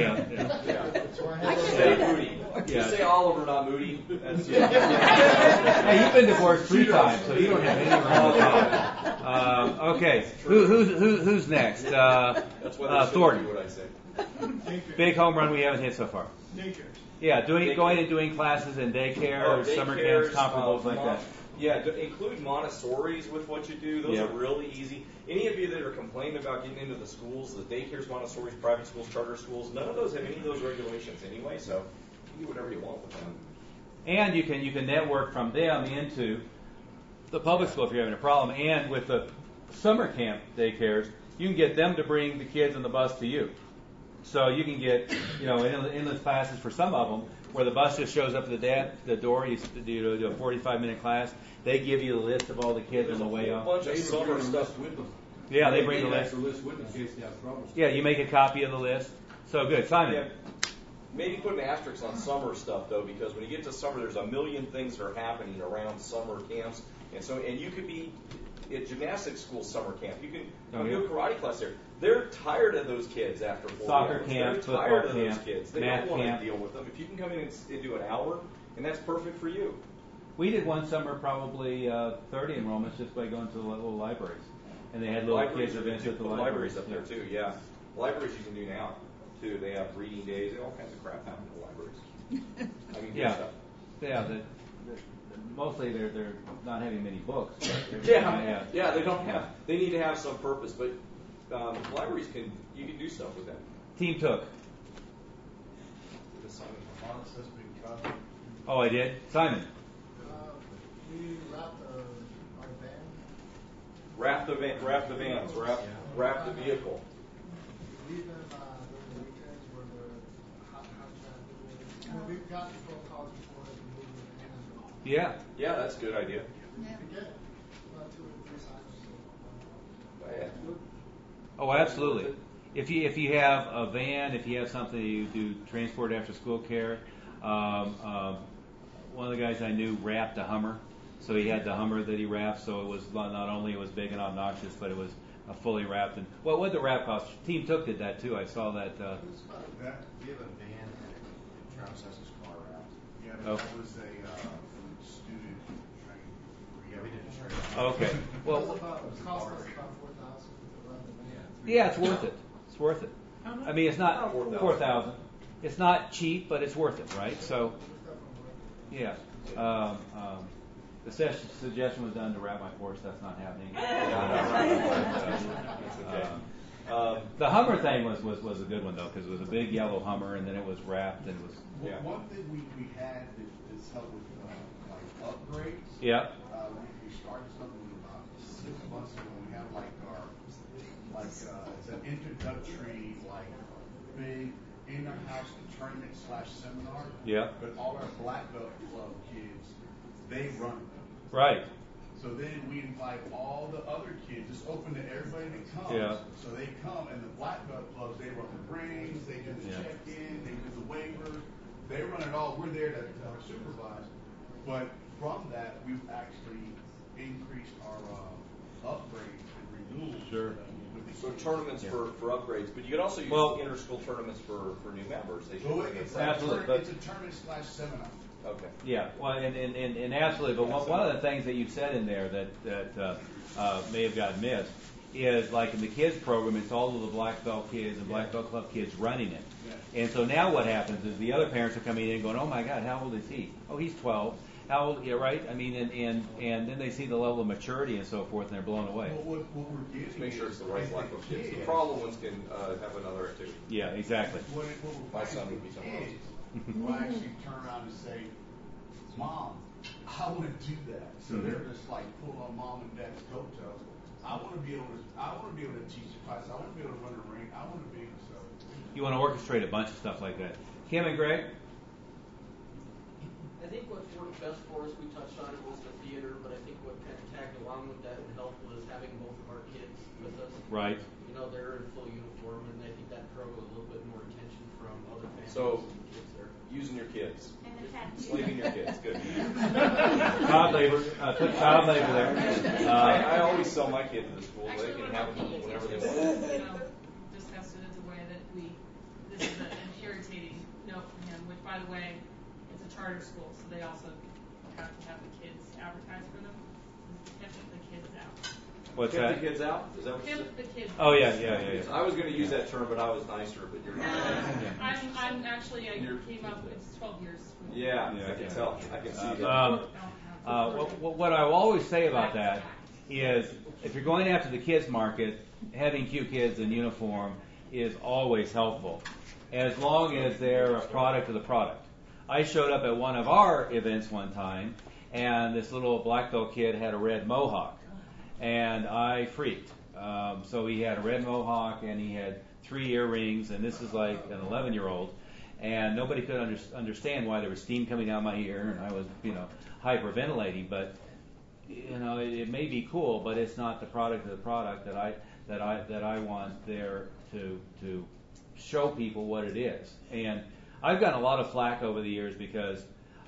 Yeah. Say Moody. Just say Oliver, not Moody. That's Hey, you've been divorced 3 times, so you don't have any wrong with that. Okay, who's next? That's why Thornton. What I say. Big home run we haven't hit so far. Daycare. Yeah, going and doing classes in daycare or summer camps, comparables like that. Yeah, include Montessori's with what you do. Those are really easy. Any of you that are complaining about getting into the schools, the daycares, Montessori's, private schools, charter schools, none of those have any of those regulations anyway, so you can do whatever you want with them. And you can network from them into the public school if you're having a problem. And with the summer camp daycares, you can get them to bring the kids on the bus to you. So you can get, endless classes for some of them, where the bus just shows up at the door. You do a 45-minute class. They give you the list of all the kids on the way off. A bunch of summer stuff with them. Yeah, they bring the list. with them in case they have trouble. Yeah, you make a copy of the list. So good, Simon. Yeah. Maybe put an asterisk on summer stuff though, because when you get to summer, there's a million things that are happening around summer camps, and you could be at gymnastics school summer camp. You can do a karate class there. They're tired of those kids after 4 Soccer hours. camp, They're football tired of camp, those kids. They math don't want camp. to deal with them. If you can come in and do an hour, and that's perfect for you. We did one summer probably 30 enrollments just by going to the little libraries, and they had little kids events at the libraries up there too. Yeah, libraries you can do now too. They have reading days. All kinds of crap happen in the libraries. I mean, good stuff. Yeah. Mostly they're not having many books. Yeah, they don't have. They need to have some purpose, but libraries you can do stuff with them. Team took. Oh, I did. Simon. We wrapped our van. Wrap the vans. Wrap the vehicle. Leave them during the weekends where the hot traffic. We've gotten phone calls before that we move the van as well. Yeah. Yeah, that's a good idea. Yeah. About 2 or 3 cycles. Oh, absolutely. If you have a van, if you have something that you do transport after school care, one of the guys I knew wrapped a Hummer, so he had the Hummer that he wrapped. So it was not only it was big and obnoxious, but it was fully wrapped. And what would the wrap cost? Team Took did that too. I saw that. We have a van and Travis has his car wrapped. Yeah, that was a student training. Yeah, we did a training. Okay. Well, it cost us about $4,000 to run the van. Yeah, it's worth it. It's worth it. I mean, it's not 4,000. It's not cheap, but it's worth it, right? So, yeah. The suggestion was done to wrap my Porsche. That's not happening. The Hummer thing was a good one though, because it was a big yellow Hummer, and then it was wrapped and it was. Yeah. One thing we had that's helped with like upgrades. Yeah. We started something about 6 months ago. We have it's an introductory big in-house tournament / seminar. Yeah. But all our Black Belt Club kids, they run it. Right. So then we invite all the other kids, just open to everybody that comes. Yeah. So they come, and the black belt clubs, they run the rings, they do the check-in, they do the waivers, they run it all. We're there to supervise. But from that, we've actually increased our upgrades and renewals. Sure. So tournaments for upgrades, but you can also use inter-school tournaments for new members. They should it's a tournament / seminar. Okay. Yeah, well, and absolutely. But one of the things that you've said in there that may have gotten missed is, like in the kids program, it's all of the black belt kids and black belt club kids running it. And so now what happens is the other parents are coming in and going, "Oh my God, how old is he? Oh, he's 12. How old? Yeah, right. I mean, and then they see the level of maturity and so forth, and they're blown away." Well, what we're getting Just make sure it's the right black belt kids. The problem ones can have another activity. Yeah, exactly. My son would be something else. Will actually turn around and say, "Mom, I want to do that." So they're just like pull on mom and dad's coattails. I want to be able to teach the class. I want to be able to run a ring. I want to be so. You want to orchestrate a bunch of stuff like that. Kim and Greg? I think what worked best for us, we touched on it, was the theater, but I think what kind of tagged along with that and helped was having both of our kids with us. Right. You know, they're in full uniform, and I think that drew a little bit more attention from other families So, and kids there. using your kids. And the tattoos. Sleeping your kids. Good. Child labor. Put child labor there. I always sell my kid to the school. Actually, They can one of have our them PE whenever they teachers, want. discussed it as a way that this is an irritating note for him, which, by the way, it's a charter school, so they also have to have the kids advertise for them. Pimp the kids out. What's Pimp that? the kids out? Is that what you Pimp said? the kids Oh, out. yeah. I was going to use that term, but I was nicer, but you're not. I'm actually, I came up with 12 years. Yeah, I can tell. I can see that. What I will always say about that is, if you're going after the kids market, having cute kids in uniform is always helpful, as long as they're a product of the product. I showed up at one of our events one time, and this little black belt kid had a red mohawk, and I freaked. So he had a red mohawk, and he had 3 earrings, and this is like an 11-year-old, and nobody could understand why there was steam coming out my ear, and I was, hyperventilating. But it may be cool, but it's not the product of the product that I want there to show people what it is. And I've gotten a lot of flack over the years because,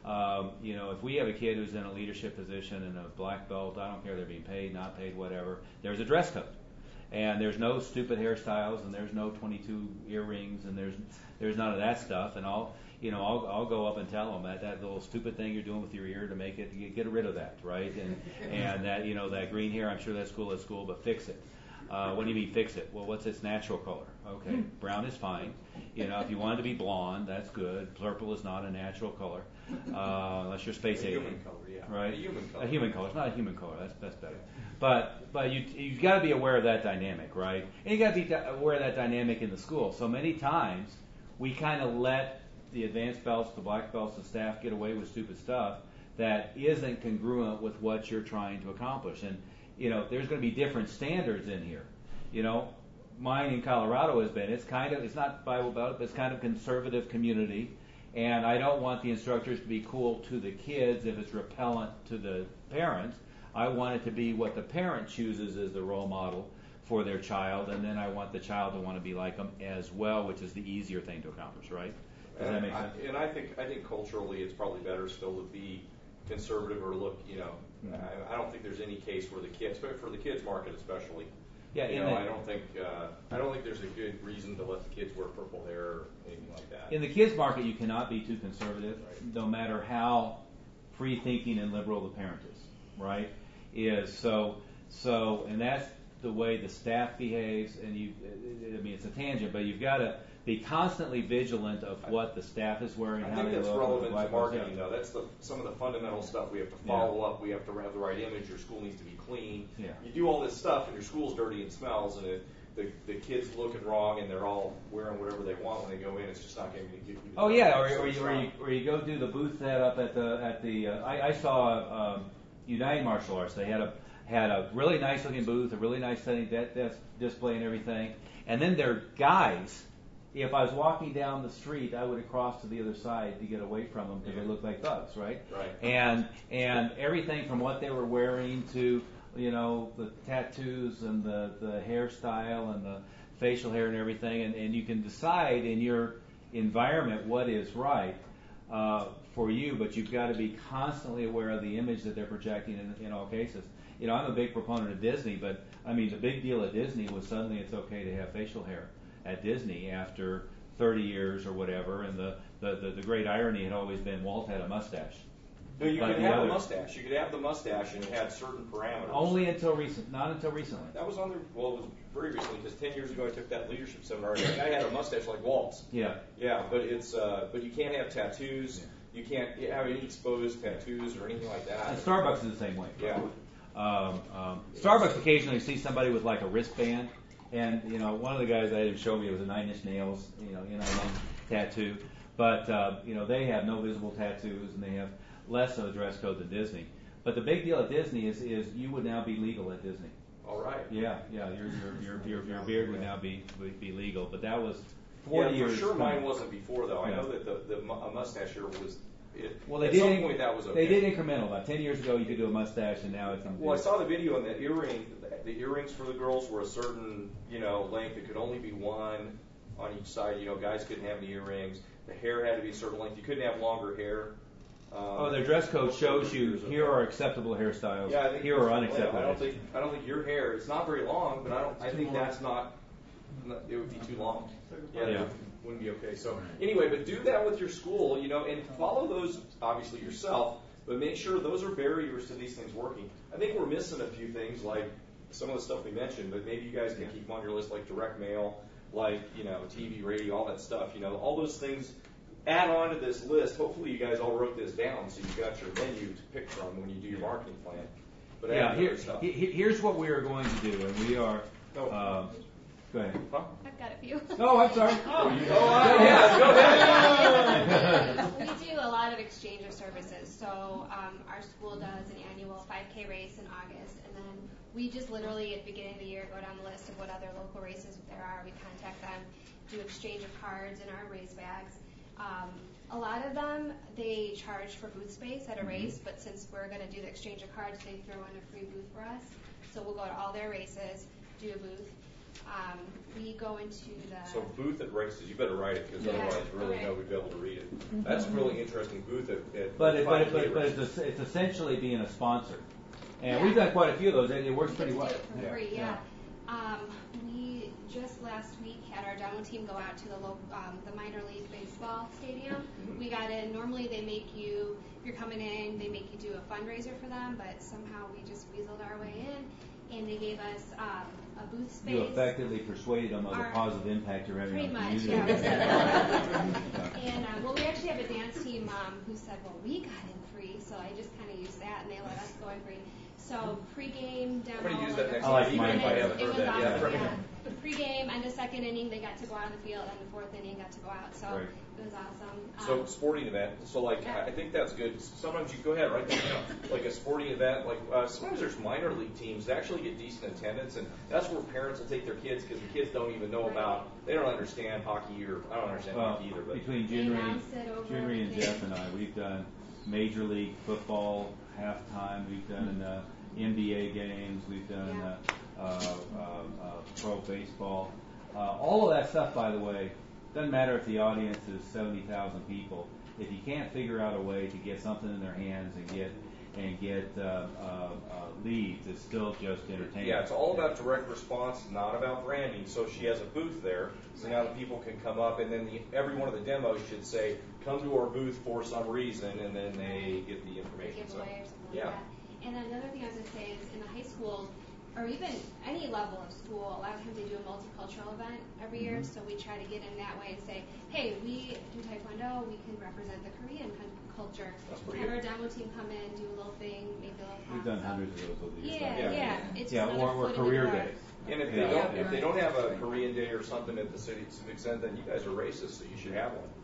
if we have a kid who's in a leadership position and a black belt, I don't care if they're being paid, not paid, whatever, there's a dress code. And there's no stupid hairstyles, and there's no 22 earrings, and there's none of that stuff. And I'll go up and tell them that little stupid thing you're doing with your ear to make it, get rid of that, right? And that that green hair, I'm sure that's cool, but fix it. What do you mean fix it? Well, what's its natural color? Okay, brown is fine. If you want it to be blonde, that's good. Purple is not a natural color, unless you're space alien. Human color, yeah. Right? A human color. A human color. It's not a human color. That's better. But you've got to be aware of that dynamic, right? And you got to be aware of that dynamic in the school. So many times we kind of let the advanced belts, the black belts, the staff get away with stupid stuff that isn't congruent with what you're trying to accomplish. And there's going to be different standards in here. Mine in Colorado has been it's not Bible Belt, but it's kind of conservative community. And I don't want the instructors to be cool to the kids if it's repellent to the parents. I want it to be what the parent chooses as the role model for their child, and then I want the child to want to be like them as well, which is the easier thing to accomplish, right? Does that make sense? And I think culturally it's probably better still to be conservative or look, I don't think there's any case where the kids, but for the kids market especially, yeah, I don't think there's a good reason to let the kids wear purple hair or anything like that. In the kids market, you cannot be too conservative, no matter how free thinking and liberal the parent is, right? And that's the way the staff behaves. And it's a tangent, but you've got to be constantly vigilant of what the staff is wearing. I think that's relevant to marketing, though. That's some of the fundamental stuff we have to follow up. We have to have the right image. Your school needs to be clean. Yeah. You do all this stuff, and your school's dirty and smells, and the kids looking wrong, and they're all wearing whatever they want when they go in. It's just not going to give you. Oh yeah, or you go do the booth setup at the. I saw United Martial Arts. They had a really nice looking booth, a really nice setting, desk display, and everything. And then their guys if I was walking down the street, I would have crossed to the other side to get away from them because they looked like thugs, right? Right. And everything from what they were wearing to, you know, the tattoos and the hairstyle and the facial hair and everything, and you can decide in your environment what is right for you, but you've got to be constantly aware of the image that they're projecting in all cases. You know, I'm a big proponent of Disney, but I mean, the big deal at Disney was suddenly it's okay to have facial hair at Disney after 30 years or whatever, and the great irony had always been Walt had a mustache. No, you could have a mustache. You could have the mustache, and it had certain parameters. Only until not until recently. That was on the, well, it was very recently, because 10 years ago I took that leadership seminar, and the guy had a mustache like Walt's. Yeah. Yeah, but but you can't have tattoos. Yeah. You can't have any exposed tattoos or anything like that. And Starbucks is the same way. Yeah. Starbucks occasionally see somebody with like a wristband, and you know, one of the guys I had show me was a 9-inch nails, you know, tattoo, but you know, they have no visible tattoos and they have less of a dress code than Disney. But the big deal at Disney is you would now be legal at Disney. All right. Yeah, your beard would now be legal, but that was 40 years. Yeah, for sure, mine wasn't before though. I know that a mustache here was. Well, they at did. Some point that was okay. They did incremental. About 10 years ago, you could do a mustache, and now it's. Well, I saw the video, and the earrings for the girls were a certain, you know, length. It could only be one on each side. You know, guys couldn't have any earrings. The hair had to be a certain length. You couldn't have longer hair. Their dress code shows you here are acceptable hairstyles. Yeah, I think here are unacceptable. I don't think your hair. It's not very long, but I think that's not. It would be too long. Yeah. Wouldn't be okay. So anyway, but do that with your school, you know, and follow those obviously yourself, but make sure those are barriers to these things working. I think we're missing a few things like some of the stuff we mentioned, but maybe you guys can keep them on your list, like direct mail, like, you know, TV, radio, all that stuff. You know, all those things add on to this list. Hopefully you guys all wrote this down so you've got your menu to pick from when you do your marketing plan. But here's what we are going to do, and we are. Go ahead. Huh? I've got a few. Oh, I'm sorry. Go ahead. We do a lot of exchange of services. So our school does an annual 5K race in August, and then we just literally at the beginning of the year go down the list of what other local races there are. We contact them, do exchange of cards in our race bags. A lot of them, they charge for booth space at a race, but since we're going to do the exchange of cards, they throw in a free booth for us. So we'll go to all their races, do a booth. We go into the... So booth at races, you better write it because otherwise really nobody'd be able to read it. That's a really interesting booth at But it's essentially being a sponsor. And we've done quite a few of those, and it works pretty well. For free, yeah. We just last week had our demo team go out to the minor league baseball stadium. Mm-hmm. We got in. Normally they make you, if you're coming in, they make you do a fundraiser for them, but somehow we just weaseled our way in, and they gave us a booth space. You effectively persuaded them of the positive impact you're having on the community. Pretty much, yeah. And well, we actually have a dance team who said, well, we got in free, so I just kind of used that, and they let us go in free. So pregame demo. I'm going to use that next time. I haven't heard that. Awesome, yeah. Pregame, end of second inning, they got to go out on the field, and the fourth inning got to go out. So it was awesome. So sporting event. So like, I think that's good. Sometimes you go ahead, write that down. Like a sporting event. Like sometimes there's minor league teams that actually get decent attendance, and that's where parents will take their kids because the kids don't even know about. They don't understand hockey, or I don't understand hockey either. But between Jinri and Jeff and I, we've done Major League Football halftime. We've done NBA games. We've done pro baseball. All of that stuff, by the way, doesn't matter if the audience is 70,000 people. If you can't figure out a way to get something in their hands and get leads, it's still just entertainment. Yeah, it's all about direct response, not about branding. So she has a booth there, so now the people can come up, and then every one of the demos should say, "Come to our booth for some reason," and then they get the information. Giveaway or something like that. And then another thing I was going to say is in the high schools, or even any level of school, a lot of times they do a multicultural event every year, so we try to get in that way and say, hey, we do Taekwondo, we can represent the Korean culture. Have our demo team come in, do a little thing, make a little talk. We've done hundreds of those over the years. Or career days. And if they don't have a Korean day or something at the Civic Center, then you guys are racist, so you should have one.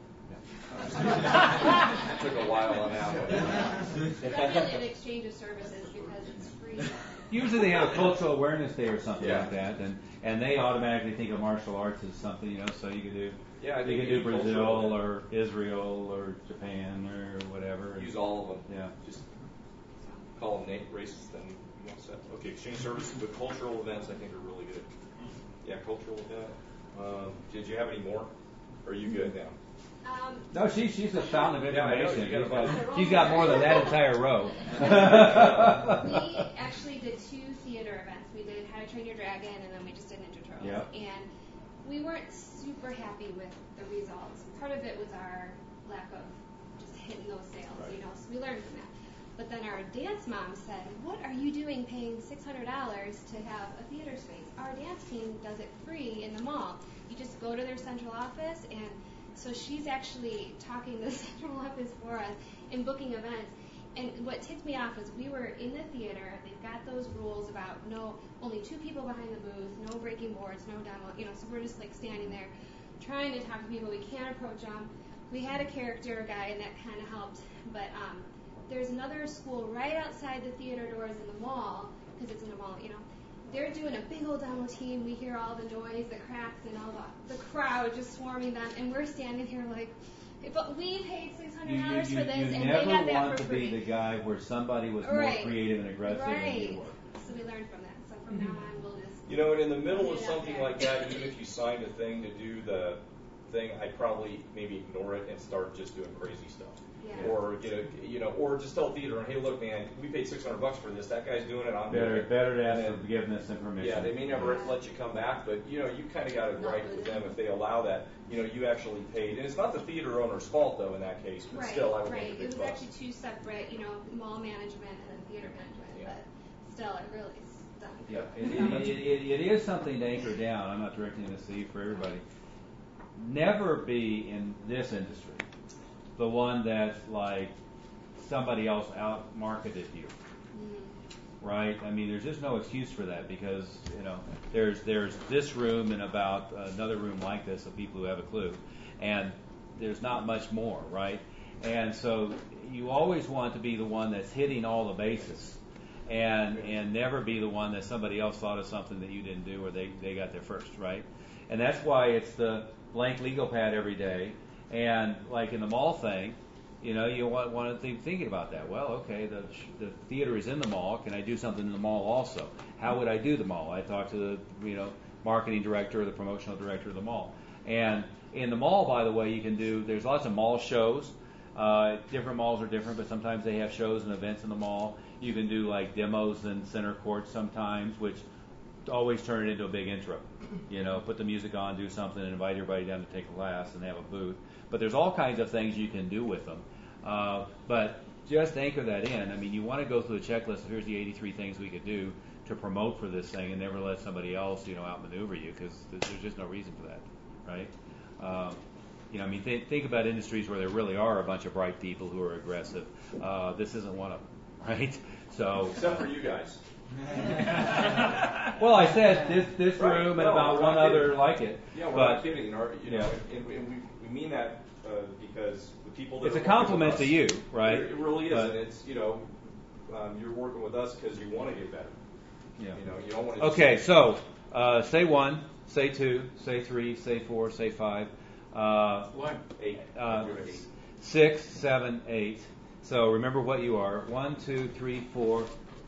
Took a while on that one. Definitely an exchange of services because it's free. Usually they have a cultural awareness day or something like that, and they automatically think of martial arts as something, so you could do Yeah, I You think can do any Brazil cultural or Israel or Japan or whatever. Use all of them. Yeah. Just call them races, then you want set. Okay, exchange services with cultural events, I think are really good. Yeah, cultural event. Did you have any more? Or are you good now? No, she's a fountain of Yeah, I know, information. you got She's got more than that entire row. We actually did 2 theater events. We did How to Train Your Dragon, and then we just did Ninja Turtles. Yep. And we weren't super happy with the results. Part of it was our lack of just hitting those sales, Right. so we learned from that. But then our dance mom said, "What are you doing paying $600 to have a theater space? Our dance team does it free in the mall. You just go to their central office." And so she's actually talking to the central office for us and booking events. And what ticked me off was we were in the theater. They've got those rules about only 2 people behind the booth, no breaking boards, no demo. So we're just like standing there trying to talk to people. We can't approach them. We had a character guy, and that kind of helped. But there's another school right outside the theater doors in the mall, because it's in a mall, They're doing a big old demo team. We hear all the noise, the cracks, and all the crowd just swarming them, and we're standing here like, but we paid $600 for this, and they got never that want for to free. be the guy where somebody was more Right. creative and aggressive than you were. So we learned from that. So from now on, we'll just. And in the middle of Yeah, something yeah. like that, even if you signed a thing to do the thing, I'd probably maybe ignore it and start just doing crazy stuff. Yeah. Or or just tell theater, hey, look, man, we paid $600 for this. That guy's doing it. I'm doing it. Better to ask And for forgiveness and permission. Yeah, they may never let you come back, but you kind of got to gripe with them if they allow that. You actually paid, and it's not the theater owner's fault though in that case. But still, I would make a It big was fuss. actually 2 separate, mall management and then theater management. Yeah. But still, it really stunk. Yeah, it is something to anchor down. I'm not directing this to you for everybody. Never be in this industry the one that's like somebody else out marketed you. Right? I mean, there's just no excuse for that because, there's this room and about another room like this of people who have a clue. And there's not much more, right? And so you always want to be the one that's hitting all the bases and never be the one that somebody else thought of something that you didn't do or they got there first, right? And that's why it's the blank legal pad every day. And like in the mall thing, you want to be thinking about that. Well, okay, the theater is in the mall. Can I do something in the mall also? How would I do the mall? I talk to the marketing director or the promotional director of the mall. And in the mall, by the way, there's lots of mall shows. Different malls are different, but sometimes they have shows and events in the mall. You can do like demos in center court sometimes, which always turn it into a big intro. Put the music on, do something, and invite everybody down to take a class and have a booth. But there's all kinds of things you can do with them. But just anchor that in. I mean, you want to go through the checklist of here's the 83 things we could do to promote for this thing and never let somebody else, outmaneuver you because there's just no reason for that, right? Think about industries where there really are a bunch of bright people who are aggressive. This isn't one of them, right? So except for you guys. Well, I said this room and about one other like it. Yeah, we're but, not kidding. And we mean that because the people that it's are a compliment working to with us, you, right? It really is, but, and it's you're working with us because you want to get better. Yeah. You don't want to. Okay, so say 1, say 2, say 3, say 4, say 5. 8. 6, 7, 8. So remember what you are. 1, 2, 3, 4,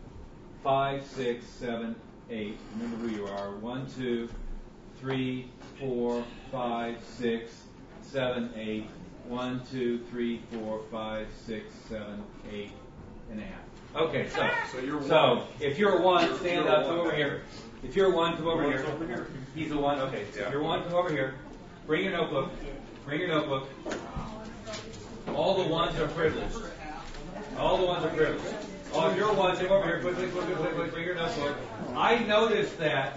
5, 6, 7, 8. Remember who you are. 1, 2, 3, 4, 5, 6, 7, 8. 1, 2, 3, 4, 5, 6, 7, 8 and a half. Okay, so if you're 1, stand up, come over here. If you're 1, come over here. He's a 1. Okay, so if you're 1, come over here. Bring your notebook. Bring your notebook. All the 1s are privileged. All the 1s are privileged. Oh, if you're 1, come over here. Quickly, bring your notebook. I noticed that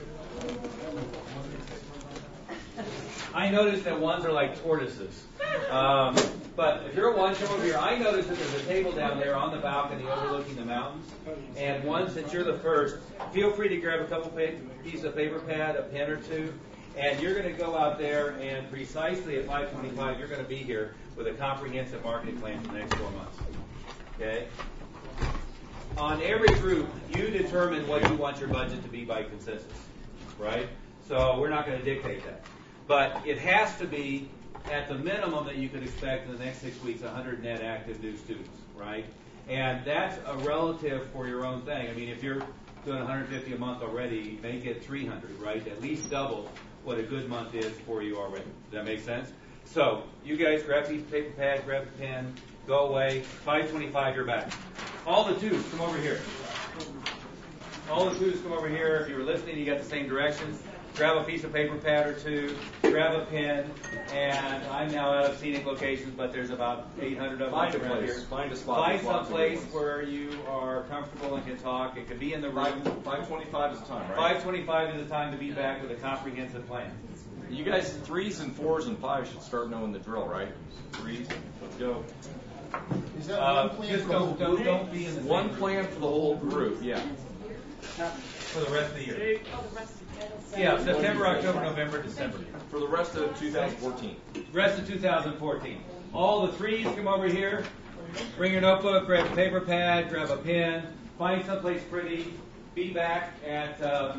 1s are like tortoises. But if you're a 1, come over here. I noticed that there's a table down there on the balcony overlooking the mountains. And 1, since you're the first, feel free to grab a couple pieces of paper pad, a pen or two, and you're going to go out there and precisely at 5:25, you're going to be here with a comprehensive marketing plan for the next 4 months. Okay? On every group, you determine what you want your budget to be by consensus, right? So we're not going to dictate that. But it has to be at the minimum that you could expect in the next 6 weeks, 100 net active new students, right? And that's a relative for your own thing. I mean, if you're doing 150 a month already, make it 300, right? At least double what a good month is for you already. Does that make sense? So you guys grab a piece of paper pad, grab a pen, go away. 5:25, you're back. All the twos, come over here. All the twos come over here. If you were listening, you got the same directions. Grab a piece of paper pad or two, grab a pen, and I'm now out of scenic locations, but there's about 800 of them around here. Find a spot. Find some place where you are comfortable and can talk. It could be in the room. 5:25 is the time, right? 5:25 is the time to be back with a comprehensive plan. You guys, 3s and 4s and 5s should start knowing the drill, right? 3s, let's go. Is that one plan just for the whole group? don't be in the one plan for the whole group, yeah. For the rest of the year. Yeah, September, October, November, December. For the rest of 2014. Rest of 2014. All the 3s come over here. Bring your notebook, grab a paper pad, grab a pen, find someplace pretty. Be back at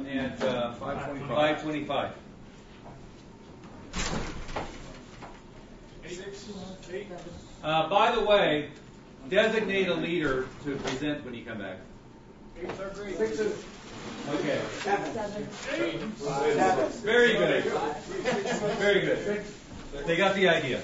5:25. By the way, designate a leader to present when you come back. 6s. Okay. Very good. Very good. They got the idea.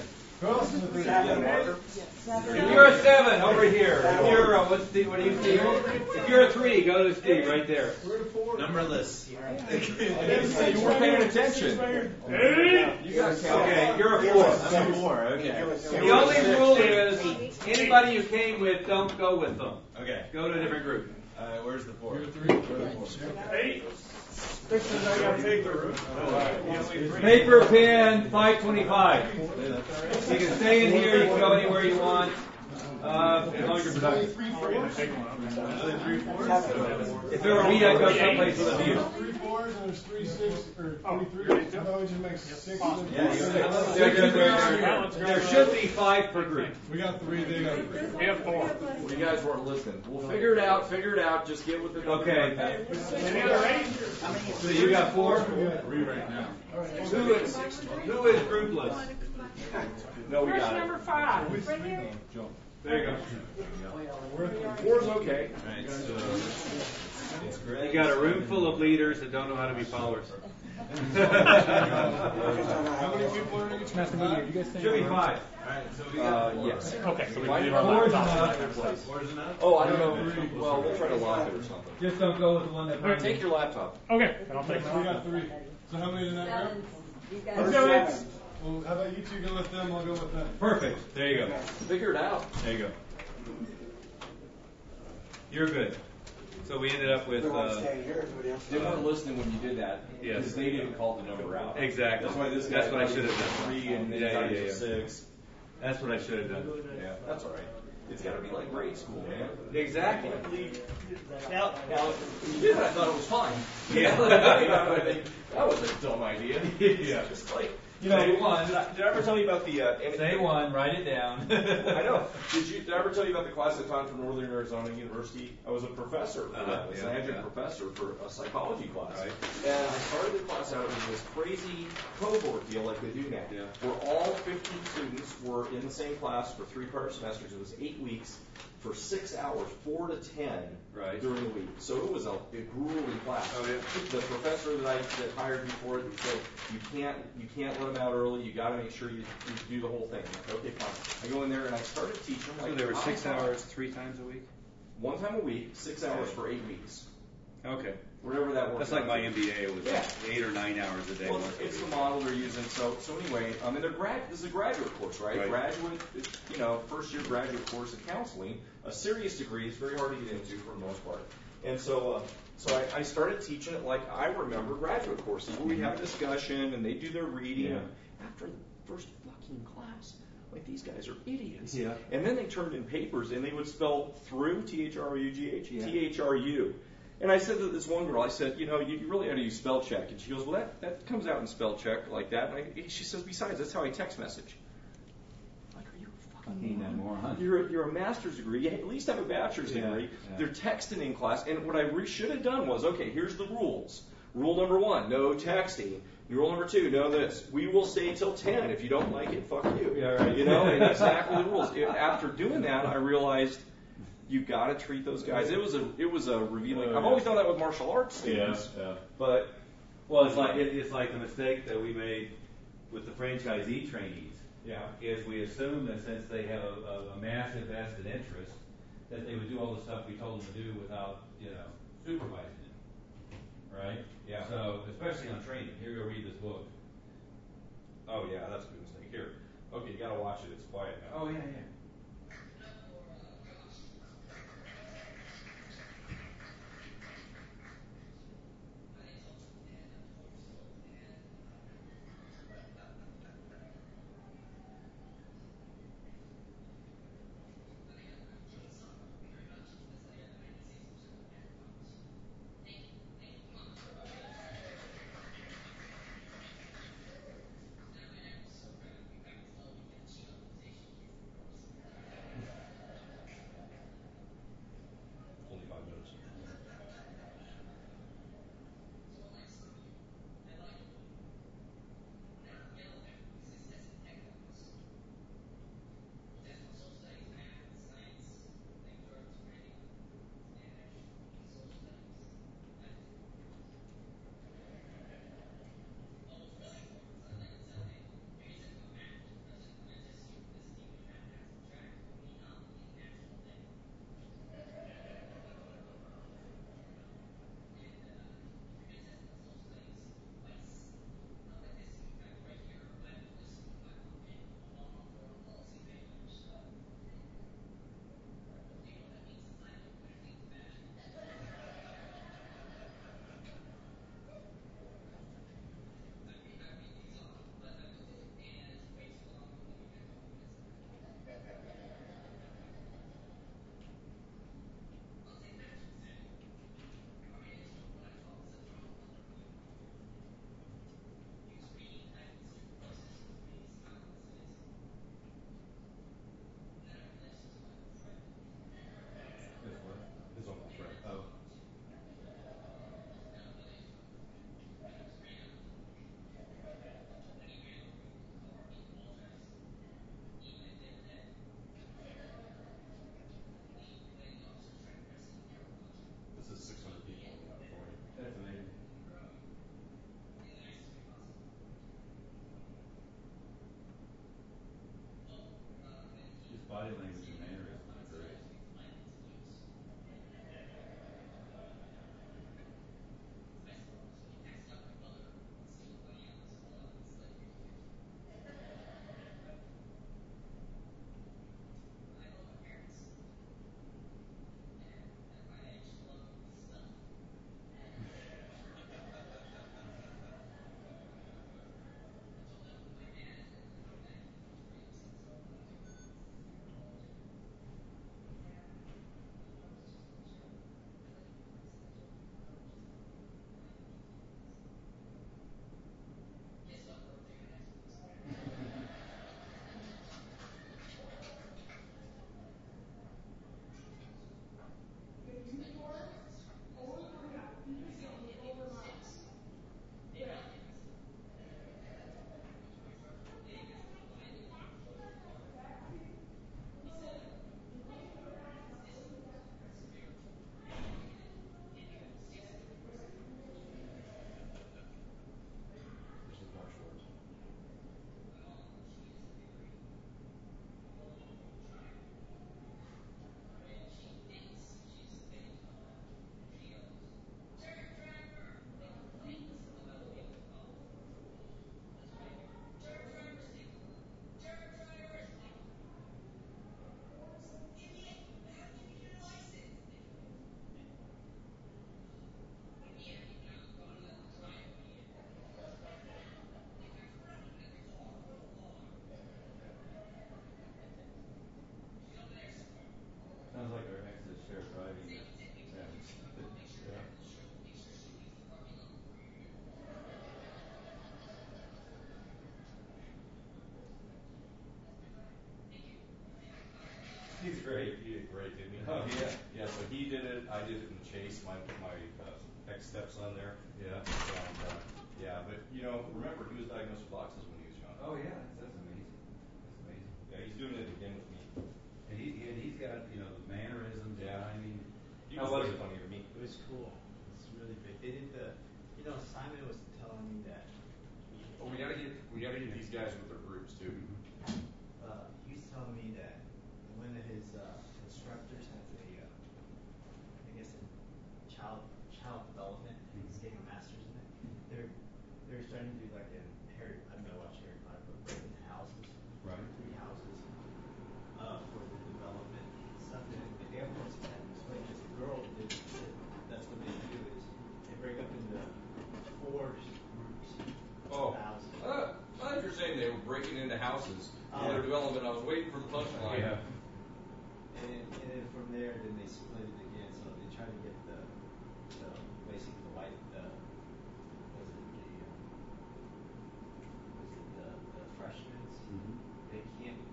If you're a 7, over here. If you're a, what do you, Steve? If you're a 3, go to Steve right there. Numberless. You weren't paying attention. You got okay, you're a 4. I'm a 4, okay. The only rule is anybody you came with, don't go with them. Okay. Go to a different group. Where's the 4? You're 3. 8. 6s, I got paper. Paper, pen, 5:25. You can stay in here. You can go anywhere you want. As long as you're productive. If there were me, I'd go someplace with a view. 3 4s and there's 3 6 or 3 3s. That would just make 6. There should be 5 per group. We got 3. They got 3. We have 4. Well, you guys weren't listening. We'll figure it out. Just get with the number. Okay. So you got 4? 3 right now. Who is groupless? No, we got it. Number 5. There you go. 4's okay. You got a room full of leaders that don't know how to be followers. How many people are in each group? Should be 5. Yes. Okay. So we Why leave not? our laptops Four's enough? Oh, I don't know. Well, we'll try to lock it or something. Just don't go with the one that. All right, take your laptop. Okay. And I'll take we got 3. So how many in that group? Let's go, X. Well, how about you 2 go with them? I'll go with them. Perfect. There you go. Figure it out. There you go. You're good. So we ended up with. They weren't listening when you did that. Yes. Because they didn't call the number out. Exactly. That's why this guy. That's what I should have done. 3 and then Yeah. 6. That's what I should have done. Yeah, that's all right. It's got to be like grade school, man. Exactly. Now, you did it, I thought it was fine. Yeah. I think that was a dumb idea. Yeah. Just like, Say one. Did I ever tell you about the... Say one, write it down. I know. Did I ever tell you about the class I taught from Northern Arizona University? I was a professor for that. I was an adjunct professor for a psychology class. Right. And I started the class out with this crazy cohort deal like they do now. Yeah. Where all 50 students were in the same class for 3 part semesters. It was 8 weeks for 6 hours, 4 to 10 during the week. So it was a grueling class. Oh, yeah. The professor that hired me for it said, you can't let them out early. You got to make sure you do the whole thing. I'm like, okay, fine. I go in there and I started teaching. So there were 6 hours 3 times a week? 1 time a week, 6 hours for 8 weeks. Okay. Whatever that works. That's like my MBA. It was like 8 or 9 hours a day. Well, it's the model they're using. So anyway, I mean, this is a graduate course, right? Graduate, first year graduate course in counseling. A serious degree is very hard to get into for the most part. And so I started teaching it like I remember graduate courses where we have a discussion and they do their reading. Yeah. After the first fucking class, like these guys are idiots. Yeah. And then they turned in papers and they would spell through, THRUGH, yeah. THRU. And I said to this one girl, I said, you really ought to use spell check. And she goes, well, that comes out in spell check like that. And she says, besides, that's how I text message. I'm like, are you a fucking moron? You're a master's degree. You at least have a bachelor's degree. Yeah. They're texting in class. And what I should have done was, okay, here's the rules. Rule number 1, no texting. Rule number 2, no this. We will stay till 10. If you don't like it, fuck you. Yeah, right. You know, and exactly the rules. After doing that, I realized you got to treat those guys. It was a revealing. I've always done that with martial arts students. Yeah. But well, it's like the mistake that we made with the franchisee trainees. Yeah. Is we assume that since they have a massive vested interest, that they would do all the stuff we told them to do without, supervising it. Right? Yeah. So, especially on training. Here, go read this book. Oh yeah, that's a good mistake. Here. Okay, you gotta watch it. It's quiet now. Oh, yeah. Only 5 minutes. It's almost right. Oh. This is 600 people in the auditorium. That's amazing. His body language and mannerisms are great. This is martial arts. Sounds like our exit shared driving. Yeah. He's great. He did great, didn't he? Oh, yeah. Yeah, so he did it. I did it in the chase. My stepson there. Yeah. And, yeah, but remember he was diagnosed with autism when he was young. Oh yeah, that's amazing. That's amazing. Yeah, he's doing it again with me. And he's got the mannerisms. Yeah. I mean, He how was was it? funny to me. It was cool. It's really big. They did Simon was telling me that. Oh, we gotta get these guys with their groups too. He was telling me that one of his instructors has I guess in child development. He's getting a master's in it. They're starting to do like I've never watched Harry Potter, but break into houses. Right. 3 houses. For the development stuff. And the airports had to explain because the girl that's what they do is they break up into 4 groups. Oh. Houses. I thought you were saying they were breaking into houses in their development. I was waiting for the punchline. Yeah. And then from there, then they split it again. So they try to get the basically the white the freshmen. Mm-hmm. They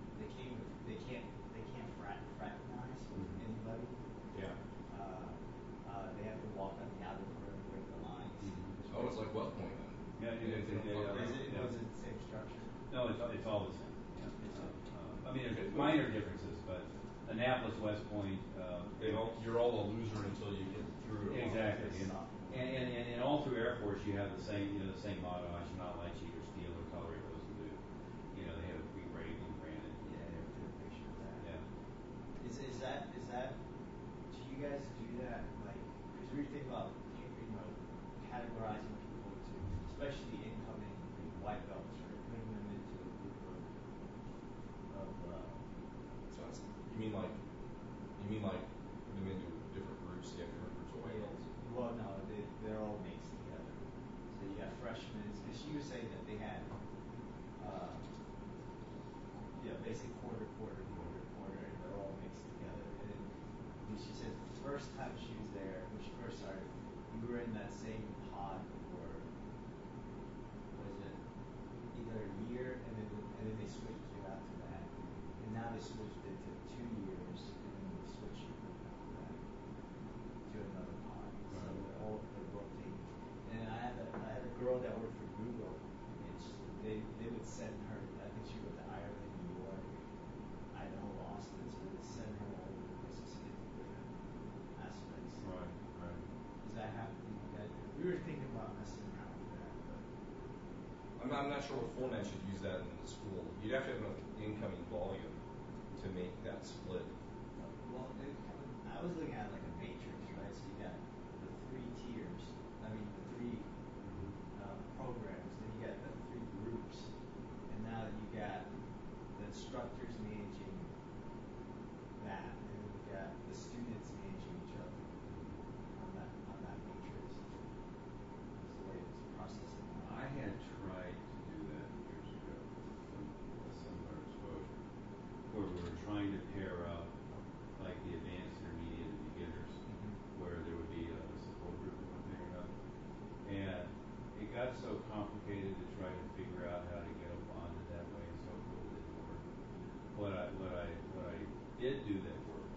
can't fraternize with anybody. Yeah. They have to walk on the outer perimeter of the lines. Mm-hmm. Oh, it's like West Point then. Yeah, Was it the same structure? No, it's all the same. Yeah. I mean, there's minor differences, but Annapolis, West Point. You're all a loser until you get through. Exactly. And all through Air Force, you have the same motto: I shall not lie, cheat, or steal, or tolerate those who do. They have a big rating granted. Yeah, they have a picture of that. Yeah. Is that? Do you guys do that? Like, because we were thinking about categorizing people to, especially incoming white belts, or putting them into a group of You mean like put them into different groups? You have different groups of white belts. Well, no, they're all mixed together. So you got freshmen, because she was saying that they had, basically quarter, and they're all mixed together. And she said the first time she was there, when she first started, we were in that same pod for, was it either a year, and then they switched you after that. And now they switched it to 2 years, and then they switched you after that to another pod. So they're rotating. And I had a girl that worked for Google, and they would send her. I think she went to Ireland, New York, Idaho, Austin. So they would send her all over the place to see different aspects. Right. Does that happen? We were thinking about messing around with that, but I'm not sure what format should use that in the school. You'd have to have enough incoming volume to make that split. well, I was looking at like a matrix, right? So you got the 3 tiers. I mean, the 3 programs. Then you got the 3 groups, and now you got the instructors managing that, and then you got the students managing each other on that matrix. That's the way it's processing. I had tried to do that years ago with similar exposure, where we were trying to pair up like the advanced, intermediate, and beginners, where there would be a support group that would pair up. And it got so complicated to try to figure out how to get them bonded that way, and so forth, it didn't work. What I did do that worked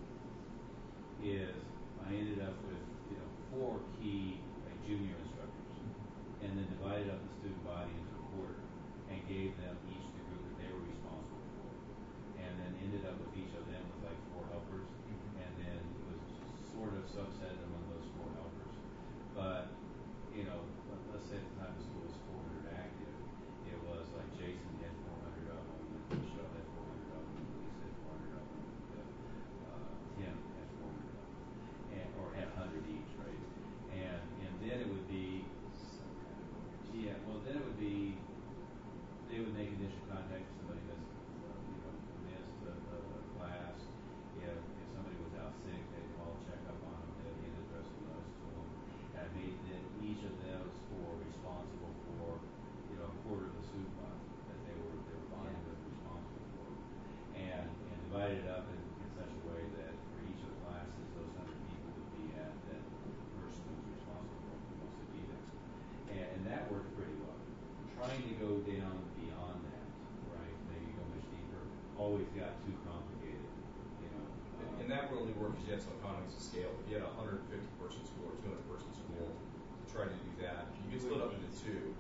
is I ended up with 4 key junior instructors, and then divided up the student body into a quarter, and gave them each the group that they were responsible for, and then ended up with each of them with like 4 helpers, and then it was sort of subset among those 4 helpers. But let's say at the time the school was 400 active, it was like Jason had 400 of them, and Michelle had 400 of them, and Lisa had 400 of them, and Tim had 400 of them, or had 100 each, right? And then it would be, they would make initial contact with somebody that's missed a class. If somebody was out sick, they'd call, check up on them, they'd get address and notice to them. And I made each of those 4 responsible for a quarter of the student body that they were bonded with, responsible for, and divided it up in such a way that for each of the classes, those 100 people would be at that person who was responsible for them mostly be there. And that worked pretty well. Trying to go down beyond that, right? Maybe go much deeper. Always got too complicated, And that really works because you have some economies of scale. If you had a 150-person school or 200-person school, to try to do that, you could split up into two.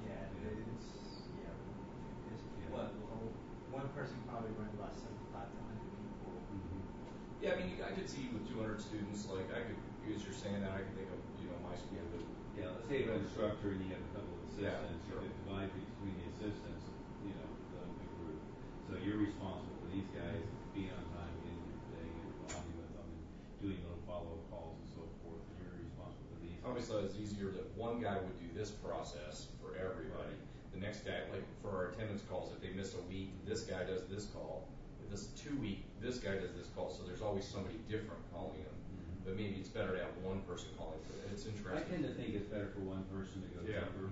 One person probably run about 75 to 100 people. Yeah, I mean, I could see with 200 students, like I could, as you're saying that, I could think of, my school with. Yeah, let's say you have a instructor and you have a couple of assistants. Sure. You could divide between the assistants, the group. So you're responsible for these guys being on time, getting your thing, and bonding with them, and doing little follow-up calls and so forth. And you're responsible for these. I always thought it was easier that one guy would do this process for everybody. The next guy, like for our attendance calls, if they miss a week, this guy does this call. If this is 2 week, this guy does this call. So there's always somebody different calling them. But maybe it's better to have one person calling for it. It's interesting. I tend to think it's better for one person to go deeper.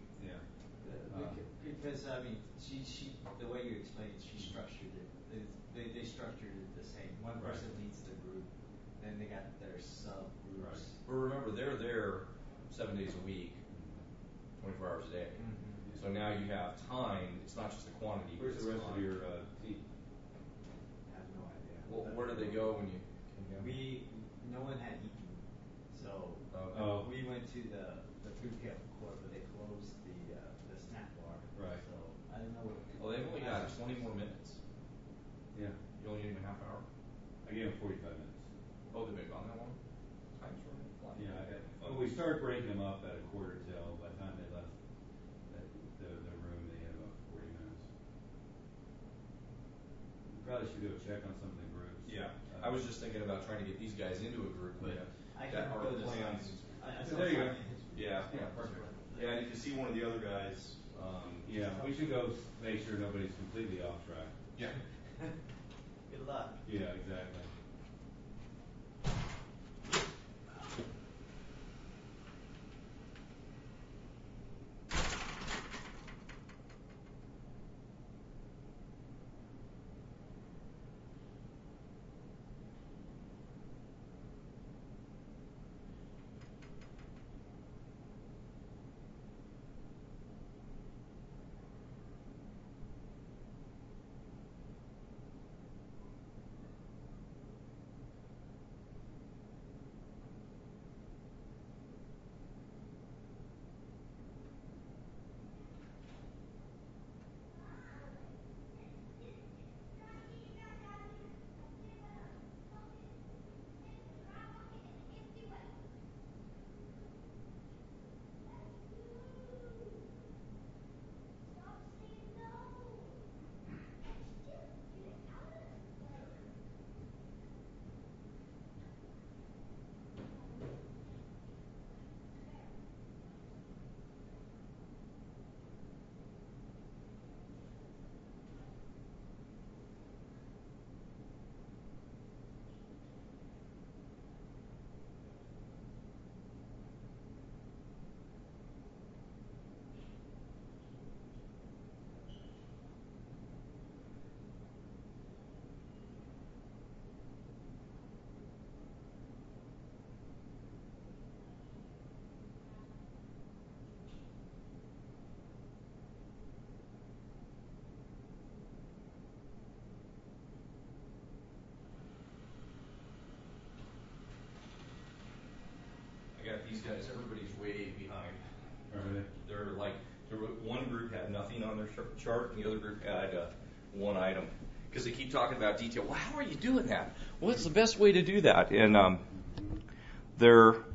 Because I mean, she the way you explained it, she structured it. They structured it the same. One person leads the group, then they got their subgroups. But remember, they're there 7 days a week, 24 hours a day. So now you have time. It's not just the quantity. Where's the rest of your team? I have no idea. Well, where do they go when you? No one had eaten, so we went to the food camp court, but they closed the snack bar. Right. So I don't know what. Well, they've only got 20 more minutes. Yeah. You only need them a half hour. I gave them 45 minutes. Oh, they've been gone that long? Time's running flat. Yeah. Well, we started breaking them up at a quarter till. By the time they left the room, they had about 40 minutes. We probably should go check on some of the groups. Yeah. I was just thinking about trying to get these guys into a group, but that our plans. There you go. Yeah. Perfect. Yeah, and if you see one of the other guys. Yeah, we should go make sure nobody's completely off track. Yeah. Good luck. Yeah, exactly. These guys, everybody's way behind. Right. They're like, one group had nothing on their chart, and the other group had one item. Because they keep talking about detail. Well, how are you doing that? What's the best way to do that? And they're